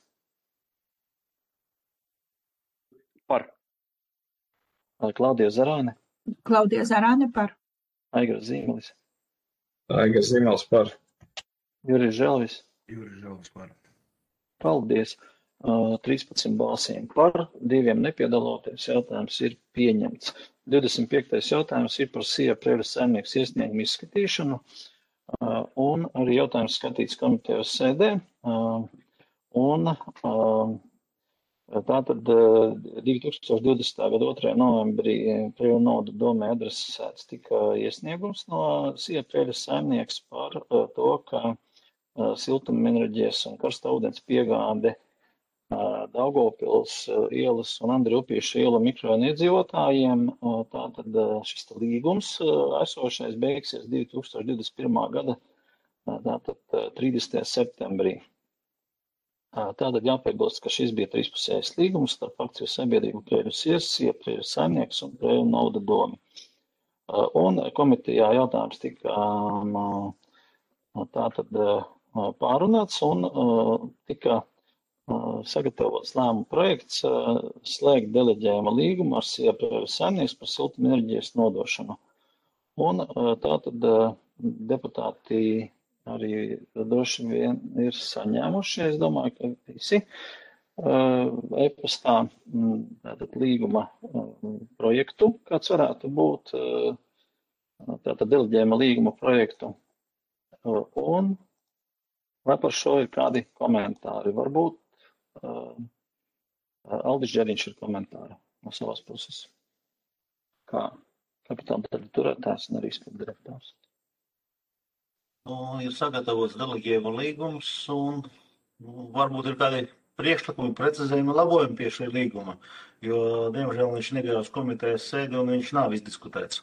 Par. Klaudija Zarāne. Klaudija Zarāne par. Aigars Zīmolis. Aigars Zīmols par. Juris Žalvis. Juris Žalvis par. Paldies. 13 balsīm par, 2 nepiedaloties, jautājums ir pieņemts. 25. jautājums ir par Sija Preiļu saimnieks iesniegumu izskatīšanu, un arī jautājums skatīts komitejas sēdē. Un tātad 2020. gada 2. novembrī Preiļu novada domē adresēts tika iesniegums no Sija Preiļu saimnieks par to, ka siltumenerģijas un karsta ūdens piegāde Daugavpils ielas un Andrija Upīša iela mikrorajona iedzīvotājiem. Tātad šis līgums esošais beigsies 2021. gada tātad 30. septembrī. Tātad jāpiebilst, ka šis bija trīspusējs līgums starp akciju sabiedrību Preiļu Sirsie, Preiļu saimnieks un Preiļu nauda domi. Un komitejā jautājums tika tātad pārunāts un tika sagatavots lēmuma projekts slēgt deleģējuma līgumu ar SIA Preiļu saimnieks par siltumenerģijas nodošanu. Un tātad deputāti arī droši vien ir saņēmuši, es domāju, ka visi e-pastā tātad līguma projektu, kāds varētu būt tātad deleģējuma līguma projektu. Un vai par šo ir kādi komentāri? Varbūt Aldis Džeriņš ir komentāri no savas puses. Kā kapitāla daļu turētājs un arī izpildu direktors. Ir sagatavots deleģējuma līgums un varbūt ir kādi priekšlikumi, precizējumi, labojumi pie šī līguma, jo, diemžēl, viņš negāja uz komitejas sēdi un viņš nav izdiskutēts.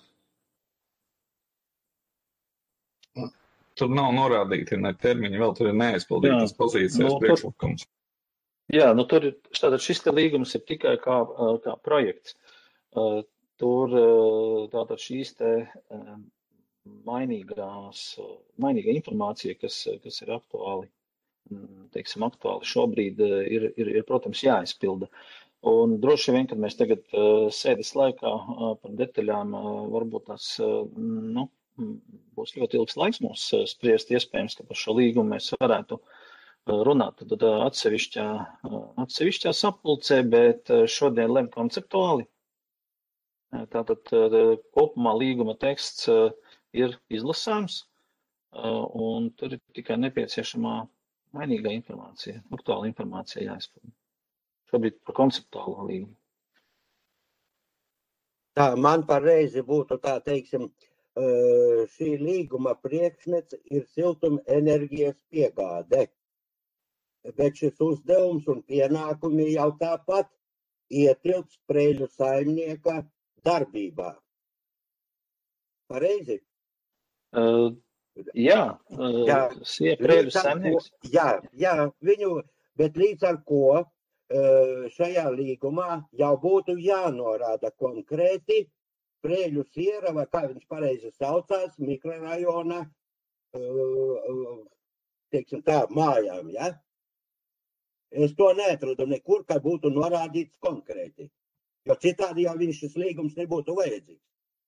Tur nav norādīti ne termiņi, vēl tur ir neaizpildītas pozīcijas priekšlikums. Jā, tur ir, tātad šis te līgums ir tikai kā projekts. Tur tātad šīs te mainīga informācija, kas ir aktuāli, teiksim, aktuāli šobrīd, ir, protams, jāizpilda. Un droši vien, kad mēs tagad sēdes laikā par detaļām, varbūt tās, būs ļoti ilgs laiks mums spriest, iespējams, ka par šo līgumu mēs varētu runāt tad atsevišķā sapulcē, bet šodien lem konceptuāli. Tātad kopumā līguma teksts ir izlasāms, un tur ir tikai nepieciešamā mainīgā informācija, aktuāla informācija jāizpilda. Šobrīd par konceptuālo līgumu. Tā, man pareizi būtu tā, teiksim, šī līguma priekšmets ir siltuma enerģijas piegāde, bet šis uzdevums un pienākumi jau tāpat ietilpst Preiļu saimnieka darbībā. Pareizi? Jā, Preiļu saimnieks. Jā, viņu, bet līdz ar ko šajā līgumā jau būtu jānorāda konkrēti Preiļu siera, vai kā viņš pareizi saucās, mikrorajona, teiksim tā, mājām, ja? Es to neatradu nekur, ka būtu norādīts konkrēti, jo citādi jau viņš šis līgums nebūtu vajadzīgs.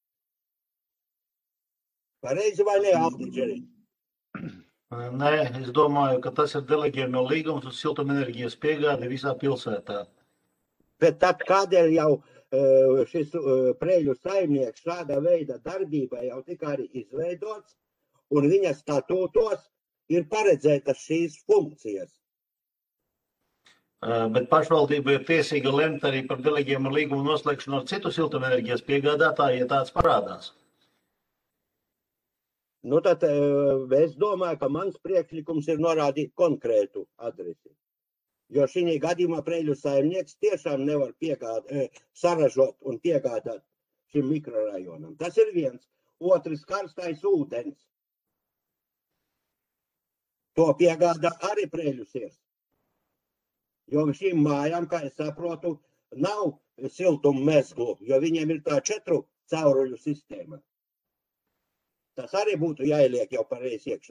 Pareizi vai ne, Aldis Džeriņš? Nē, es domāju, ka tas ir deleģējuma līgums uz siltumenerģijas piegādi visā pilsētā. Bet tad kādēļ jau šis Preiļu saimnieks šāda veida darbība jau tika arī izveidots, un viņa statūtos ir paredzētas šīs funkcijas? Bet pašvaldība ir tiesīga lemt arī par deleģējuma līgumu noslēgšanu ar citu siltumenerģijas piegādātāju, ja tāds parādās. Nu, tad es domāju, ka mans priekšlikums ir norādīt konkrētu adresi. Jo šī gadījumā Preiļu saimnieks tiešām nevar saražot un piegādāt šim mikrorajonam. Tas ir viens. Otrs, karstais ūdens. To piegādā arī Preiļu siers. Jo šīm mājām, kā es saprotu, nav siltumu mezglu, jo viņiem ir tā 4 cauruļu sistēma. Tas arī būtu jāieliek jau pareizi iekšā.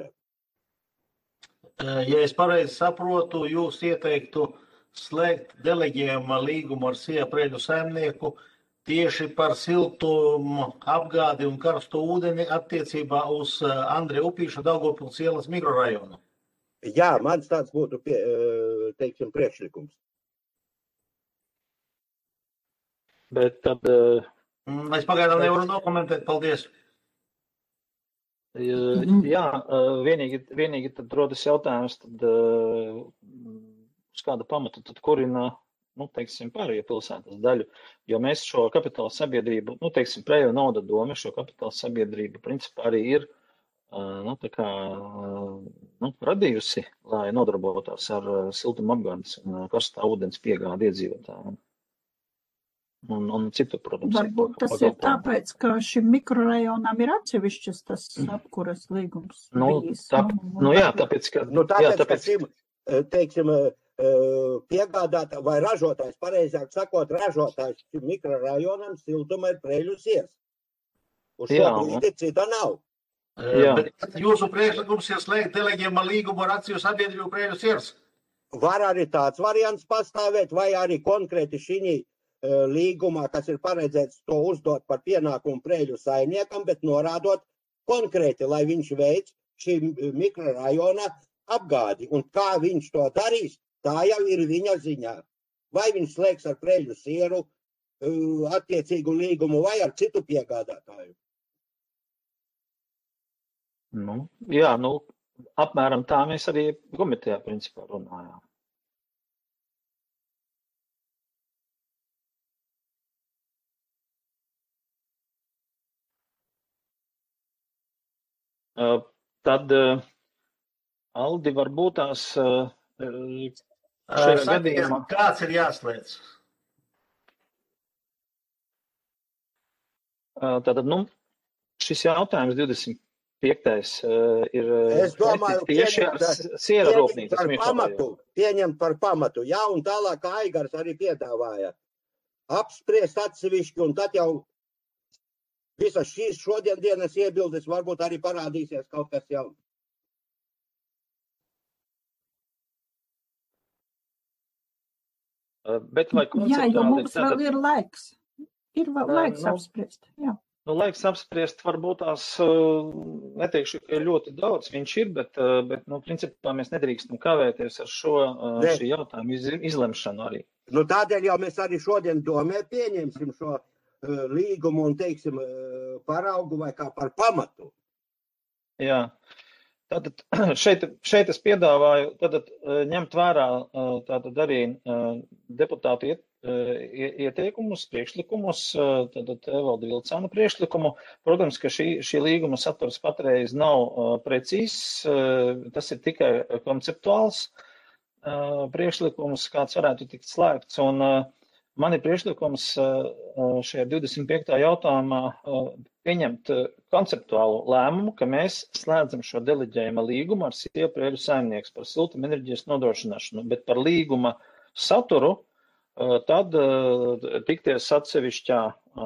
Ja es pareizi saprotu, jūs ieteiktu slēgt deleģējuma līgumu ar SIA Preiļu saimnieku tieši par siltumu apgādi un karstu ūdeni attiecībā uz Andrija Upīša Daugavpils ielas mikrorajonu. Jā, mans tāds būtu, teiksim, priekšlikums. Bet tad... Es pagaidām nevaru dokumentēt, paldies. Jā, vienīgi tad rodas jautājums, tad uz kāda pamata tad kurina, teiksim, pārējo pilsētas daļu, jo mēs šo kapitāla sabiedrību, teiksim, Preiļu nauda doma, šo kapitāla sabiedrību principā arī ir radījusi, lai nodarbotos ar siltumapgādes un karstā ūdens piegādi iedzīvotājiem. Un citu, protams, Varbūt tas ir tāpēc, ka šim mikrorajonām ir atsevišķas tas apkuras līgums bijis. Tāpēc, ka... Tāpēc, ka šim, teiksim, piegādātā vai ražotājs, pareizāk sakot, ražotājs šim mikrorajonam siltuma ir Preiļu siers. Uz šo brīdi cita nav. Bet jūsu priekšlikums ir slēgt deleģējuma līgumu ar akciju sabiedrību Preiļu siers? Var arī tāds variants pastāvēt, vai arī konkrēti šī līgumā, kas ir paredzēts to uzdot par pienākumu Preiļu saimniekam, bet norādot konkrēti, lai viņš veic šī mikrorajona apgādi. Un kā viņš to darīs, tā jau ir viņa ziņā. Vai viņš slēgs ar Preiļu sieru attiecīgu līgumu vai ar citu piegādātāju. Apmēram tā mēs arī komitejā principā runājām. Tad, Aldi, varbūt tās šajā gadījumā... Kāds ir jāslēdz? Tātad, šis jautājums 25. Ir tieši ar siera rūpnīcas pieņemt par pamatu, un tālāk Aigars arī piedāvāja apspriest atsevišķi, un tad jau visas šīs šodienas iebildes varbūt arī parādīsies kaut kas jauns. Bet vai konceptuāli... jo mums vēl ir laiks. Ir vēl laiks apspriest, Laiks apspriest varbūt tās, neteikšu, ka ļoti daudz viņš ir, bet principā mēs nedrīkstam kavēties ar šī jautājuma izlemšanu arī. Tādēļ jau mēs arī šodien domē pieņemsim šo līgumu un, teiksim, paraugu vai kā par pamatu. Jā. Tātad šeit es piedāvāju ņemt vērā arī deputātu ieteikumus, priekšlikumus, Evalda Vilcāna priekšlikumu. Protams, ka šī līguma saturs patreiz nav precīzs, tas ir tikai konceptuāls priekšlikums, kāds varētu tikt slēgts. Un man ir priekšlikums šajā 25. jautājumā pieņemt konceptuālu lēmumu, ka mēs slēdzam šo deleģējuma līgumu ar Preiļu saimnieks par siltumenerģijas nodrošināšanu, bet par līguma saturu tad tikties atsevišķā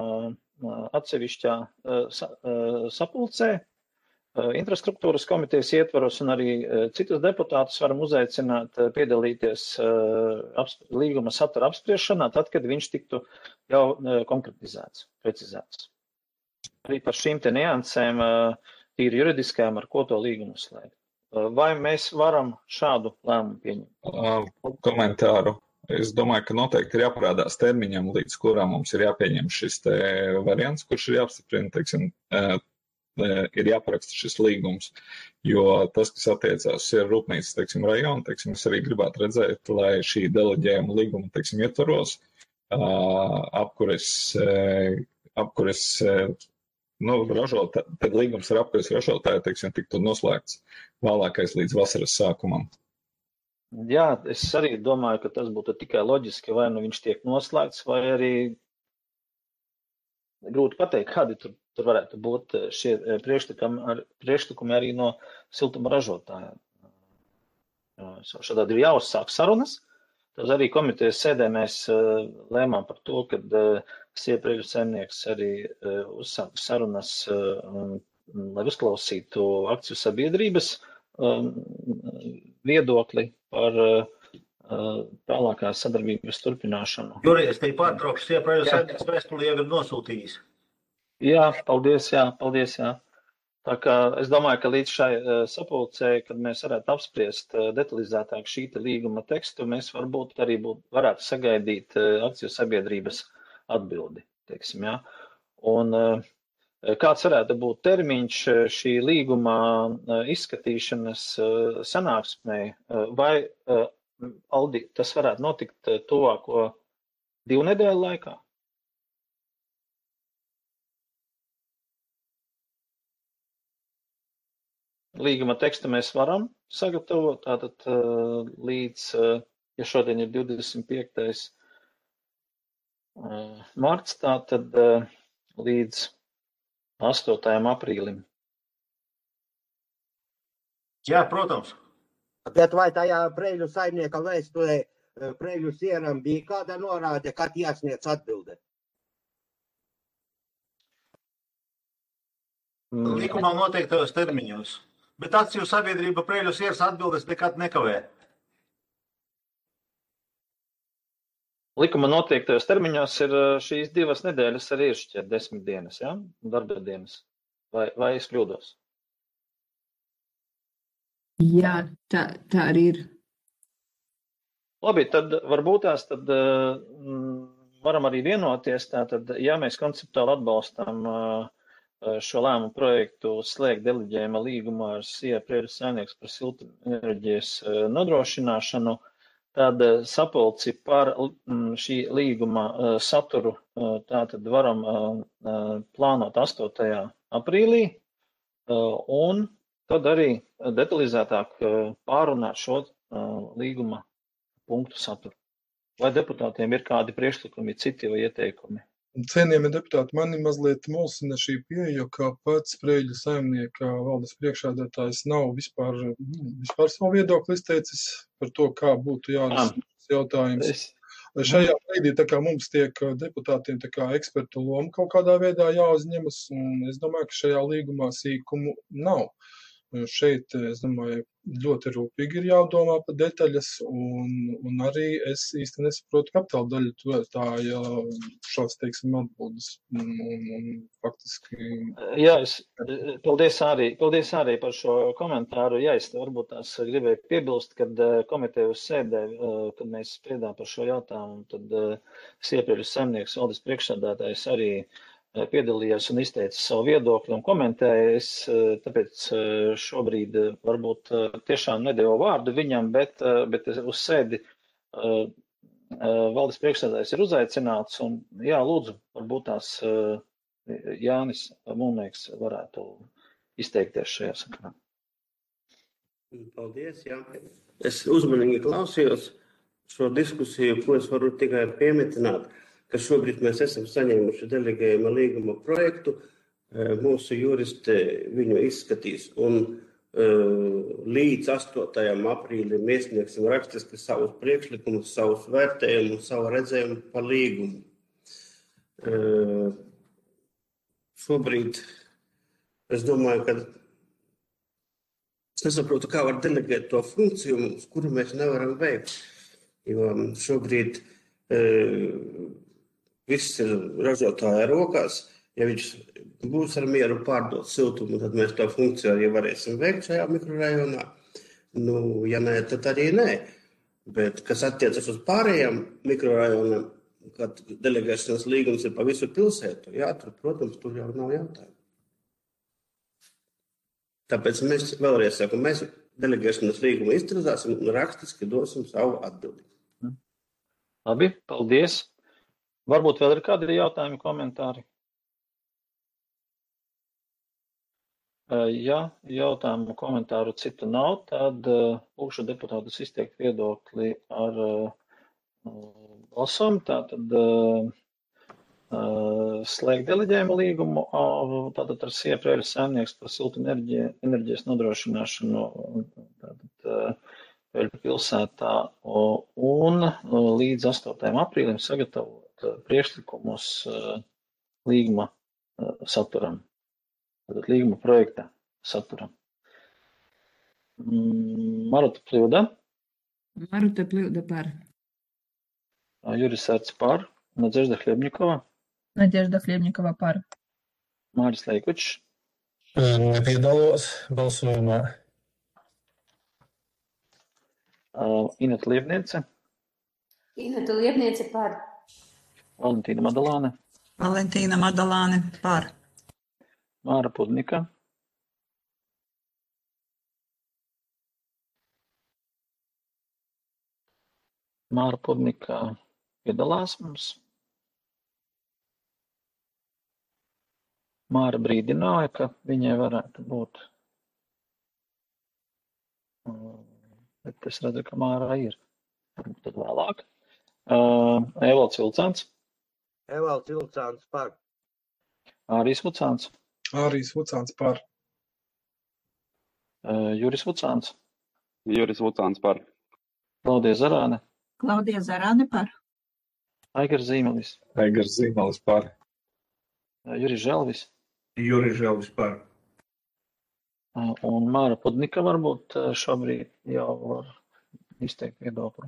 sapulcē, infrastruktūras komitejas ietvaros un arī citus deputātus varam uzaicināt piedalīties līguma satura apspriešanā, tad, kad viņš tiktu jau konkretizēts, precizēts. Arī par šīm te niansēm tīri juridiskajām, ar ko to līgumu slēgt. Vai mēs varam šādu lēmumu pieņemt? Komentāru. Es domāju, ka noteikti ir jāparādās termiņam, līdz kurām mums ir jāpieņem šis te variants, kurš ir jāapstiprina, teiksim, ir jāparaksta šis līgums, jo tas, kas attiecās ir rūpnīcas, teiksim, rajonu, teiksim, es arī gribētu redzēt, lai šī deleģējuma līguma, teiksim, ietvaros tad līgums ar apkures ražotāju, teiksim, tiktu noslēgts vēlākais līdz vasaras sākumam. Jā, es arī domāju, ka tas būtu tikai loģiski, vai nu viņš tiek noslēgts, vai arī grūti pateikt, kādi tur varētu būt šie priekšlikumi arī no siltuma ražotājiem. Šādā ir jāuzsāk sarunas. Tad arī komitejas sēdē mēs lēmām par to, ka Preiļu saimnieks arī uzsāk sarunas, lai uzklausītu akciju sabiedrības viedokli par tālākās sadarbības turpināšanu. Jurij, es tevi pārtraukšu, Preiļu saimnieks vēstuli jau ir nosūtījis. Jā, paldies. Tā kā es domāju, ka līdz šai sapulcē, kad mēs varētu apspriest detalizētāk šī līguma tekstu, mēs varbūt arī varētu sagaidīt akciju sabiedrības atbildi, teiksim, jā. Un kāds varētu būt termiņš šī līguma izskatīšanas sanāksmē, vai, Aldi, tas varētu notikt tuvāko 2 nedēļu laikā? līguma tekstu mēs varam sagatavot, tātad līdz, ja šodien ir 25. Marts, tātad līdz 8. aprīlim. Jā, protams. Bet vai tajā Preļu saimnieka vēstulē Preļu sieram bija kāda norāde, kad jāsniedz atbilde? Likumā noteiktajos termiņos. Bet akciju sabiedrība Preļu sieras atbildes nekad nekavē. Likuma noteiktajos termiņos ir šīs 2 nedēļas arī ir šķiet 10 dienas, ja? Darba dienas. Vai es kļūdos? Jā, tā arī ir. Labi, tad varbūt tās tad varam arī vienoties, tātad, ja mēs konceptuāli atbalstam šo lēmumu projektu slēgt deleģējuma līgumu ar SIA Preļu saimnieks par siltumenerģijas nodrošināšanu, tad sapulci par šī līguma saturu tātad varam plānot 8. aprīlī un tad arī detalizētāk pārunāt šo līguma punktu saturu. Vai deputātiem ir kādi priekšlikumi, citi vai ieteikumi? Cienījamie deputāti, mani mazliet mulsina šī pieeja, ka pats Preļu saimnieka valdes priekšsēdētājs nav vispār savu viedokli izteicis par to, kā būtu jārisina šis jautājums. Šajā brīdī tā kā mums tiek deputātiem tā kā ekspertu loma kaut kādā veidā jāuzņemas, un es domāju, ka šajā līgumā sīkumu nav. Šeit, es domāju, ļoti rūpīgi ir jādomā par detaļas, un arī es īsti nesaprotu kapitāla daļu tā šāds, teiksim, atbildes. Un faktiski... Jā, paldies arī par šo komentāru. Jā, es varbūt tās gribēju piebilst, kad komiteju sēdē, kad mēs spriedām par šo jautājumu, tad SIA Preļu saimnieks valdes priekšsēdētājs arī piedalījās un izteica savu viedokli un komentēja. Es tāpēc šobrīd varbūt tiešām nedevu vārdu viņam, bet uz sēdi valdes priekšsēdētājs ir uzaicināts un jā, lūdzu, varbūt tās Jānis Mulnieks varētu izteikties šajā sakarā. Paldies, jā. Es uzmanīgi klausījos šo diskusiju, ko es varu tikai piemetināt, ka šobrīd mēs esam saņēmuši delegējuma līguma projektu, mūsu juristi viņu izskatīs, un līdz 8. aprīlim iesniegsim rakstiski savus priekšlikumus, savus vērtējumus, savu redzējumu par līgumu. Šobrīd es domāju, ka es nesaprotu, kā var delegēt to funkciju, kuru mēs nevaram veikt, jo šobrīd viss ir ražotāja rokās. Ja viņš būs ar mieru pārdot siltumu, tad mēs to funkciju arī varēsim veikt šajā mikrorajonā. Nu, ja nē, tad arī nē. Bet, kas attiecas uz pārējām mikrorajonām, kad delegēšanas līgums ir pa visu pilsētu, jā, tur, protams, tur jau nav jautājumu. Tāpēc mēs vēlreiz sakam, mēs delegēšanas līgumu izstrādāsim un rakstiski dosim savu atbildi. Labi, paldies. Varbūt vēl ir kādi jautājumi, komentāri? Ja jautājumu komentāru citu nav, tad lūkšu deputātus izteikt viedokli ar balsojumu. Tātad slēgt deleģējumu līgumu, tātad ar SIA Preļu saimnieks par siltumenerģijas nodrošināšanu Preļu pilsētā un līdz 8. aprīlim sagatavot priekšlikumus līguma saturam, tātad līguma projekta saturam. Maruta Pļūda. Maruta Pļūda par. Juris Sārts par. Nadežda Hļebņikova. Nadežda Hļebņikova par. Māris Leikučs. Nepiedalos balsojumā. Ineta Liepniece. Ineta Liepniece par. Valentīna Madalāne. Valentīna Madalāne par. Māra Pudnika. Māra Pudnika piedalās mums. Māra brīdināja, ka viņai varētu būt Bet es redzu, ka Māra ir. Tad vēlāk. Evalds Vilcāns. Evalds Vilcāns par. Ārijs Vucāns. Ārijs Vucāns par. Juris Vucāns. Juris Vucāns par. Klaudija Zarāne. Klaudija Zarāne par. Aigars Zīmelis. Aigars Zīmelis par. Juris Želvis. Juris Želvis par. Un Māra Pudnika varbūt šobrīd jau var izteikt viedokli.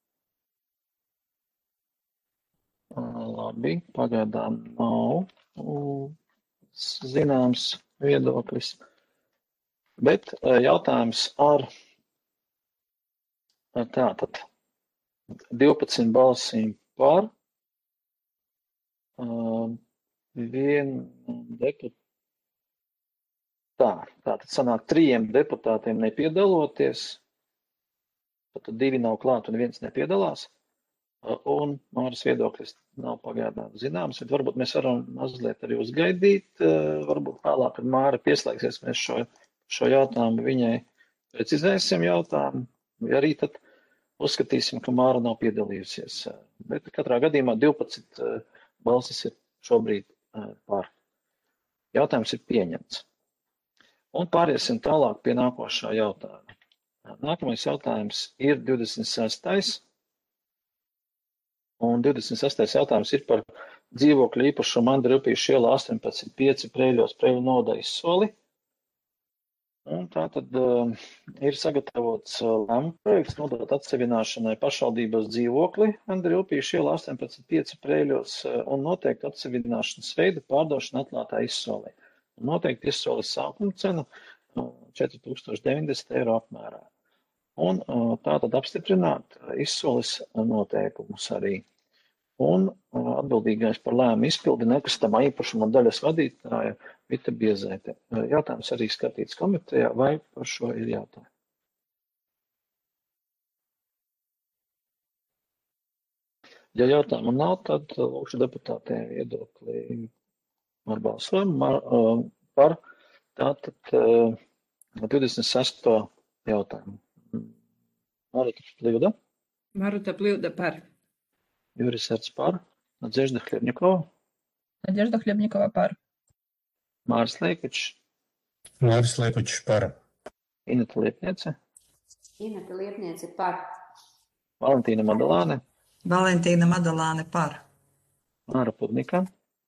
Labi, pagaidām nav zināms viedoklis. Bet jautājums ar tātad 12 balsīm par, vienu deputātu. Tātad sanāk 3 deputātiem nepiedaloties, tad 2 nav klāt un 1 nepiedalās. Un Māras viedoklis nav pagaidām zināms, bet varbūt mēs varam mazliet arī uzgaidīt, varbūt vēlāk, kad Māra pieslēgsies, mēs šo jautājumu viņai precizēsim jautājumu, vai arī tad uzskatīsim, ka Māra nav piedalījusies. Bet katrā gadījumā 12 balsis ir šobrīd par. Jautājums ir pieņemts. Un pāriesim tālāk pie nākošā jautājuma. Nākamais jautājums ir 26. Un 26. jautājums ir par dzīvokļu īpašumu Andra Upīša ielā 18.5 Preiļos Preiļu novada izsoli. Un tātad ir sagatavots lēmuma projekts nodot atsevināšanai pašvaldības dzīvokli Andra Upīša ielā 18.5 Preiļos un noteikt atsevināšanas veidu pārdošanu atklātā izsolī. Noteikti izsoles sākuma cena 4090 eiro apmērā. Un tātad apstiprināt izsoles noteikumus arī. Un atbildīgais par lēmumu izpildi nekustamā īpašuma daļas vadītāja Vita Biezēte. Jautājums arī skatīts komitejā, vai par šo ir jautājumi? Ja jautājumu nav, tad lūkšu deputātiem viedokli ar balsojumu par tātad 26. jautājumu. Maruta Pļivda. Maruta Pļivda par. Juris Erts par. Nadežda Hļebņikova. Nadežda Hļebņikova par. Māris Leikučs. Māris Leikučs par. Ineta Liepniece. Ineta Liepniece par. Valentīna Madalāne. Valentīna Madalāne par. Māra Pudnika.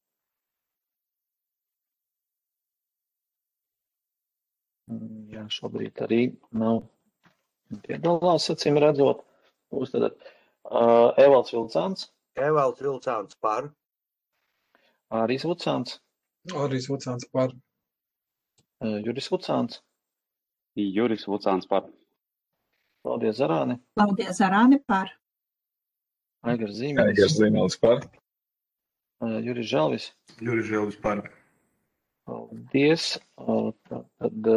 Jā, šobrīd arī nav piedalās, acīm redzot. Būs tad Evalds Vilcāns. Evalds Vilcāns par. Ārijs Vucāns. Ārijs Vucāns par. Juris Vucāns. Juris Vucāns par. Klaudija Zarāne. Klaudija Zarāne par. Aigars Zīmelis. Aigars Zīmelis par. Juris Želvis. Juris Želvis par. Paldies. Tad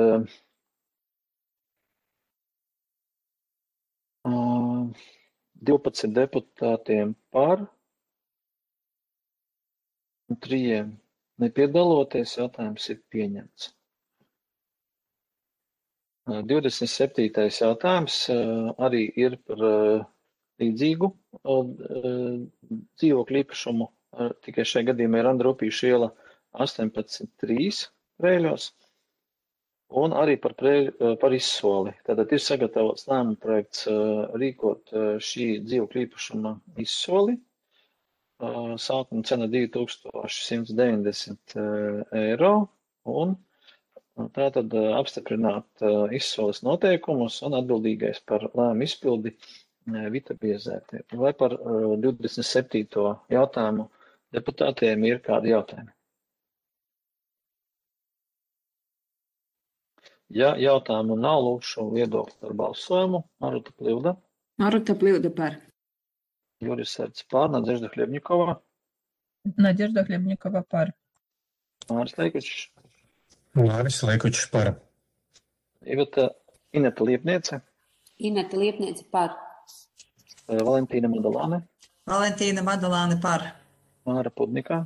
12 deputātiem par, 3 nepiedaloties, jautājums ir pieņemts. 27. jautājums arī ir par līdzīgu dzīvokļu īpašumu, tikai šajā gadījumā ir Andra Upīša iela 18.3 Preiļos, un arī par izsoli. Tātad ir sagatavots lēmuma projekts rīkot šī dzīvokļu īpašuma izsoli. Sākuma cena 2190 eiro, un tātad apstiprināt izsoles noteikumus un atbildīgais par lēmumu izpildi Vita Biezēte. Vai par 27. jautājumu deputātiem ir kādi jautājumi? Ja jautājumu nav, lūkšu viedokli par balsojumu. Maruta Pļivda. Maruta Pļivda par. Juris Erts par. Nadežda Hļebņikova. Nadežda Hļebņikova par. Māris Leikučs. Māris Leikučs par. Ineta Liepniece. Ineta Liepniece par. Valentīna Madalāne. Valentīna Madalāne par. Māra Pudnika.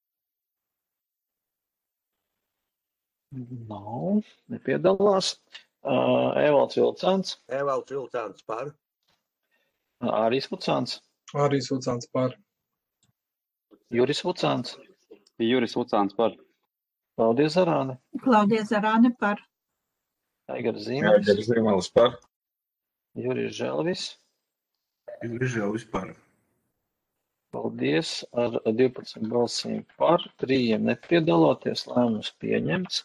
Nav, nepiedalās. Evalds Vilcāns. Evalds Vilcāns par. Āris Vucāns. Āris Vucāns par. Juris Vucāns. Juris Vucāns par. Klaudija Zarāne. Klaudija Zarāne par. Aigars Zīmelis. Aigars Zīmelis par. Juris Želvis. Juris Želvis par. Paldies. Ar 12 balsīm par, 3 nepiedaloties, lēmums pieņemts.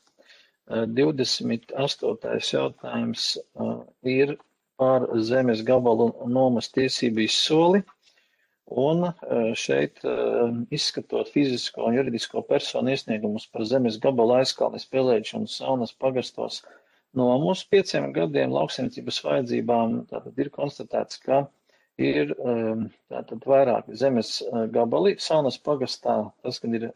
28. jautājums ir par zemes gabalu nomas tiesību izsoli. Un šeit izskatot fizisko un juridisko personu iesniegumus par zemes gabalu Aizkalnes, Pelēģu un Saunas pagastos nomu uz 5 gadiem lauksaimniecības vajadzībām, tātad ir konstatēts, ka ir tātad vairāki zemes gabali. Saunas pagastā tas, kad ir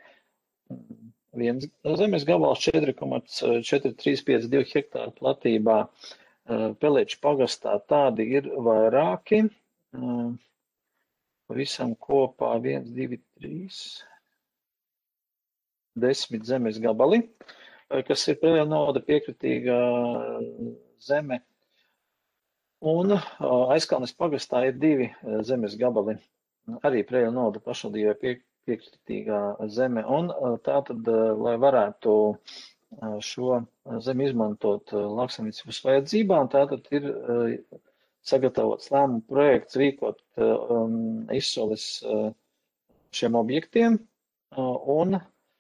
viens zemes gabals 4,4352 hektāru platībā, Pelēģu pagastā tādi ir vairāki. Visam kopā 1, 2, 3, 10 zemes gabali, kas ir preliela nauda piekritīga zeme. Un Aizkalnes pagastā ir 2 zemes gabali, arī preliela nauda pašvaldībai piekritīgā zeme. Un tātad, lai varētu šo zemi izmantot lauksaimniecības vajadzībām, tātad ir sagatavots lēmumu projekts rīkot izsoles šiem objektiem, un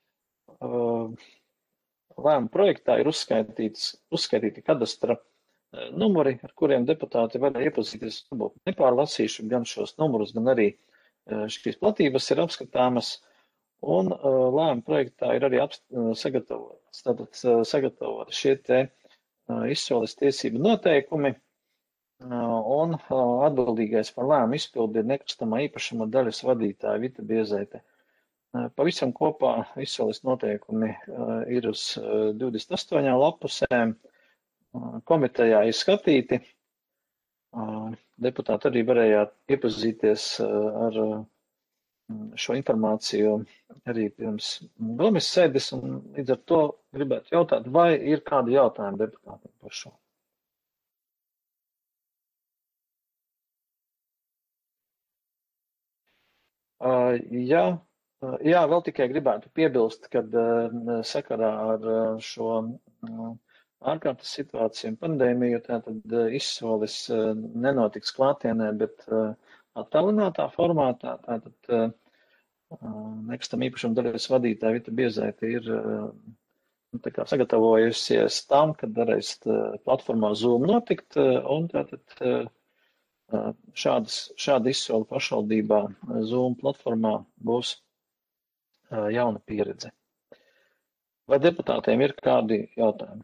lēmumu projektā ir uzskaitīti kadastra numuri, ar kuriem deputāti varēja iepazīties. Nepārlasīšu gan šos numurus, gan arī šīs platības ir apskatāmas, un lēmumu projektā ir arī sagatavoti šie te izsoles tiesību noteikumi. Un atbildīgais par lēmumu izpildi ir nekustamā īpašuma daļas vadītāja Vita Biezeite. Pavisam kopā izsoles noteikumi ir uz 28 lapusēm. Komitejā izskatīti. Deputāti arī varējāt iepazīties ar šo informāciju arī pirms domes sēdes, un līdz ar to gribētu jautāt, vai ir kādi jautājumi deputātiem par šo? Jā, vēl tikai gribētu piebilst, kad sakarā ar šo ārkārtas situāciju un pandēmiju, tātad izsoles nenotiks klātienē, bet attālinātā formātā, tātad nekustamā īpašuma daļas vadītāja Vita Biezeite ir sagatavojusies tam, kad varēs platformā Zoom notikt, un tātad šāda izsole pašvaldībā Zoom platformā būs jauna pieredze. Vai deputātiem ir kādi jautājumi?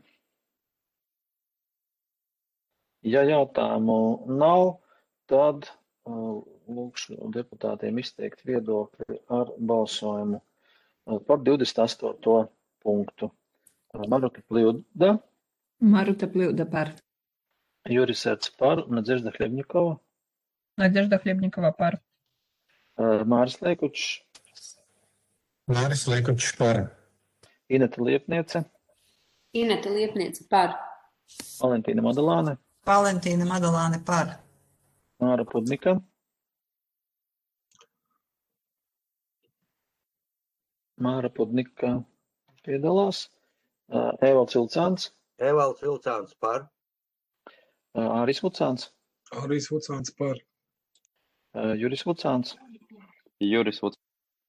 Ja jautājumu nav, tad lūkšu deputātiem izteikt viedokli ar balsojumu par 28. punktu. Maruta Pļūda. Maruta Pļūda par. Juris Erts par, Nadežda Hļebņikova. Nadežda Hļebņikova par. Māris Leikučs. Māris Leikučs par. Ineta Liepniece. Ineta Liepniece par. Valentīna Madalāne. Valentīna Madalāne par. Māra Pudnika. Māra Pudnika piedalās. Evalds Vilcāns. Evalds Vilcāns par. Āris Vucāns. Āris Vucāns par. Juris Vucāns. Juris Vucāns.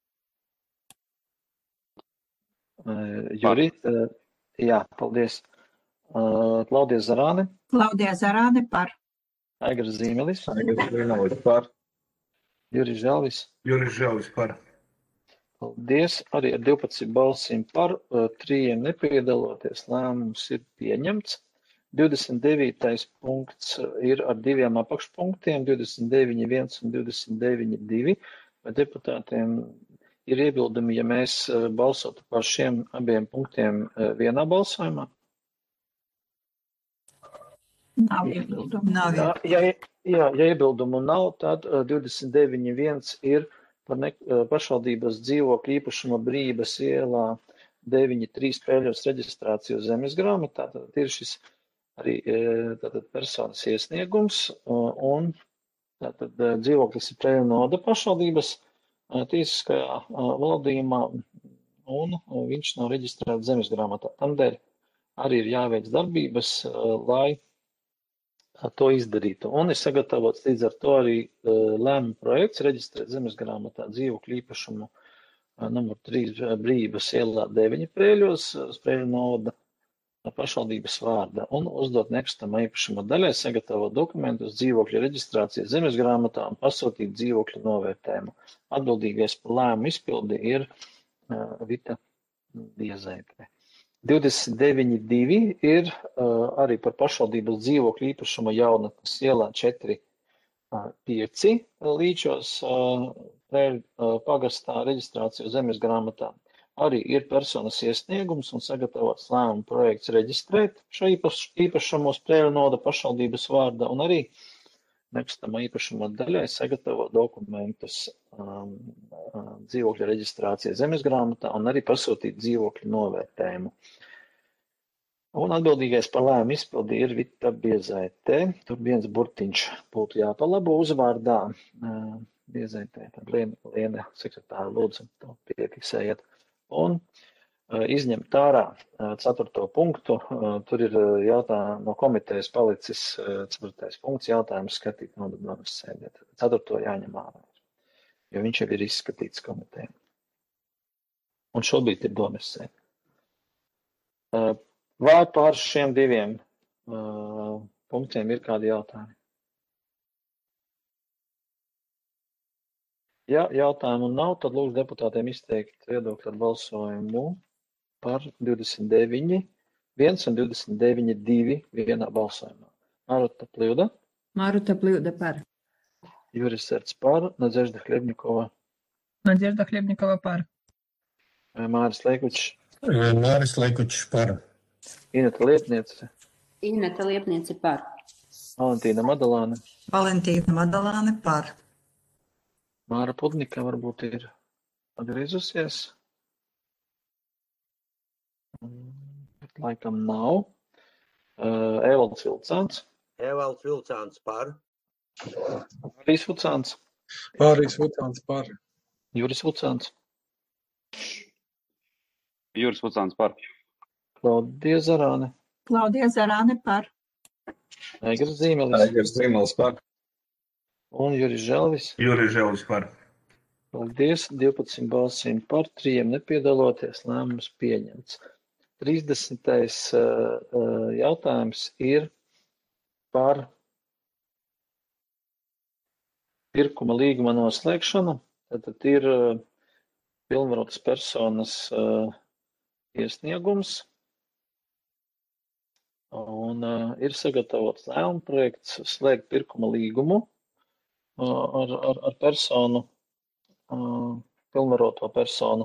Juri, jā, paldies. Klaudija Zarāne. Klaudija Zarāne par. Aigars Zīmelis. Aigars Zīmelis par. Juris Želvis. Juris Želvis par. Paldies. Arī ar 12 balsīm par, 3 nepiedaloties, lēmums ir pieņemts. 29. punkts ir ar 2 apakšpunktiem, 29.1 un 29.2. Vai deputātiem ir iebildumi, ja mēs balsotu par šiem abiem punktiem vienā balsojumā? Nav iebildumu. Ja iebildumu nav, tad 29.1 ir par pašvaldības dzīvokļu īpašuma Brības ielā 9.3 Pēļos reģistrāciju zemes grāmatā. Tad ir šis arī tātad personas iesniegums un tātad dzīvoklis ir Preiļu novada pašvaldības tiesiskajā valdījumā un viņš nav reģistrēts zemes grāmatā. Tādēļ arī ir jāveic darbības, lai to izdarītu. Un ir sagatavots līdz ar to arī lēmuma projekts reģistrēt zemes grāmatā dzīvokļu īpašumu numur 3 Brīvības ielā 9 Preiļos, Preiļu novada pašvaldības vārdā, un uzdot nekustamā īpašuma daļai sagatavot dokumentus dzīvokļu reģistrācijas zemes grāmatā un pasūtīt dzīvokļu novērtējumu. Atbildīgais par lēmumu izpildi ir Vita Biezēte. 29.2 ir arī par pašvaldības dzīvokļu īpašuma Jaunatnes ielā 4.5 Līčos pagastā reģistrāciju zemes grāmatā. Arī ir personas iesniegums un sagatavots lēmuma projekts reģistrēt šo īpašumu uz Preiļu novada pašvaldības vārdā un arī nekustamā īpašuma daļai sagatavo dokumentus dzīvokļa reģistrācija zemes grāmatā un arī pasūtīt dzīvokļu novērtējumu. Un atbildīgais par lēmumu izpildi ir Vita Biezēte. Tur viens burtiņš būtu jāpalabo uzvārdā. Biezēte, tad Liena sekretāra lūdzu to piefiksējiet. Un izņemt ārā 4. punktu. Tur ir jautājums no komitejas palicis 4. punkts jautājums skatīt nodarbināšanas sēdē. 4. jāņem ārā, jo viņš jau ir izskatīts komitejā. Un šobrīd ir domes sēde. Vai pār šiem 2 punktiem ir kādi jautājumi? Ja jautājumu nav, tad lūdzu deputātiem izteikt viedokli ar balsojumu par 29.1 un 29.2 vienā balsojumā. Maruta Pļuda. Maruta Pļuda par. Juris Serts par. Nadežda Hļebņikova. Nadežda Hļebņikova par. Māris Leikučs. Māris Leikučs par. Ineta Liepniece. Ineta Liepniece par. Valentīna Madalāne. Valentīna Madalāne par. Māra Pudnika varbūt ir atgriezusies. Bet laikam nav. Evalds Vilcāns. Evalds Vilcāns par. Aris Vucāns. Aris Vucāns par. Juris Vucāns. Juris Vucāns par. Klaudija Zarāne. Klaudija Zarāne par. Eigars Zīmelis. Eigars Zīmelis par. Un Juris Želvis. Juris Želvis par. Paldies. 12 balsīm par, 3 nepiedaloties. Lēmums pieņemts. 30. jautājums ir par pirkuma līguma noslēgšanu. Tad ir pilnvarotas personas iesniegums. Un ir sagatavots lēmuma projekts slēgt pirkuma līgumu ar personu, pilnvaroto personu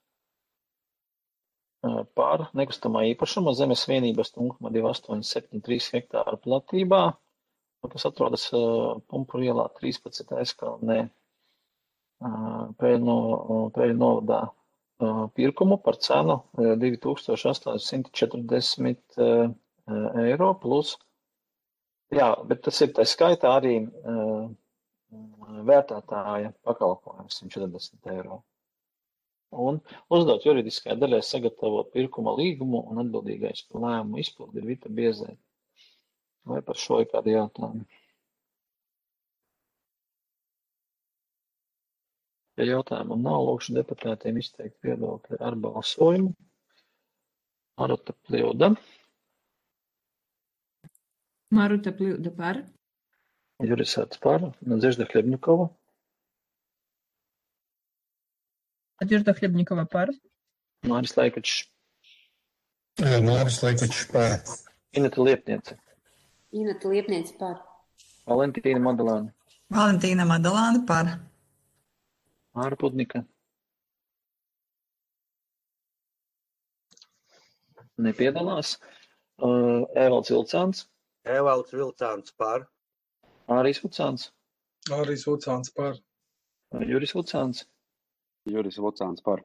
par nekustamā īpašuma zemes vienības 0,2873 hektāru platībā, kas atrodas Pumpuru ielā 13 aizkalnē Preiļu novadā pirkumu par cenu 2840 eiro plus, jā, bet tas ir tā skaitā arī vērtētāja pakalpojums 140 eiro. Un uzdot juridiskajai daļai sagatavot pirkuma līgumu un atbildīgais par lēmumu izpildi ir Vita Biezēte. Vai par šo ir kādi jautājumi? Ja jautājumu nav, lūkšu deputātiem izteikt viedokli ar balsojumu. Maruta Pļuda. Maruta Pļuda par. Juris Serts par. Nadežda Hļebņikova. Nadežda Hļebņikova par. Māris Leikučs. Māris Leikučs par. Ineta Liepniece. Ineta Liepniece par. Valentīna Madalāne. Valentīna Madalāne par. Māra Pudnika. Nepiedalās. Evalds Vilcāns. Evalds Vilcāns par. Aris Vucāns. Aris Vucāns par. Juris Vucāns. Juris Vucāns par.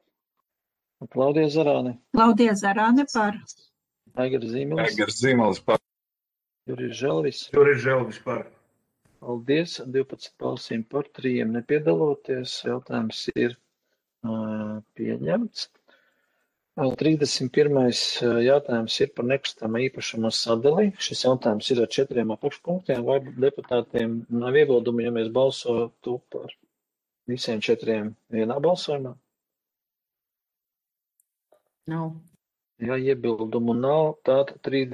Klaudija Zarāne. Klaudija Zarāne par. Eigars Zīmelis. Eigars Zīmelis par. Juris Želvis. Juris Želvis par. Paldies. 12 balsīm par, 3 nepiedaloties. Jautājums ir pieņemts. 31. jautājums ir par nekustamā īpašuma sadali. Šis jautājums ir ar 4 apakšpunktiem. Vai deputātiem nav iebildumu, ja mēs balsotu par visiem 4 vienā balsojumā? Nav. Ja iebildumu nav, tad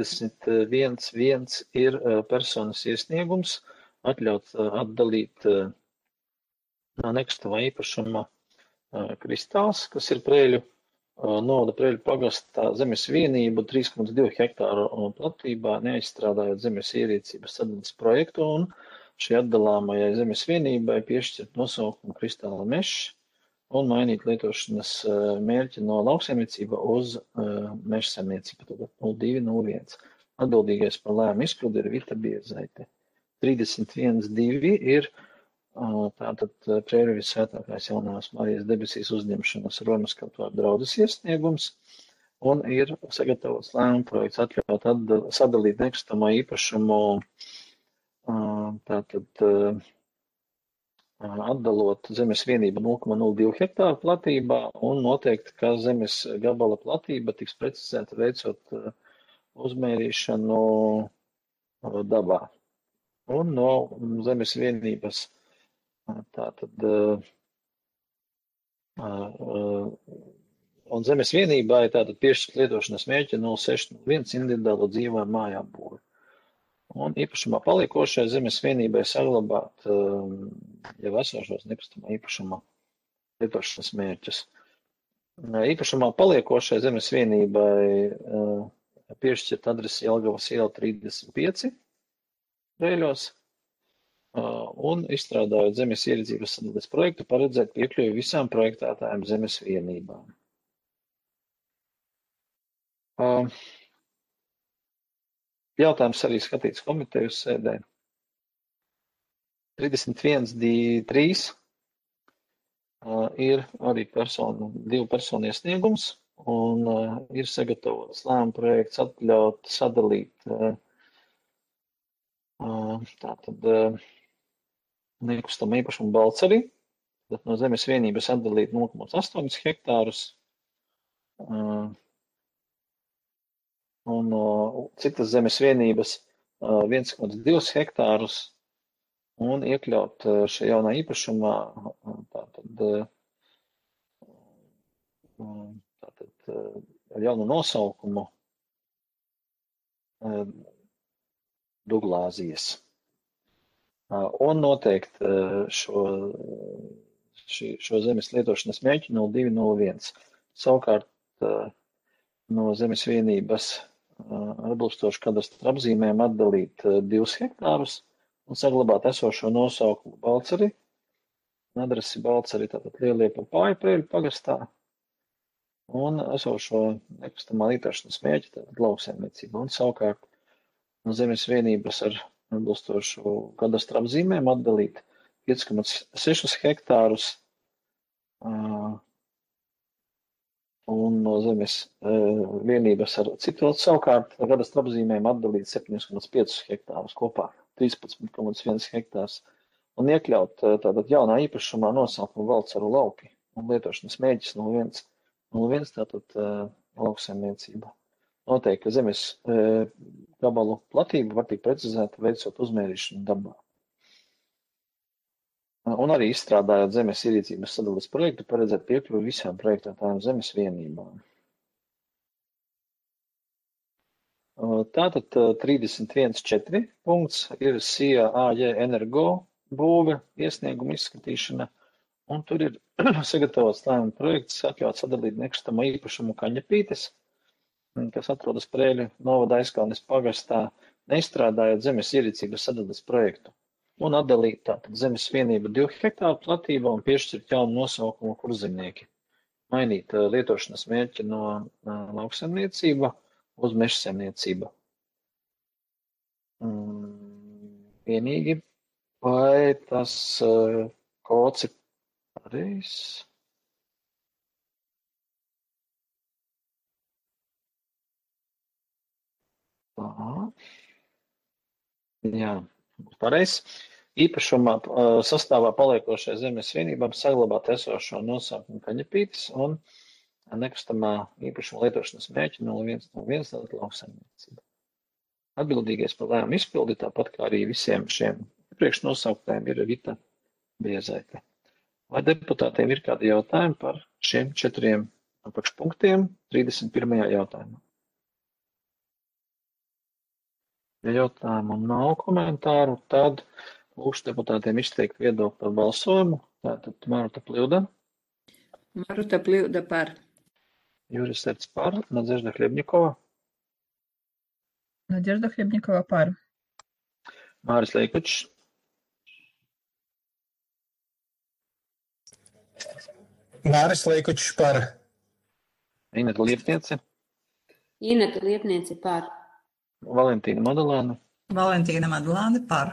31.1 ir personas iesniegums atļaut atdalīt nekustamā īpašuma kristāls, kas ir Preiļu novada Preiļu pagastā zemes vienību 3,2 hektāru platībā, neaizstrādājot zemes ierīcības sadales projektu, un šī atdalāmajai zemes vienībai piešķirt nosaukumu Kristāla mežs un mainīt lietošanas mērķi no lauksaimniecība uz mežsaimniecību, tad 0201. Atbildīgais par lēmumu izpildi ir Vita Biezaite. 31.2 ir tātad Preiļu Visvētākās Jaunās Marijas debesīs uzņemšanas Romas Katoļu draudzes iesniegums, un ir sagatavots lēmuma projekts atļaut sadalīt nekustamo īpašumu, tātad atdalot zemes vienību 0,02 hektāru platībā un noteikt, ka zemes gabala platība tiks precizēta veicot uzmērīšanu dabā. Un no zemes vienības tātad un zemes vienībai tātad piešķirt lietošanas mērķi 0601 individuālo dzīvojumu mājapbūvi. Un īpašumā paliekošai zemes vienībai saglabāt jau esošos nekustamā īpašuma lietošanas mērķus. Īpašumā paliekošai zemes vienībai piešķirt adresi Jelgavas iela 35 Preiļos, un izstrādājot zemes ierīcības sadales projektu, paredzēt piekļuvi visām projektētājām zemes vienībām. Jautājums arī skatīts komitejas sēdē. 31.3 ir arī divu personu iesniegums, un ir sagatavots lēmuma projekts atļaut sadalīt tātad nekustamā īpašuma Balcerī, tad no zemes vienības atdalīt 0,8 hektārus, un no citas zemes vienības 1,2 hektārus, un iekļaut šajā jaunā īpašumā tātad ar jaunu nosaukumu Duglāzijas. Un noteikt šo zemes lietošanas mērķi 0201. Savukārt no zemes vienības atbilstoši kadastra apzīmēm atdalīt 2 hektārus un saglabāt esošo nosaukumu Balceri, adresi Balceri, tātad Lieliepa Pāja Preiļu pagastā, un esošo nekustamā lietošanas mērķi, tātad lauksaimniecība, un savukārt no zemes vienības ar atbilstošu kadastra apzīmēm atdalīt 5,6 hektārus un no zemes vienības ar citu savukārt kadastra apzīmēm atdalīt 7,5 hektārus kopā, 13,1 hektārs, un iekļaut tātad jaunā īpašumā nosaukumu Balceru lauki un lietošanas mērķis 01, tātad lauksaimniecība. Noteikti, ka zemes gabalu platība var tikt precizēta veicot uzmērīšanu dabā. Un arī izstrādājot zemes ierīcības sadales projektu, paredzēt piekļuvi visām projektētājām zemes vienībām. Tātad 31.4 punkts ir SIA AJ Energo būve iesnieguma izskatīšana, un tur ir sagatavots lēmuma projekts atļaut sadalīt nekustamo īpašumu Kaņepītes, kas atrodas Preiļu novada Aizkalnes pagastā, neizstrādājot zemes ierīcības sadales projektu, un atdalīt tātad zemes vienību 2 hektāru platībā un piešķirt jaunu nosaukumu Kurzemnieki. Mainīt lietošanas mērķi no lauksaimniecība uz mežsaimniecība. Vienīgi, vai tas kods ir pareizs? Tā. Jā, pareizi. Īpašumā sastāvā paliekošai zemes vienībām saglabāt esošo nosaukumu Kaņepītis un nekustamā īpašuma lietošanas mērķi 0101 tātad lauksaimniecība. Atbildīgais par lēmumu izpildi, tāpat kā arī visiem šiem iepriekš nosauktējiem, ir Vita Biezaite. Vai deputātiem ir kādi jautājumi par šiem 4 apakšpunktiem 31. jautājumā? Ja jautājumu nav komentāru, tad lūkšu deputātiem izteikt viedokli par balsojumu. Tātad Maruta Pļuda. Maruta Pļuda par. Juris Erts par. Nadežda Hļebņikova. Nadežda Hļebņikova par. Māris Leikučs. Māris Leikučs par. Ineta Liepniece. Ineta Liepniece par. Valentīna Madulāne. Valentīna Madulāne par.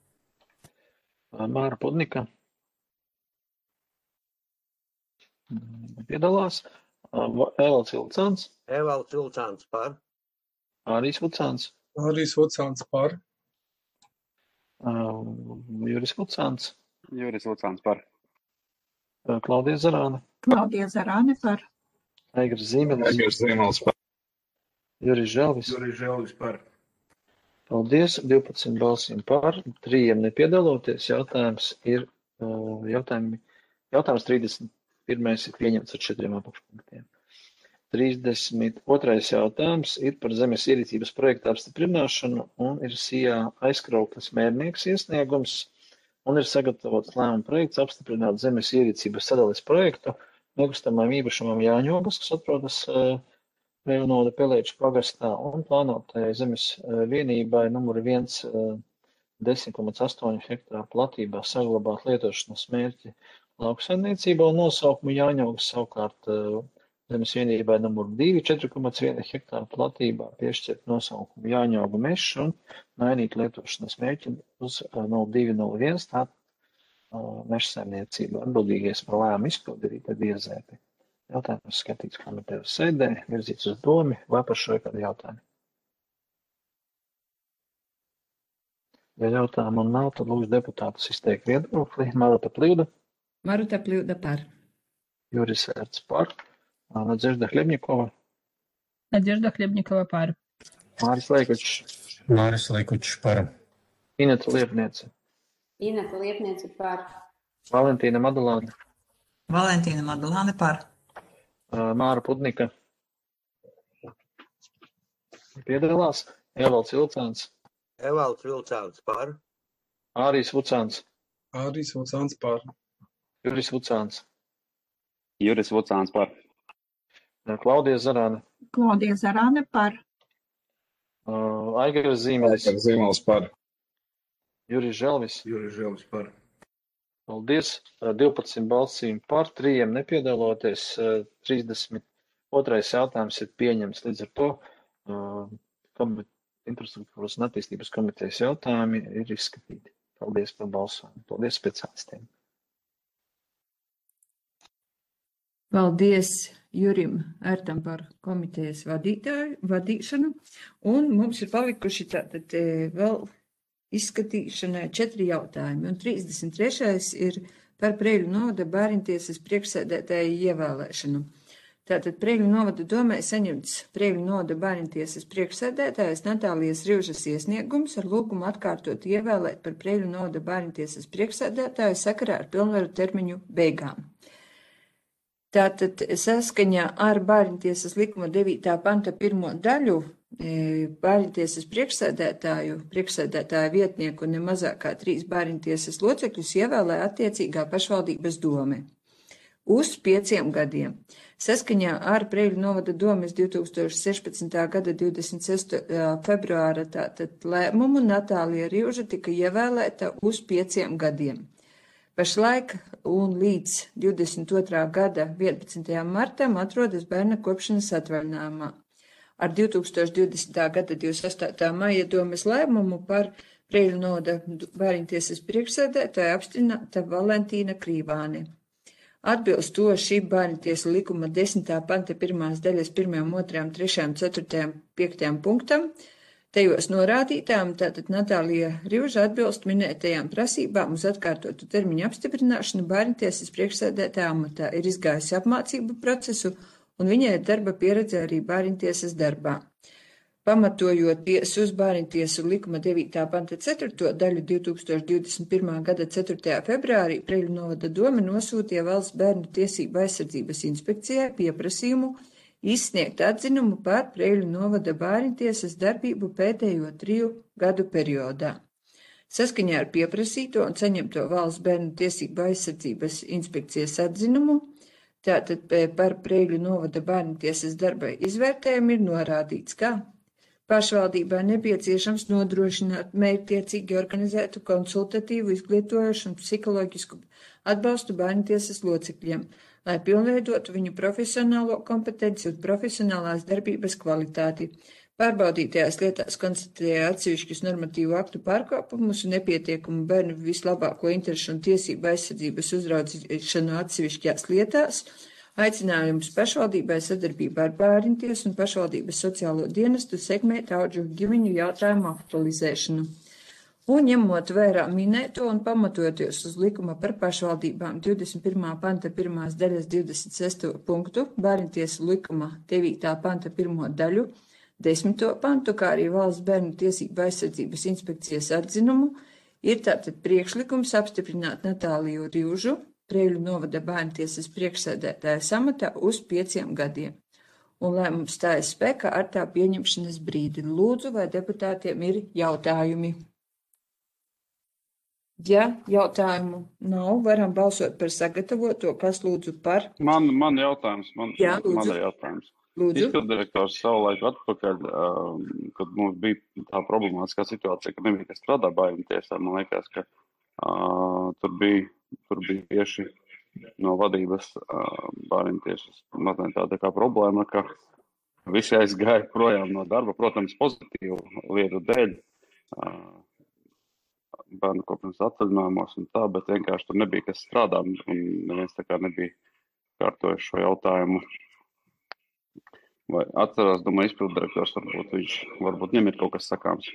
Māra Pudnika. Piedalās. Evalds Vilcāns. Evalds Vilcāns par. Ārijs Vucāns. Ārijs Vucāns par. Juris Vucāns. Juris Vucāns par. Klaudija Zarāne. Klaudija Zarāne par. Eigars Zīmelis. Eigars Zīmelis par. Juris Želvis. Juris Želvis par. Paldies, 12 balsīm par, 3 nepiedaloties. Jautājums 31. ir pieņemts ar 4 apakšpunktiem. 32. jautājums ir par zemes ierīcības projekta apstiprināšanu un ir SIA Aizkrauklis Mērnieks iesniegums un ir sagatavots lēmuma projekts apstiprināt zemes ierīcības sadales projektu nekustamajam īpašumam Jāņogas, kas atrodas Reinoda Pelēča pagastā un plānotajai zemes vienībai numuri 1 10,8 hektāru platībā saglabāt lietošanas mērķi lauksaimniecībā un nosaukumu Jāņogas, savukārt zemes vienībai numuru 2 4,1 hektāru platībā piešķirt nosaukumu Jāņogu mežs un mainīt lietošanas mērķi uz 0201 tātad mežsaimniecība. Atbildīgais par lēmumu izpildi Rīta Biezaite. Jautājums skatīts komitejas sēdē, virzīts uz domi, vai par šo ir kādi jautājumi? Ja jautājumu nav, tad lūdzu deputātus izteikt viedokli. Maruta Pļuda. Maruta Pļuda par. Juris Erts par. Nadežda Hļebņikova. Nadežda Hļebņikova par. Māris Leikučs. Māris Leikučs par. Ineta Liepniece. Ineta Liepniece par. Valentīna Madulāne. Valentīna Madulāne par. Māra Pudnika. Piedalās. Evalds Vilcāns. Evalds Vilcāns par. Ārijs Vucāns. Ārijs Vucāns par. Juris Vucāns. Juris Vucāns par. Klaudija Zarāne. Klaudija Zarāne par. Eigars Zīmelis. Eigars Zīmelis par. Juris Želvis. Juris Želvis par. Paldies. 12 balsīm par, 3 nepiedaloties. 32. jautājums ir pieņemts. Līdz ar to infrastruktūras un attīstības komitejas jautājumi ir izskatīti. Paldies par balsojumu. Paldies speciālistiem. Paldies Jurim Ertam par komitejas vadīšanu. Un mums ir palikuši tātad vēl izskatīšanai 4 jautājumi. Un 33. ir par Preiļu novada bērntiesas priekšsēdētāju ievēlēšanu. Tātad Preiļu novada domē saņemts Preiļu novada bērntiesas priekšsēdētājas Natālijas Rivžas iesniegums ar lūgumu atkārtot ievēlēt par Preiļu novada bērntiesas priekšsēdētāju sakarā ar pilnvaru termiņu beigām. Tātad saskaņā ar bērntiesas likuma 9. panta 1. daļu bērntiesas priekšsēdētāju vietnieku un ne mazāk kā 3 bērntiesas locekļus ievēlē attiecīgā pašvaldības dome uz 5 gadiem. Saskaņā ar Preiļu novada domes 2016. gada 26. februāra tātad lēmumu Natālija Rivža tika ievēlēta uz 5 gadiem. Pašlaik un līdz 22. gada 11. martam atrodas bērna kopšanas atvaļinājumā. Ar 2020. gada 28. maija domes lēmumu par Preiļu novada bērntiesas priekšsēdētāju apstiprināta Valentīna Krīvāne. Atbilstoši bērntiesas likuma 10. panta 1. daļas 1., 2., 3., 4., 5. punktam, Tajos norādītām, tātad Natālija Rivža atbilst minētajām prasībām uz atkārtotu termiņu apstiprināšanu bērntiesas priekšsēdētāja amatā, ir izgājusi apmācību procesu un viņai ir darba pieredze arī bērntiesas darbā. Pamatojoties uz bērntiesu likuma 9. panta 4. daļu 2021. gada 4. februārī Preiļu novada doma nosūtīja Valsts bērnu tiesību aizsardzības inspekcijai pieprasījumu izsniegt atzinumu par Preiļu novada bērntiesas darbību pēdējo 3 gadu periodā. Saskaņā ar pieprasīto un saņemto Valsts bērnu tiesību aizsardzības inspekcijas atzinumu, tātad par Preiļu novada bērntiesas darba izvērtējumu ir norādīts, ka pašvaldībā nepieciešams nodrošināt mērķtiecīgi organizētu konsultatīvu, izglītojošu un psiholoģisku atbalstu bērntiesas locekļiem, lai pilnveidotu viņu profesionālo kompetenci un profesionālās darbības kvalitāti. Pārbaudītajās lietās konstatēja atsevišķus normatīvu aktu pārkāpumus un nepietiekumu bērnu vislabāko interešu un tiesību aizsardzības uzraudzīšanu atsevišķās lietās, aicinājums pašvaldībai sadarbībā ar bērntiesu un pašvaldības sociālo dienestu sekmēt audžu ģimeņu jautājumu aktualizēšanu. Un ņemot vērā minēto un pamatojoties uz likuma par pašvaldībām 21. panta 1. daļas 26. punktu, bērntiesu likuma 9. panta 1. daļu, 10. pantu, kā arī Valsts bērnu tiesību aizsardzības inspekcijas atzinumu, ir tātad priekšlikums apstiprināt Natāliju Rivžu, Preiļu novada bērntiesas priekšsēdētāja amatā uz 5 gadiem. Un lēmums stājas spēkā ar tā pieņemšanas brīdi. Lūdzu, vai deputātiem ir jautājumi? Ja jautājumu nav, varam balsot par sagatavoto, kas lūdzu par. Man jautājums. Man ir jautājums. Izpildirektors savulaik atpakaļ, kad mums bija tā problemātiskā situācija, ka nebija kas strādā bērntiesā, man liekas, ka tur bija tieši no vadības bērntiesas mazliet tāda kā problēma, ka visi aizgāja projām no darba, protams, pozitīvu lietu dēļ, bērnu kopienas atvaļinājumos un tā, bet vienkārši tur nebija kas strādā, un neviens tā kā nebija kārtojuši šo jautājumu. Vai atcerās, domāju, izpildirektors, varbūt viņam ir kaut kas sakāms.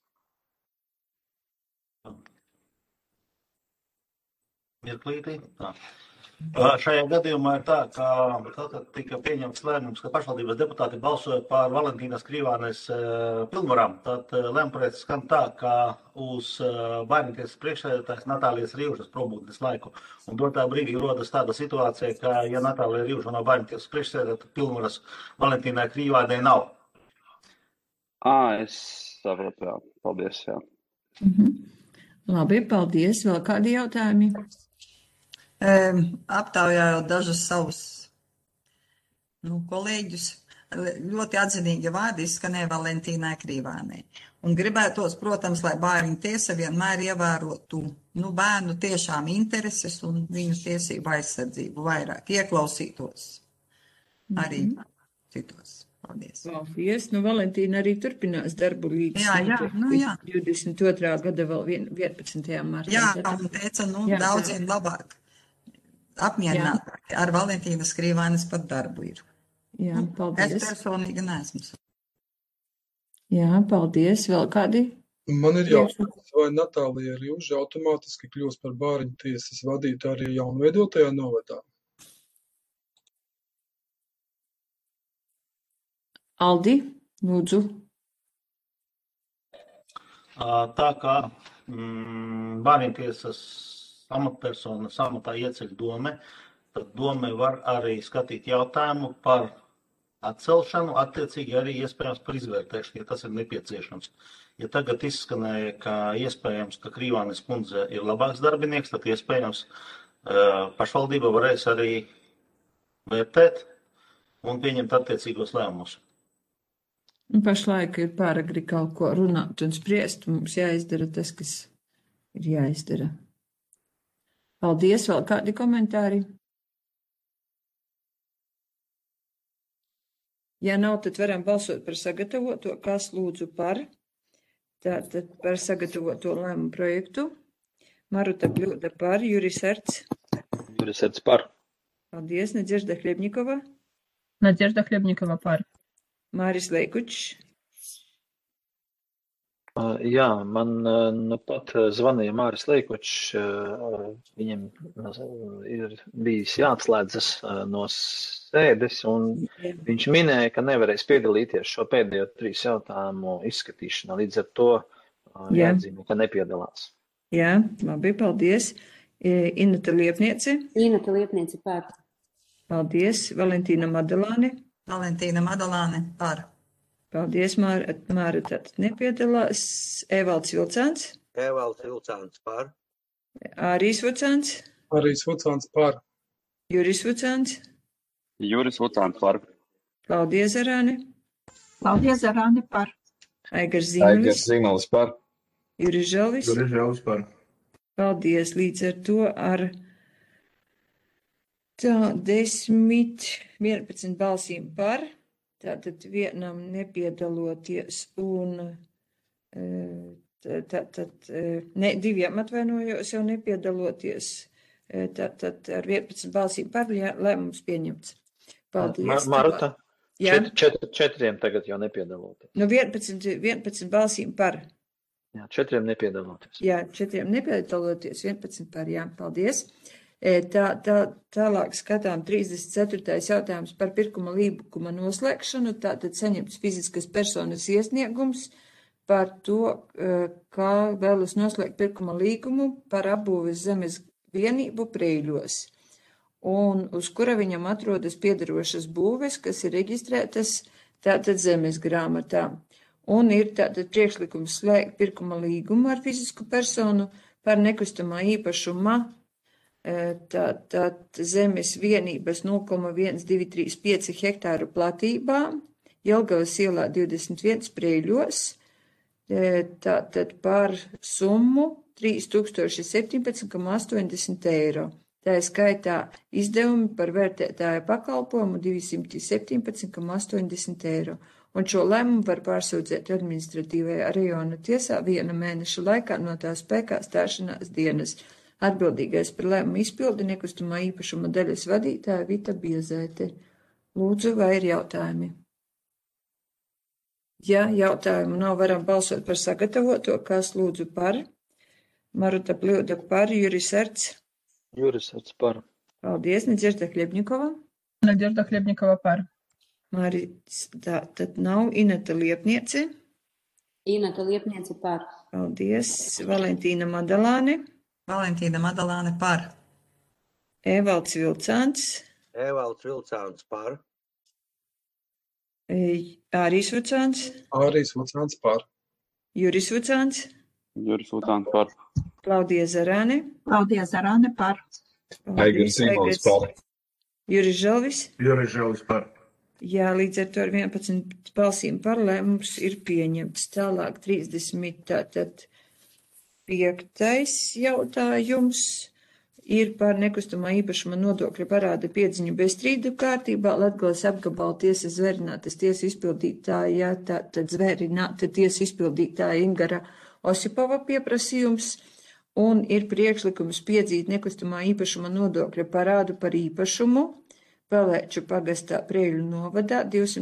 Mirklītī. Šajā gadījumā ir tā, ka tad tika pieņemts lēmums, ka pašvaldības deputāti balsoja par Valentīnas Krīvānes pilnvarām. Tad lēmprojekts skan tā, ka uz bērntiesas priekšsēdētājas Natālijas Rivžas probūtnes laiku. Un dotā brīdī rodas tāda situācija, ka, ja Natālija Rivža no bērntiesas priekšsēdētāja pilnvaras Valentīnai Krīvānei nav. Es saprotu, jā. Paldies, jā. Labi, paldies. Vēl kādi jautājumi? Aptaujājot dažus savus kolēģus, ļoti atzinīgi vārdi izskanēja Valentīnai Krīvānei. Un gribētos, protams, lai bērnu tiesa vienmēr ievērotu bērnu tiešām intereses un viņu tiesību aizsardzību vairāk, ieklausītos arī citos. Paldies. Paldies. Valentīna arī turpinās darbu līdz 22. gada vēl 11. martā. Jā, un teica, daudziem labāk. Apmierinātāki ar Valentīnas Krīvānes pat darbu ir. Jā, paldies. Es personīgi neesmu. Jā, paldies. Vēl kādi? Man ir jautājums, vai Natālija Rivža automātiski kļūs par bērnu tiesas vadītāju arī jaunveidotajā novadā? Aldi, lūdzu. Tā kā bērntiesas amatpersonas amatā ieceļ dome, tad dome var arī skatīt jautājumu par atcelšanu, attiecīgi arī iespējams par izvērtēšanu, ja tas ir nepieciešams. Ja tagad izskanēja, ka iespējams, ka Krīvānes kundze ir labāks darbinieks, tad iespējams pašvaldība varēs arī vērtēt un pieņemt attiecīgos lēmumus. Pašlaik ir pāragri kaut ko runāt un spriest, mums jāizdara tas, kas ir jāizdara. Paldies, vēl kādi komentāri? Ja nav, tad varam balsot par sagatavoto, kas lūdzu par. Tātad par sagatavoto lēmumu projektu. Maruta Bļūda par, Juris Erts. Juris Erts par. Paldies, Nadežda Hļebņikova. Nadežda Hļebņikova par. Māris Leikučs. Jā, man nu pat zvanīja Māris Leikučs, viņam ir bijis jāatslēdzas no sēdes, un viņš minēja, ka nevarēs piedalīties šo pēdējo 3 jautājumu izskatīšanā, līdz ar to jāatzīmē, ka nepiedalās. Jā, labi, paldies. Ineta Liepniece. Ineta Liepniece par. Paldies. Valentīna Madalāne. Valentīna Madalāne par. Paldies, Māra tātad nepiedalās. Evalds Vilcāns. Evalds Vilcāns par. Ārīs Vucāns. Ārīs Vucāns par. Juris Vucāns. Juris Vucāns par. Klaudija Zarāne. Klaudija Zarāne par. Aigars Zīmelis. Aigars Zīmelis par. Juris Žalvis. Juris Žalvis par. Paldies, līdz ar to ar 11 balsīm par. Tātad vienam nepiedaloties un diviem atvainojos jau nepiedaloties. Tātad ar 11 balsīm par lēmums pieņemts. Paldies. Maruta, 4 tagad jau nepiedaloties. Nu 11 balsīm par. Jā, 4 nepiedaloties. Jā, 4 nepiedaloties, 11 par, jā, paldies. Tālāk skatām 34. jautājums par pirkuma līguma noslēgšanu. Tātad saņemts fiziskas personas iesniegums par to, kā vēlas noslēgt pirkuma līgumu par apbūves zemes vienību Preiļos, un uz kura viņam atrodas piederošas būves, kas ir reģistrētas tātad zemes grāmatā. Un ir tātad priekšlikums slēgt pirkuma līgumu ar fizisku personu par nekustamā īpašuma tātad zemes vienības 0,1235 hektāru platībā, Jelgavas ielā 21 Preiļos, tātad par summu 3017,80 eiro. Tā ir skaitā izdevumi par vērtētāja pakalpojumu 217,80 eiro. Un šo lēmumu var pārsūdzēt administratīvajā rajona tiesā 1 mēneša laikā no tā spēkā stāšanās dienas. Atbildīgais par lēmumu izpildi nekustamā īpašuma daļas vadītāja Vita Biezēte. Lūdzu, vai ir jautājumi? Ja jautājumu nav, varam balsot par sagatavoto, kas lūdzu par. Maruta Pļūda par, Juris Erts. Juris Erts par. Paldies, Nadežda Hļebņikova. Nadežda Hļebņikova par. Māris, tad nav. Ineta Liepniece. Ineta Liepniece par. Paldies. Valentīna Madalāne. Valentīna Madalāne par. Evalds Vilcāns. Evalds Vilcāns par. Ārīs Vucāns. Ārīs Vucāns par. Juris Vucāns. Juris Vucāns par. Klaudija Zarāne. Klaudija Zarāne par. Aigars Zīmelis par. Juris Žalvis. Juris Žalvis par. Jā, līdz ar to ar 11 balsīm par lēmums ir pieņemts. Tālāk 30. Tātad 5. jautājums ir par nekustamā īpašuma nodokļa parāda piedziņu bez strīdu kārtībā. Latgales apgabala tiesas zvērinātas tiesas izpildītāja, tātad zvērināta tiesas izpildītāja Ingara Osipova pieprasījums, un ir priekšlikums piedzīt nekustamā īpašuma nodokļa parādu par īpašumu Pelēču pagastā Preiļu novadā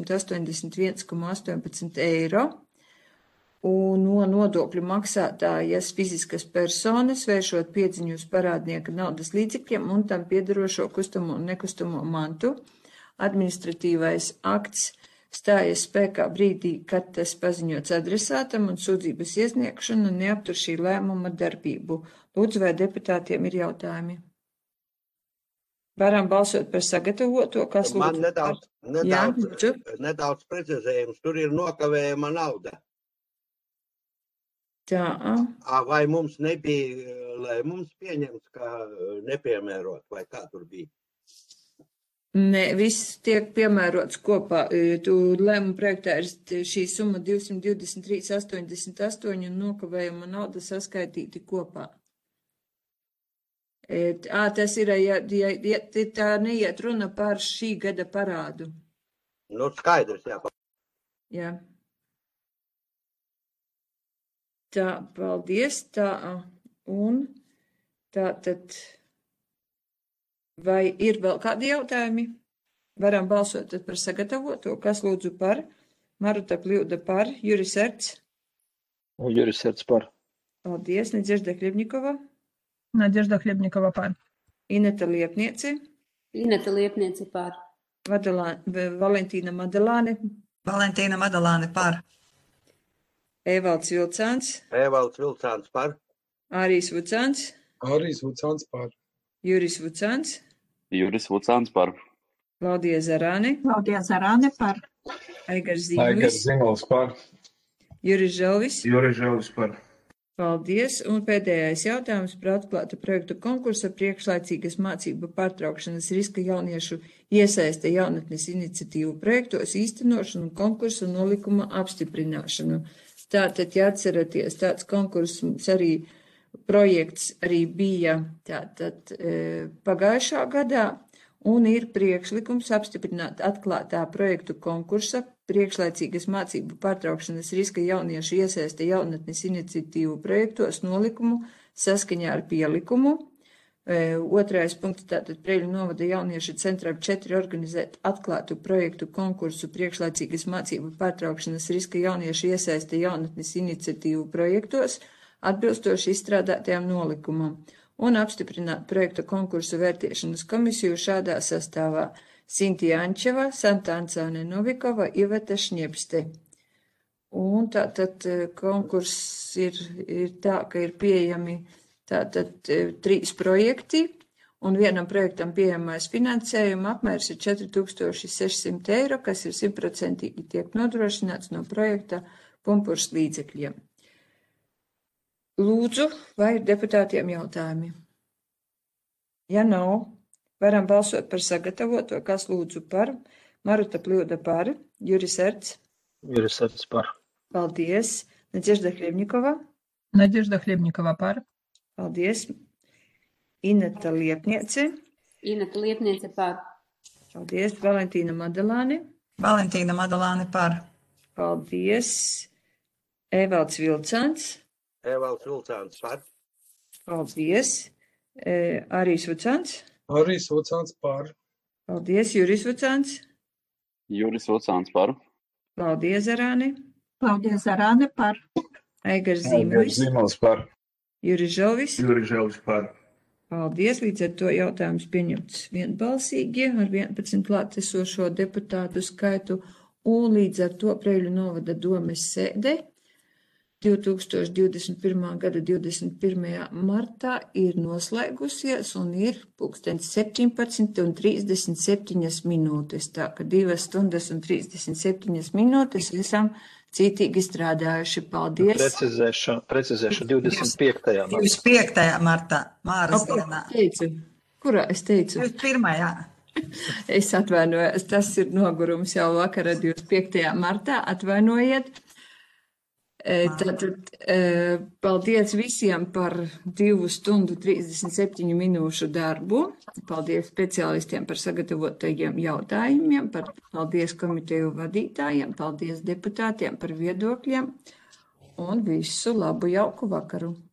281,18 eiro. Un no nodokļu maksātājas fiziskas personas vēršot piedziņu uz parādnieka naudas līdzekļiem un tam piederošo kustamo un nekustamo mantu. Administratīvais akts stājas spēkā brīdī, kad tas paziņots adresātam un sūdzības iesniegšana neaptur šī lēmuma darbību. Lūdzu, vai deputātiem ir jautājumi? Varam balsot par sagatavoto, kas Man lūdzu. nedaudz precizējums. Tur ir nokavējama nauda. Tā. Vai mums nebija lēmums pieņemts, kā nepiemērot, vai kā tur bija? Nē, viss tiek piemērots kopā. Tu lēmumu projektā ir šī summa 223,88 un nokavējuma nauda saskaitīti kopā. Tas ir, ja tā neiet runa par šī gada parādu. Nu, skaidrs, jā. Jā. Tā, paldies, tā, un tā tad, vai ir vēl kādi jautājumi? Varam balsot tad par sagatavoto, kas lūdzu par, Maruta Pļūda par, Juris Erts. Juris Erts par. Paldies. Nadežda Hļebņikova. Nadežda Hļebņikova par. Ineta Liepniece. Ineta Liepniece par. Valentīna Madalāne. Valentīna Madalāne par. Evalds Vilcāns. Evalds Vilcāns par. Ārijs Vucāns. Ārijs Vucāns par. Juris Vucāns. Juris Vucāns par. Klaudija Zarāne. Klaudija Zarāne par. Aigars Aigars Zīmulis. Zīmulis par. Juris Želvis. Juris Želvis par. Paldies. Un pēdējais jautājums par atklātu projektu konkursa priekšlaicīgas mācību pārtraukšanas riska jauniešu iesaiste jaunatnes iniciatīvu projektos īstenošanu un konkursa nolikuma apstiprināšanu. Tātad, ja atceraties, tāds konkurss mums arī projekts arī bija tātad pagājušā gadā, un ir priekšlikums apstiprināt atklātā projektu konkursa priekšlaicīgas mācību pārtraukšanas riska jauniešu iesaiste jaunatnes iniciatīvu projektos nolikumu saskaņā ar pielikumu. Otrais punkts, tātad Preļu novada jauniešu centrā 4 organizēt atklātu projektu konkursu priekšlaicīgas mācību pārtraukšanas riska jauniešu iesaiste jaunatnes iniciatīvu projektos atbilstoši izstrādātajām nolikumam un apstiprināt projekta konkursu vērtēšanas komisiju šādā sastāvā: Sintija Ančeva, Santa Ancāne Novikova, Iveta Šņepste. Un tātad konkurss ir tā, ka ir pieejami tātad 3 projekti, un vienam projektam pieejamais finansējuma apmērs ir 4600 eiro, kas ir 100% tiek nodrošināts no projekta Pumpurs līdzekļiem. Lūdzu, vai ir deputātiem jautājumi? Ja nav, varam balsot par sagatavoto, kas lūdzu par. Maruta Pļūda par. Juris Erts. Juris Erts par. Paldies. Nadežda Hļebņikova. Nadežda Hļebņikova par. Paldies. Ineta Liepniece. Ineta Liepniece par. Paldies. Valentīna Madalāne. Valentīna Madalāne par. Paldies. Evalds Vilcāns. Evalds Vilcāns par. Paldies. Ārijs Vucāns. Ārijs Vucāns par. Paldies. Juris Vucāns. Juris Vucāns par. Klaudija Zarāne. Klaudija Zarāne par. Aigars Aigars Zīmulis par. Juris Želvis. Juris Želvis par. Paldies. Līdz ar to jautājums pieņemts vienbalsīgi ar 11 klātesošo deputātu skaitu, un līdz ar to Preļu novada domes sēde 2021. gada 21. martā ir noslēgusies un ir 17:37 minūtes. Tā ka 2 stundas un 37 minūtes esam cītīgi strādājuši. Paldies! Precizēšu 25. martā. 25. martā, Māras dienā. Kurā es teicu? 21. Es atvainojos, tas ir nogurums jau vakara 25. martā, atvainojiet. Tātad paldies visiem par 2 stundu 37 minūšu darbu. Paldies speciālistiem par sagatavotajiem jautājumiem, paldies komiteju vadītājiem, paldies deputātiem par viedokļiem un visu labu jauku vakaru.